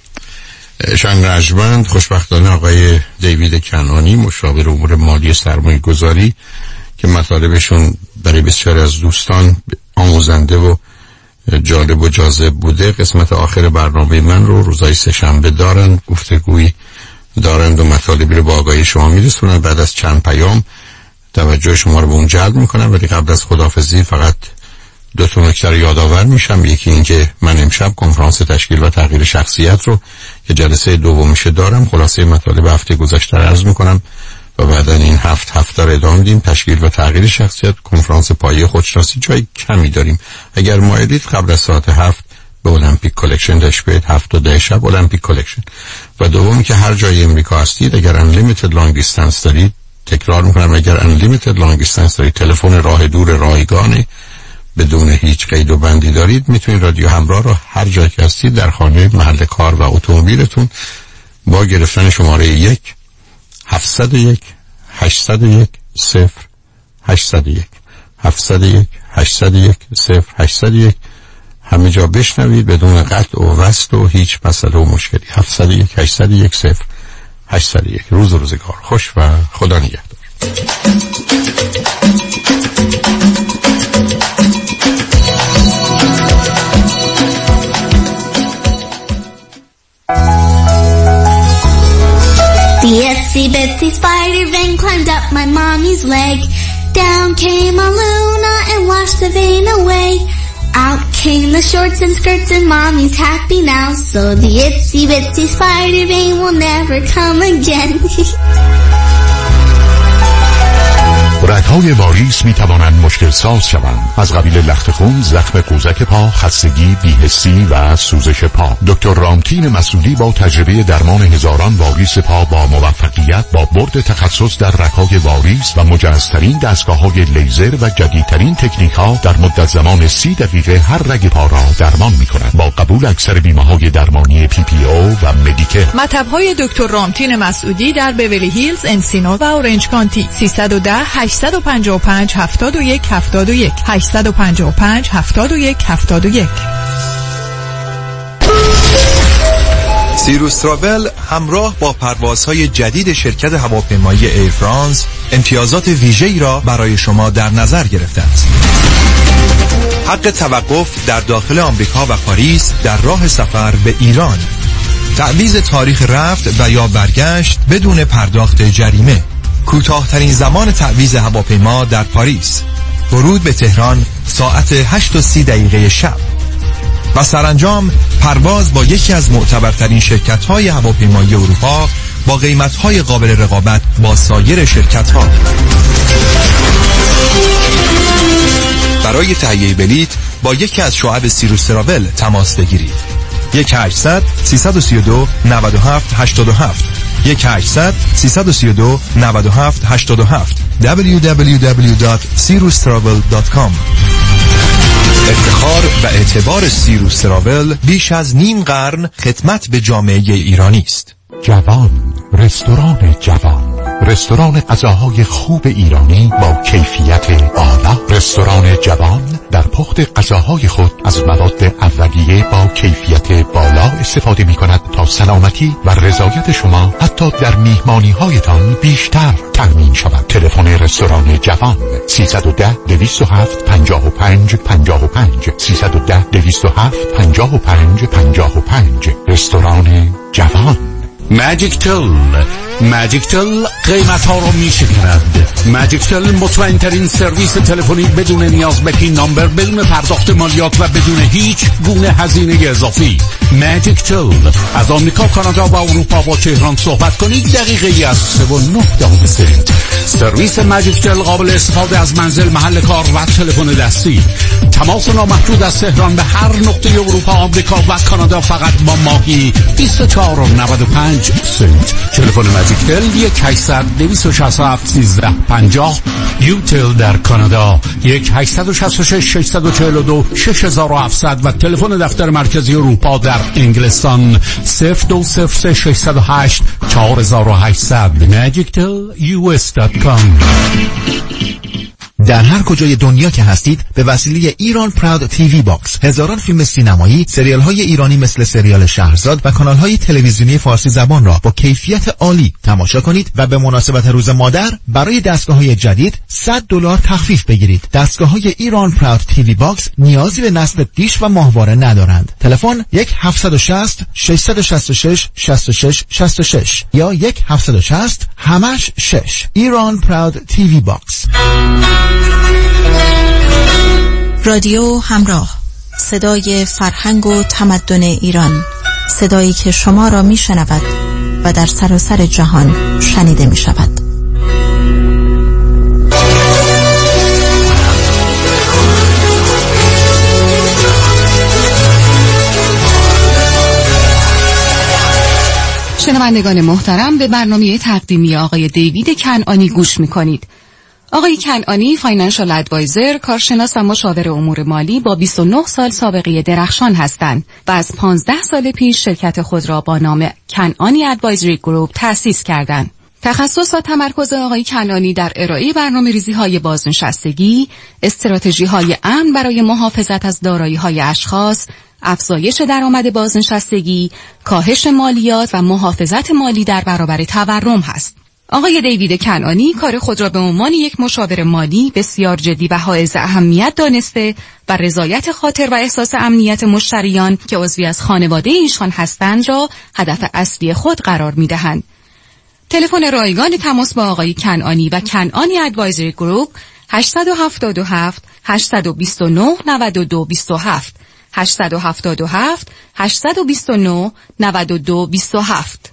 شنگ رجمند خوشبختانه آقای دیوید کنانی مشاور امور مالی سرمایه گذاری که مطالبشون برای بسیاری از دوستان آموزنده و جالب و جاذب بوده، قسمت آخر برنامه من رو روزای سه شنبه دارن، گفتگویی دارند و مطالبی رو با آگاهی شما میرسونن. بعد از چند پیام توجه شما رو به اون جلب میکنم. ولی قبل از خداحافظی فقط دو تا نکته رو یادآور میشم. یکی این که من امشب کنفرانس تشکیل و تغییر شخصیت رو که جلسه دومش دارم، خلاصه مطالب هفته گذشته رو عرض میکنم و بعدا این هفت هفته رو ادامه میدیم. تشکیل و تغییر شخصیت، کنفرانس پایه خودشناسی جای کمی داریم. اگر مایلید قبل از ساعت هفت به المپیک کالکشن تشبیه هفت و ده شب المپیک کالکشن. و دومی که هر جای امریکا هستید اگر unlimited long distance دارید، تکرار میکنم اگر unlimited long distance دارید، تلفن راه دور رایگان بدون هیچ قید و بندی دارید، میتونید رادیو همراه رو هر جایی که هستید در خانه، محل کار و اتومبیلتون با گرفتن شماره یک هفتصد و یک هشتصد و یک صفر هشتصد و یک هفتصد و یک هشتصد و یک صفر هشتصد و یک همه جا بشنوید بدون قطع و وصل و هیچ مسئله و مشکلی. هفتصد و یک هشتصد و یک صفر هشتصد و یک. روز و روزگار خوش و خدا نگهدار. The itsy bitsy spider vein climbed up my mommy's leg. Down came a Luna and washed the vein away. Out came the shorts and skirts and mommy's happy now. So the itsy bitsy spider vein will never come again. رگ‌های واریس می توانند مشکل ساز شوند. از قبیل لخت خون، زخم قوزک پا، خستگی، بی‌حسی و سوزش پا. دکتر رامتین مسعودی با تجربه درمان هزاران واریس پا با موفقیت با برد تخصص در رگ‌های واریس و مجهزترین دستگاه‌های لیزر و جدیدترین تکنیک‌ها در مدت زمان سی دقیقه هر رگ پا را درمان می‌کنند. با قبول اکثر بیمه‌های درمانی پی پی او و مدیکر. مطب‌های دکتر رامتین مسعودی در بیولی هیلز، انسینو و اورنج کانتی. سیصد و ده هشتصد و پنجاه و پنج هفتاد و یک هفتاد و یک هشتصد و پنجاه و پنج هفتاد و یک هفتاد و یک. سیروس تراول همراه با پروازهای جدید شرکت هواپیمایی ایر فرانس امتیازات ویژه‌ای را برای شما در نظر گرفته است. حق توقف در داخل آمریکا و پاریس در راه سفر به ایران، تعویض تاریخ رفت و یا برگشت بدون پرداخت جریمه، کوتاه‌ترین زمان تعویض هواپیما در پاریس، ورود به تهران ساعت هشت و سی دقیقه شب و سرانجام پرواز با یکی از معتبرترین شرکت‌های هواپیمایی اروپا با قیمت‌های قابل رقابت با سایر شرکت‌ها. برای تهیه بلیط با یکی از شعب سیروس تراول تماس بگیرید. یک هشتصد سیصد و سی و دو نود و هفت هشتاد و هفت یک هشتصد سیصد و سی و دو نود و هفت هشتاد و هفت دبلیو دبلیو دبلیو دات سیروس تراول دات کام. افتخار و اعتبار سیروس تراول بیش از نیم قرن خدمت به جامعه ایرانی است. جوان، رستوران جوان، رستوران غذاهای خوب ایرانی با کیفیت بالا. رستوران جوان در پخت غذاهای خود از مواد اولیه با کیفیت بالا استفاده می کند تا سلامتی و رضایت شما حتی در میهمانی هایتان بیشتر تضمین شود. تلفن رستوران جوان سیصد و ده دویست و هفت پنجاه و پنج پنجاه و پنج سیصد و ده دویست و هفت پنجاه و پنج پنجاه و پنج. رستوران جوان. ماجیک تل ماجیک تل قیمت ها رو می شکند. ماجیک تل مطمئن ترین سرویس تلفنی بدون نیاز به پین نامبر، بدون پرداخت مالیات و بدون هیچ گونه هزینه اضافی. ماجیک تل از آمریکا، کانادا و اروپا با تهران صحبت کنید دقیقه از سه و نه دهم سنت. سرویس ماجیک تل قابل استفاده از منزل، محل کار و تلفن دستی. تماس نامحدود از تهران به هر نقطه اروپا، آمریکا و کانادا فقط با ماهی بیست و چهار و نود و پنج سنت. تلفن ماجیک تل یک هشتصد دویست و شصت و هفت سیزده پنجاه. یوتل در کانادا یک هشتصد و شصت و شش ششصد و چهل و دو شش هزار و هفتصد و تلفن دفتر مرکزی اروپا در انگلستان صفر دو صفر سه ششصد و هشت چهار هزار و هشتصد. ماجیک تل یو اس دات کام. در هر کجای دنیا که هستید به وسیله ایران پراود تیوی باکس هزاران فیلم سینمایی، سریال های ایرانی مثل سریال شهرزاد و کانال های تلویزیونی فارسی زبان را با کیفیت عالی تماشا کنید و به مناسبت روز مادر برای دستگاه های جدید صد دلار تخفیف بگیرید. دستگاه های ایران پراود تیوی باکس نیازی به نصب دیش و ماهواره ندارند. تلفن یک هفت شش صفر شش شش شش شش شش شش شش یا یک هفت شش صفر همش شش. ایران پراود تیوی باکس. رادیو همراه، صدای فرهنگ و تمدن ایران، صدایی که شما را می شنود و در سراسر جهان شنیده می شود. شنوندگان محترم، به برنامه تقدیمی آقای دیوید کنعانی گوش می کنید. آقای کنعانی فاینانشال ادوایزر، کارشناس و مشاور امور مالی با بیست و نه سال سابقه درخشان هستند و از پانزده سال پیش شرکت خود را با نام کنعانی ادوایزری گروپ تأسیس کردند. تخصص و تمرکز آقای کنعانی در ارائه برنامه‌ریزی های بازنشستگی، استراتژی های امن برای محافظت از دارایی های اشخاص، افزایش درآمد بازنشستگی، کاهش مالیات و محافظت مالی در برابر تورم هست. آقای دیوید کنعانی کار خود را به عنوان یک مشاور مالی بسیار جدی و حائز اهمیت دانسته و رضایت خاطر و احساس امنیت مشتریان که عضوی از خانواده ایشان هستند را هدف اصلی خود قرار می‌دهند. تلفن رایگان تماس با آقای کنعانی و کنعانی ادوایزری گروپ هشت هفت هفت هشت دو نه نه دو دو هفت هشت هفت هفت هشت دو نه نه دو دو هفت.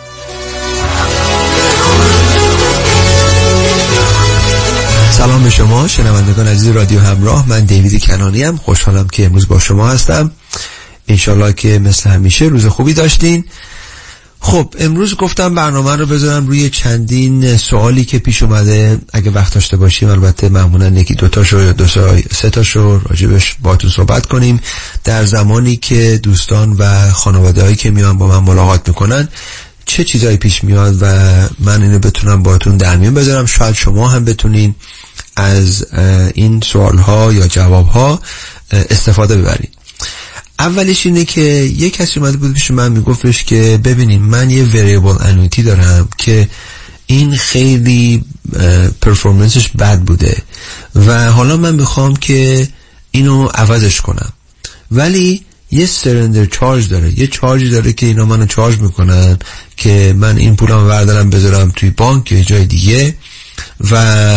سلام به شما شنوندگان عزیز رادیو همراه، من دیوید کنعانی ام. خوشحالم که امروز با شما هستم. انشالله که مثل همیشه روز خوبی داشتین. خب امروز گفتم برنامه رو بذارم روی چندین سوالی که پیش اومده. اگه وقت داشته باشیم البته معمولا یکی دوتاشو یا دو سه تاشو راجبش باهاتون صحبت کنیم در زمانی که دوستان و خانواده‌هایی که میان با من ملاقات میکنن چه چیزایی پیش میاد و من اینو بتونم باهاتون در میون بذارم. شاید شما هم بتونین از این سوالها یا جوابها استفاده ببرید. اولش اینه که یک کسی اومده بود پیش من میگفتش که ببینین من یه وریبل انویتی دارم که این خیلی پرفورمنسش بد بوده و حالا من میخوام که اینو عوضش کنم، ولی یه سرندر چارج داره، یه چارجی داره که اینا منو چارج میکنن که من این پولم بردارم بذارم توی بانک یا جای دیگه و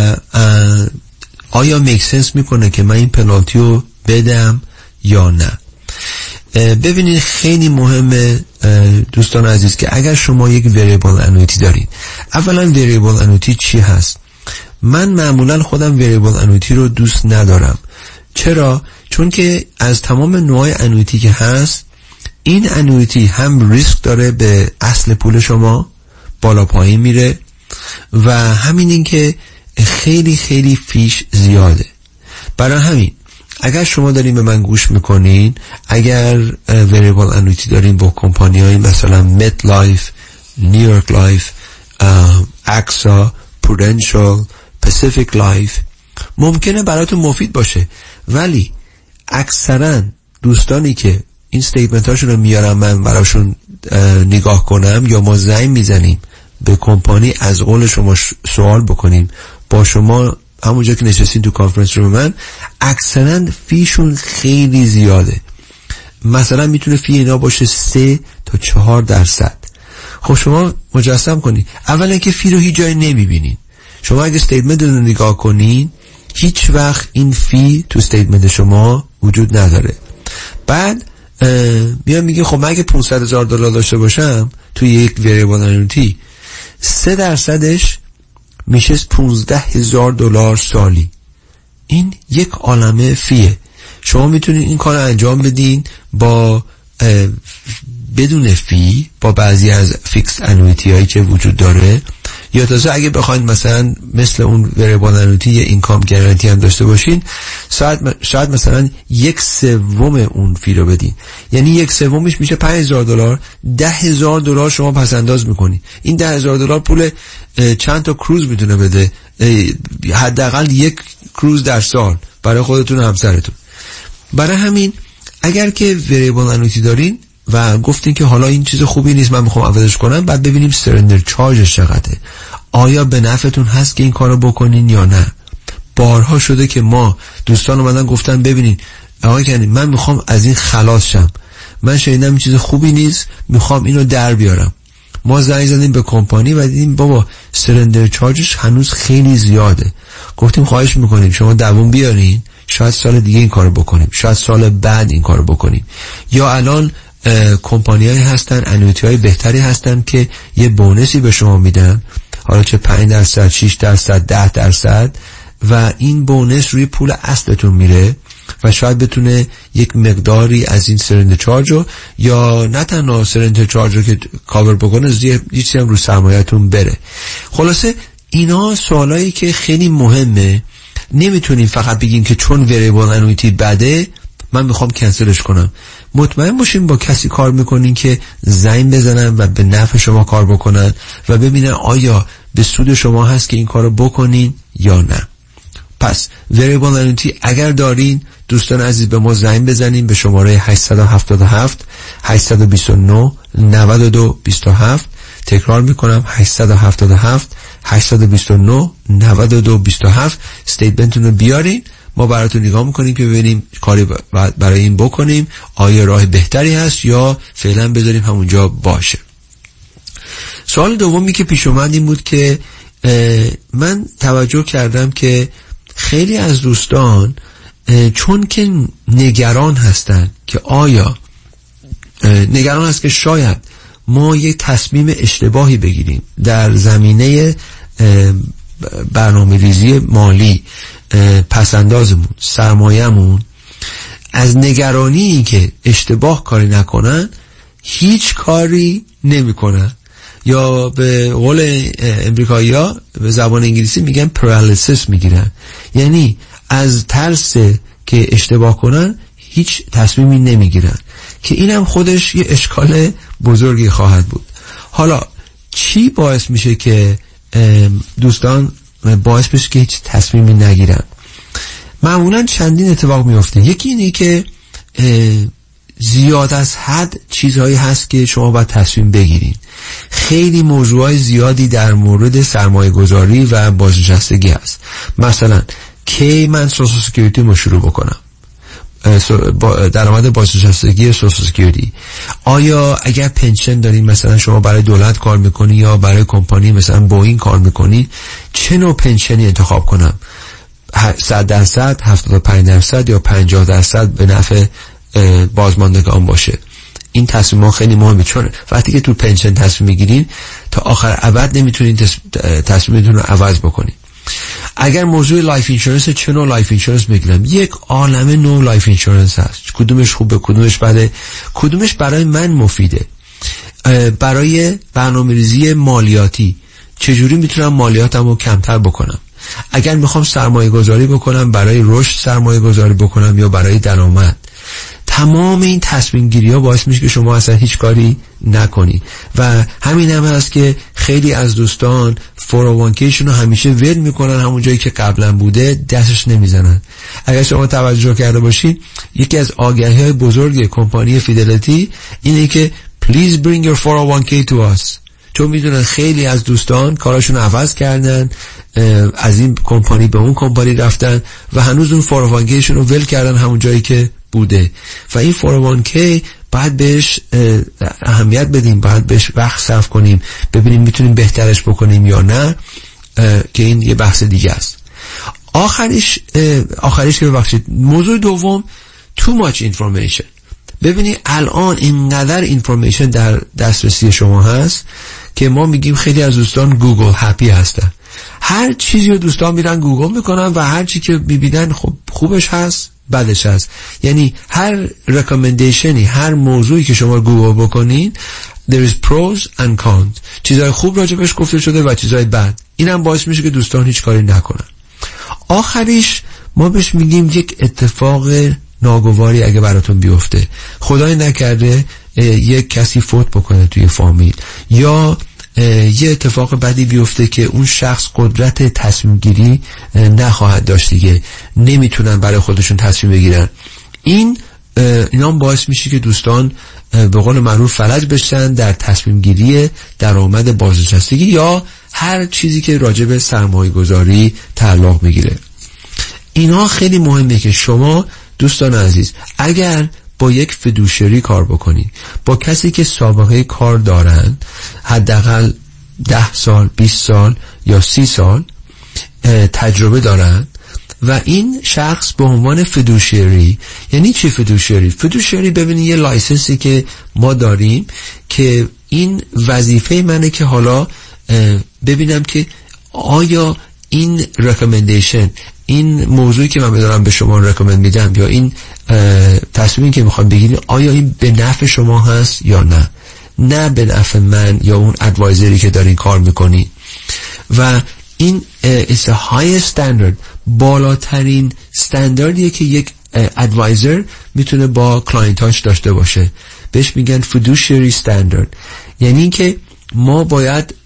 آیا میک سنس میکنه که من این پنالتی رو بدم یا نه. ببینید خیلی مهمه دوستان عزیز که اگر شما یک وریبل انویتی دارین، اولا وریبل انویتی چی هست؟ من معمولا خودم وریبل انویتی رو دوست ندارم. چرا؟ چون که از تمام نوع انویتی که هست این انویتی هم ریسک داره به اصل پول شما، بالا پایین میره و همین این که خیلی خیلی فیش زیاده. برای همین اگر شما دارین به من گوش میکنین، اگر وریبل انویتی دارین با کمپانی های مثلا مت لایف، نیویورک لایف، اکسا، پرودنشال، پاسیفیک لایف، ممکنه براتون مفید باشه، ولی اکثرا دوستانی که این استیتمنت هاشون رو میارم من براشون نگاه کنم یا ما زنگ میزنیم به کمپانی از قول شما سوال بکنیم، با شما همونجا که نشستین تو کانفرنس رو من، اکثرا فیشون خیلی زیاده. مثلا میتونه فی اینا باشه سه تا چهار درصد. خب شما مجسم کنید اولا که فی رو هیچ جای نمیبینین. شما اگه استیتمنت رو نگاه کنین هیچ وقت این فی تو استیتمنت شما وجود نداره. بعد میام میگه خب من اگه پانصد هزار دلار داشته باشم توی یک وریبل انویتی، سه درصدش میشه پونزده هزار دلار سالی. این یک عالمه فیه. شما میتونید این کار انجام بدین با بدون فی با بعضی از فیکس انویتی هایی که وجود داره، یا تازه اگه بخواید مثلا مثل اون وریبل انویتی یه اینکام گارانتی هم داشته باشین، شاید شاید مثلا یک سوم اون فی رو بدین، یعنی یک سومش میشه پنج هزار دلار. ده هزار دلار شما پس انداز میکنی. این ده هزار دلار پول چند تا کروز میتونه بده، حداقل یک کروز در سال برای خودتون و همسرتون. برای همین اگر که وریبل انویتی دارین و گفتین که حالا این چیز خوبی نیست من میخوام عوضش کنم، بعد ببینیم سرندر چارجش چقدره، آیا به نفعتون هست که این کارو بکنین یا نه. بارها شده که ما دوستان اومدن گفتن ببینین آقای کنی من میخوام از این خلاص شم، من شنیدم این چیز خوبی نیست میخوام اینو در بیارم. ما زنگ زدیم به کمپانی و دیدیم بابا سرندر چارجش هنوز خیلی زیاده. گفتیم خواهش میکنیم شما دووم بیارین، شاید سال دیگه این کارو بکنیم، شاید سال بعد این کارو بکنیم. یا الان کمپانیایی هستن انویتی های بهتری هستن که یه بونسی به شما میدن، حالا چه پنج درصد، شش درصد، ده درصد، و این بونس روی پول اصلتون میره و شاید بتونه یک مقداری از این سرندر چارج رو یا نه تنها سرندر چارج رو که کاور بکنه یه چیزی هم رو سرمایه‌تون بره. خلاصه اینا سوالایی که خیلی مهمه. نمیتونیم فقط بگیم که چون وریبل انویتی بده من میخوام کنسلش کنم. مطمئن باشین با کسی کار میکنین که زنگ بزنن و به نفع شما کار بکنن و ببینن آیا به سود شما هست که این کارو بکنین یا نه. پس وریبل انویتی اگر دارین دوستان عزیز به ما زنگ بزنین به شماره هشت هفت هفت هشت دو نه نه دو دو هفت. تکرار میکنم هشت هفت هفت هشت دو نه نه دو دو هفت. استیتمنتتون رو بیارین، ما براتون نگاه میکنیم که ببینیم کاری برای این بکنیم، آیا راه بهتری هست یا فعلا بذاریم همونجا باشه. سوال دومی که پیش اومد این بود که من توجه کردم که خیلی از دوستان چون که نگران هستن که آیا نگران هست که شاید ما یک تصمیم اشتباهی بگیریم در زمینه برنامه ریزی مالی، پسندازمون، سرمایه‌مون، از نگرانی که اشتباه کاری نکنن هیچ کاری نمی کنن، یا به قول امریکایی‌ها به زبان انگلیسی میگن پرالیسیس میگیرن، یعنی از ترس که اشتباه کنن هیچ تصمیمی نمیگیرن که اینم خودش یه اشکال بزرگی خواهد بود. حالا چی باعث میشه که دوستان باعث بشه که هیچ تصمیمی نگیرن؟ معمولا چندین اتفاق میفته. یکی اینه که زیاد از حد چیزهایی هست که شما باید تصمیم بگیرین. خیلی موضوعات زیادی در مورد سرمایه گذاری و بازنشستگی هست. مثلا کی من سوشال سکیوریتی رو شروع بکنم، درآمد بازنشستگی سوشال سکیوریتی، آیا اگر پنشن دارین مثلا شما برای دولت کار میکنی یا برای کمپانی مثلا بوئینگ کار میکنی، چه نوع پنشنی انتخاب کنم؟ صد درصد، هفتاد و پنج درصد یا پنجاه درصد به نفع بازماندگان باشه؟ این تصمیم ها خیلی مهمه، چون وقتی که تو پنشن تصمیم میگیرین تا آخر ابد نمیتونین تصمیمتون رو عوض بکنین. اگر موضوع لایف اینشورنس، چه نوع لایف اینشورنس بگیرم؟ یک عالمه نوع لایف اینشورنس هست، کدومش خوبه کدومش بده، کدومش برای من مفیده. برای برنامه‌ریزی مالیاتی چجوری میتونم مالیاتم رو کمتر بکنم؟ اگر میخوام سرمایه گذاری بکنم، برای رشد سرمایه گذاری بکنم یا برای درآمد؟ تمام این تصمیم گیری ها باعث میشه که شما اصلا هیچ کاری نکنی و همین هم هست که خیلی از دوستان فور او وان کی شون رو همیشه ول میکنن، همون جایی که قبلا بوده دستش نمیزنن. اگر شما توجه کرده باشین یکی از آگهی های بزرگ کمپانی فیدلیتی اینه که please bring your فور او وان کی to us، چون میدونن خیلی از دوستان کاراشون عوض کردن، از این کمپانی به اون کمپانی رفتن و هنوز اون فور او وان کی شون رو ول کردن همون جایی که بوده و این فور او وان کی باید بهش اهمیت بدیم، باید بهش وقت صرف کنیم، ببینیم میتونیم بهترش بکنیم یا نه، که این یه بحث دیگه است. آخرش آخرش که ببخشید موضوع دوم too much information. ببینید الان اینقدر اینفورمیشن در دسترسی شما هست که ما میگیم خیلی از دوستان گوگل هپی هستن، هر چیزی رو دوستان میرن گوگل میکنن و هر چی که میبینن خب خوبش هست بدش هست، یعنی هر ریکامندیشنی، هر موضوعی که شما گوگل بکنین there is pros and cons، چیزای خوب راجبش گفته شده و چیزای بد. اینم باعث میشه که دوستان هیچ کاری نکنن. آخریش ما بهش میگیم یک اتفاق ناگواری اگه براتون بیفته، خدای نکرده یک کسی فوت بکنه توی فامیل یا یه اتفاق بدی بیفته که اون شخص قدرت تصمیم گیری نخواهد داشت دیگه، نمیتونن برای خودشون تصمیم بگیرن. این اینا باعث میشه که دوستان به قول معروف فلج بشن در تصمیم گیری درآمد بازنشستگی یا هر چیزی که راجع به سرمایه گذاری تعلق میگیره. اینا خیلی مهمه که شما دوستان عزیز اگر با یک فدوشری کار بکنید، با کسی که سابقه کار دارن، حداقل ده سال، بیست سال یا سی سال تجربه دارن و این شخص به عنوان فدوشری، یعنی چی فدوشری؟ فدوشری ببینید یه لایسنسی که ما داریم که این وظیفه منه که حالا ببینم که آیا این رکامندیشن، این موضوعی که من دارم به شما رکامند میدم یا این تصمیمی که میخوام بگیرید آیا این به نفع شما هست یا نه، نه به نفع من یا اون ادوایزری که دارین کار میکنی. و این is a high standard، بالاترین استانداردیه که یک ادوایزر میتونه با کلاینتاش داشته باشه، بهش میگن fiduciary standard. یعنی که ما باید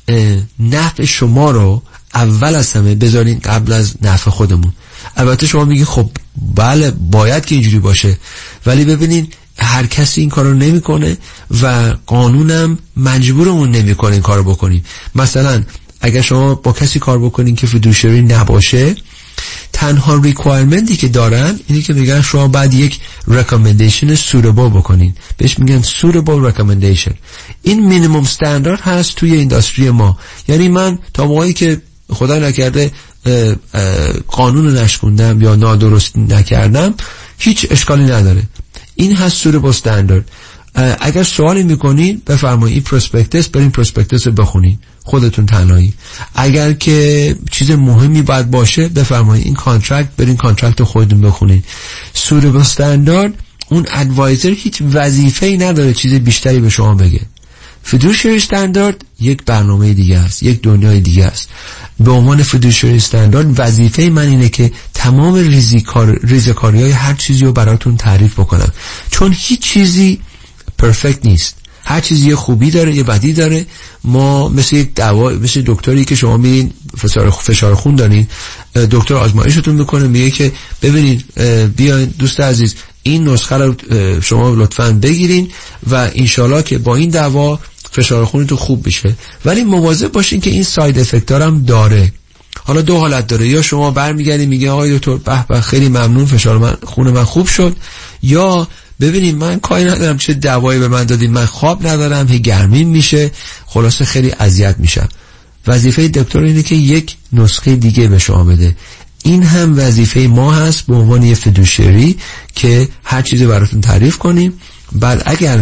نفع شما رو اول از همه بذارین قبل از نفع خودمون. البته شما میگی خب بله باید که اینجوری باشه، ولی ببینین هر کسی این کارو نمیکنه و قانونم مجبورمون نمیکنه این کارو بکنیم. مثلا اگر شما با کسی کار بکنین که فدوشری نباشه، تنها ریکوایرمنتی که دارن اینه که میگن شما بعد یک ریکامندیشن سوتبل بکنین، بهش میگن سوتبل ریکامندیشن. این مینیمم استاندارد هست توی اینداستری ما. یعنی من تا موقعی که خدا نکرده اه اه قانون نشکوندم یا نادرست نکردم هیچ اشکالی نداره. این هست سوتبل استاندارد. اگر سوالی میکنین بفرمایید این پروسپکتس، برین پروسپکتس رو بخونین خودتون تنهایی. اگر که چیز مهمی باید باشه بفرمایید این کانترکت، برین کانترکت رو خودتون بخونین. سوتبل استاندارد اون ادوایزر هیچ وظیفه‌ای نداره چیز بیشتری به شما بگه. فیدوشری استاندارد یک برنامه دیگه است، یک دنیای دیگه است. به عنوان فیدوشری استاندارد وظیفه من اینه که تمام ریزکار ریزکاری‌های هر چیزی رو براتون تعریف بکنم، چون هیچ چیزی پرفکت نیست. هر چیزی یه خوبی داره یه بدی داره. ما مثل یک دوا، مثل دکتری که شما میرین فشار فشار خون دارین، دکتر آزمایشتون میکنه، میگه که ببینید بیاین دوست عزیز این نسخه رو شما لطفاً بگیرین و انشالله که با این دوا فشار خونتون خوب بشه، ولی مواظب باشین که این ساید افکت هم داره. حالا دو حالت داره، یا شما برمیگردین میگه آقای دکتر به به خیلی ممنون فشار من خون من خوب شد، یا ببینید من کاری ندارم چه دوایی به من دادین، من خواب ندارم، هی گرمین میشه، خلاصه خیلی اذیت میشم. وظیفه دکتر اینه که یک نسخه دیگه به شما بده. این هم وظیفه ما هست به عنوان یه فدوشری که هر چیزی براتون تعریف کنیم، بعد اگر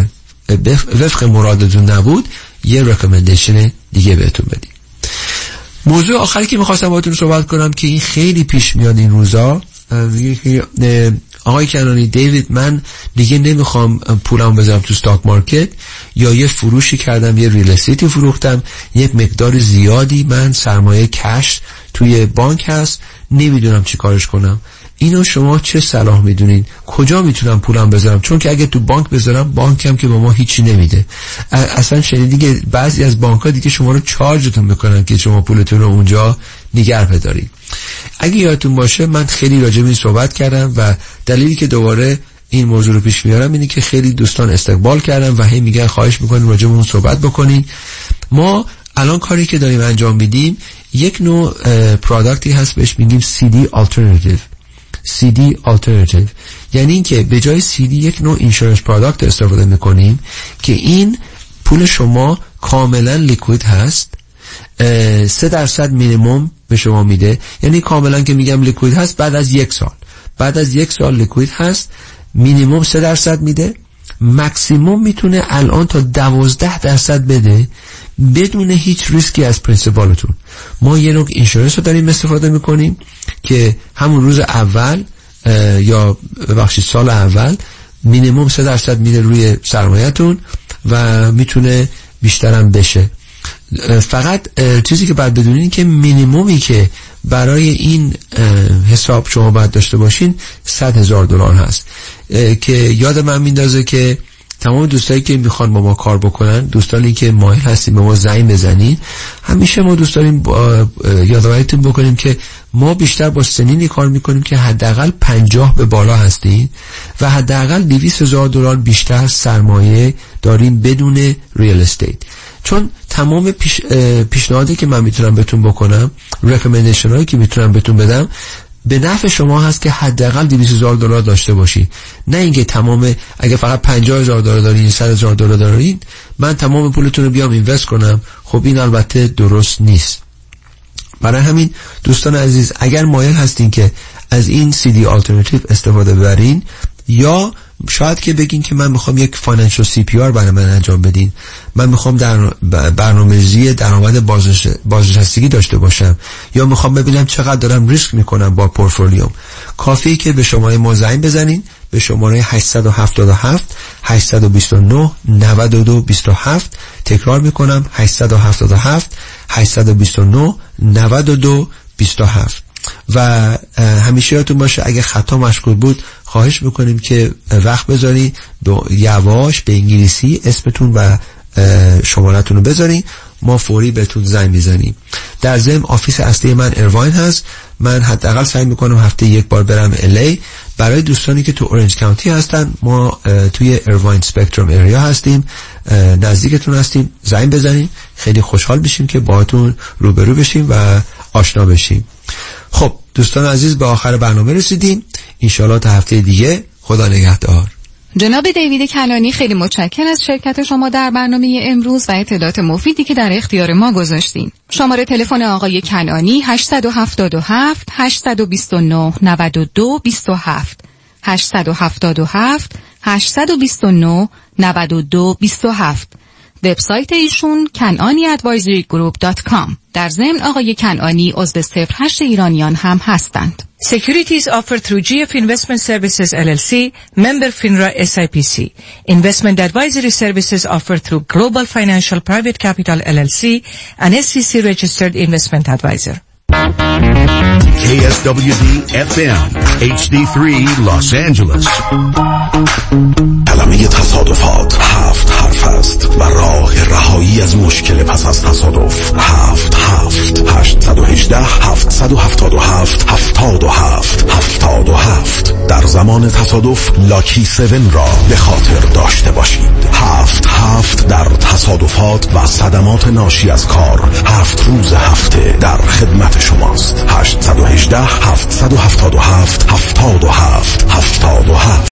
وفق مرادتون نبود یه ریکامندیشن دیگه بهتون بدیم. موضوع آخری که میخواستم باهاتون صحبت کنم که این خیلی پیش میاد این روزا، آقای کنانی دیوید من دیگه نمیخوام پولم بذارم تو ستاک مارکت، یا یه فروشی کردم یه ریل استیتی فروختم، یک مقدار زیادی من سرمایه کش توی بانک هست، نمیدونم چی کارش کنم. اینو شما چه صلاح میدونین؟ کجا میتونم پولم بذارم؟ چون که اگه تو بانک بذارم بانکم که به ما هیچی نمیده. اصلا شنیدین که بعضی از بانک‌ها دیگه شما رو چارجتون میکنن که شما پولتون رو اونجا نگه بدارید. اگه یادتون باشه من خیلی راجع به این صحبت کردم و دلیلی که دوباره این موضوع رو پیش میارم اینه که خیلی دوستان استقبال کردن و هی میگن خواهش میکنیم راجع به اون صحبت بکنین. ما الان کاری که داریم انجام میدیم یک نوع پروداکتی هست بهش میگیم سی دی Alternative. سی دی Alternative یعنی این که به جای سی دی یک نوع اینشورنس پروداکت استفاده میکنیم که این پول شما کاملا لیکوید هست، سه درصد مینیمم به شما میده. یعنی کاملا که میگم لیکوید هست، بعد از یک سال بعد از یک سال لیکوید هست، مینیمم سه درصد میده، مکسیموم میتونه الان تا دوازده درصد بده بدون هیچ ریسکی از پرینسیپالتون. ما یه نوع اینشورنس رو داریم استفاده میکنیم که همون روز اول یا ببخشید سال اول مینیمم سه درصد میده روی سرمایه‌تون و میتونه بیشترم بشه. فقط چیزی که باید بدونین که مینیمومی که برای این حساب شما باید داشته باشین صد هزار دلار هست که یاد من میندازه که تمام دوستایی که میخوان با ما کار بکنن، دوستانی که مایل هستیم به ما زنگ بزنین، همیشه ما دوست داریم یادآوریتون بکنیم که ما بیشتر با سنینی کار میکنیم که حداقل پنجاه به بالا هستین و حداقل دویست هزار دلار بیشتر سرمایه داریم بدون ریال استیت. چون تمام پیش پیشنهادی که من میتونم بهتون بکنم، ریکامندیشن هایی که میتونم بهتون بدم، به نفع شما هست که حداقل دویست هزار دلار داشته باشی، نه اینکه تمام اگه فقط پنجاه هزار دلار دارین، صد هزار دلار دارین، من تمام پولتون رو بیام اینوست کنم. خب این البته درست نیست. برای همین دوستان عزیز، اگر مایل هستین که از این سی دی آلترناتیو استفاده ببرین، یا شاید که بگین که من میخوام یک فاینانشال سی پی آر برای من انجام بدین، من میخوام در برنامه‌ریزی درآمد بازنشستگی داشته باشم، یا میخوام ببینم چقدر دارم ریسک میکنم با پورتفولیوم، کافیه که به شماره ما زنگ بزنین، به شماره هشت هفت هفت هشت دو نه نه دو دو هفت. تکرار میکنم هشت هفت هفت هشت دو نه نه دو دو هفت. و همیشه یادتون باشه اگه خطا مشکوک بود خواهش میکنیم که وقت بذاری یواش به انگلیسی اسمتون و شمارتون رو بذارین، ما فوری بهتون زنگ میزنیم. در ضمن آفیس اصلی من ارواین هست، من حداقل سعی میکنم هفته یک بار برم الی. برای دوستانی که تو اورنج کانتی هستن، ما توی ارواین سپکتروم اریا هستیم، نزدیکتون هستیم، زنگ بزنین، خیلی خوشحال بشیم که باهاتون روبرو بشیم و آشنا بشیم. خب دوستان عزیز، به آخر برنامه رسیدیم. انشالله تا هفته دیگه. خدا نگهدار. جناب دیوید کنانی، خیلی متشکرم از شرکت شما در برنامه امروز و اطلاعات مفیدی که در اختیار ما گذاشتین. شماره تلفن آقای کنانی هشت هفت هفت هشت دو نه نه دو دو هفت هشت هفت هفت هشت دو نه نه دو دو هفت. وبسایت ایشون کنانی ادوایزری گروپ دات کام. در ضمن آقای کنانی عضو صفر هشت ایرانیان هم هستند. Securities offered through G F Investment Services L L C, member FINRA S I P C. Investment advisory services offered through Global Financial Private Capital L L C, an S E C registered investment advisor. K S W D F M H D three Los Angeles. کلمه تصادفات هفت حرف است و راه رهایی از مشکل پس از تصادف هفت هفت هشت یک هشت هفت هفت هفت هفتاد و هفت هفتاد و هفت. در زمان تصادف لاکی هفت را به خاطر داشته باشید. هفت هفت در تصادفات و صدمات ناشی از کار هفت روز هفته در خدمت شماست. هشت یک هشت هفت هفت هفت هفتاد و هفت هفتاد و هفت هفتاد و هفت.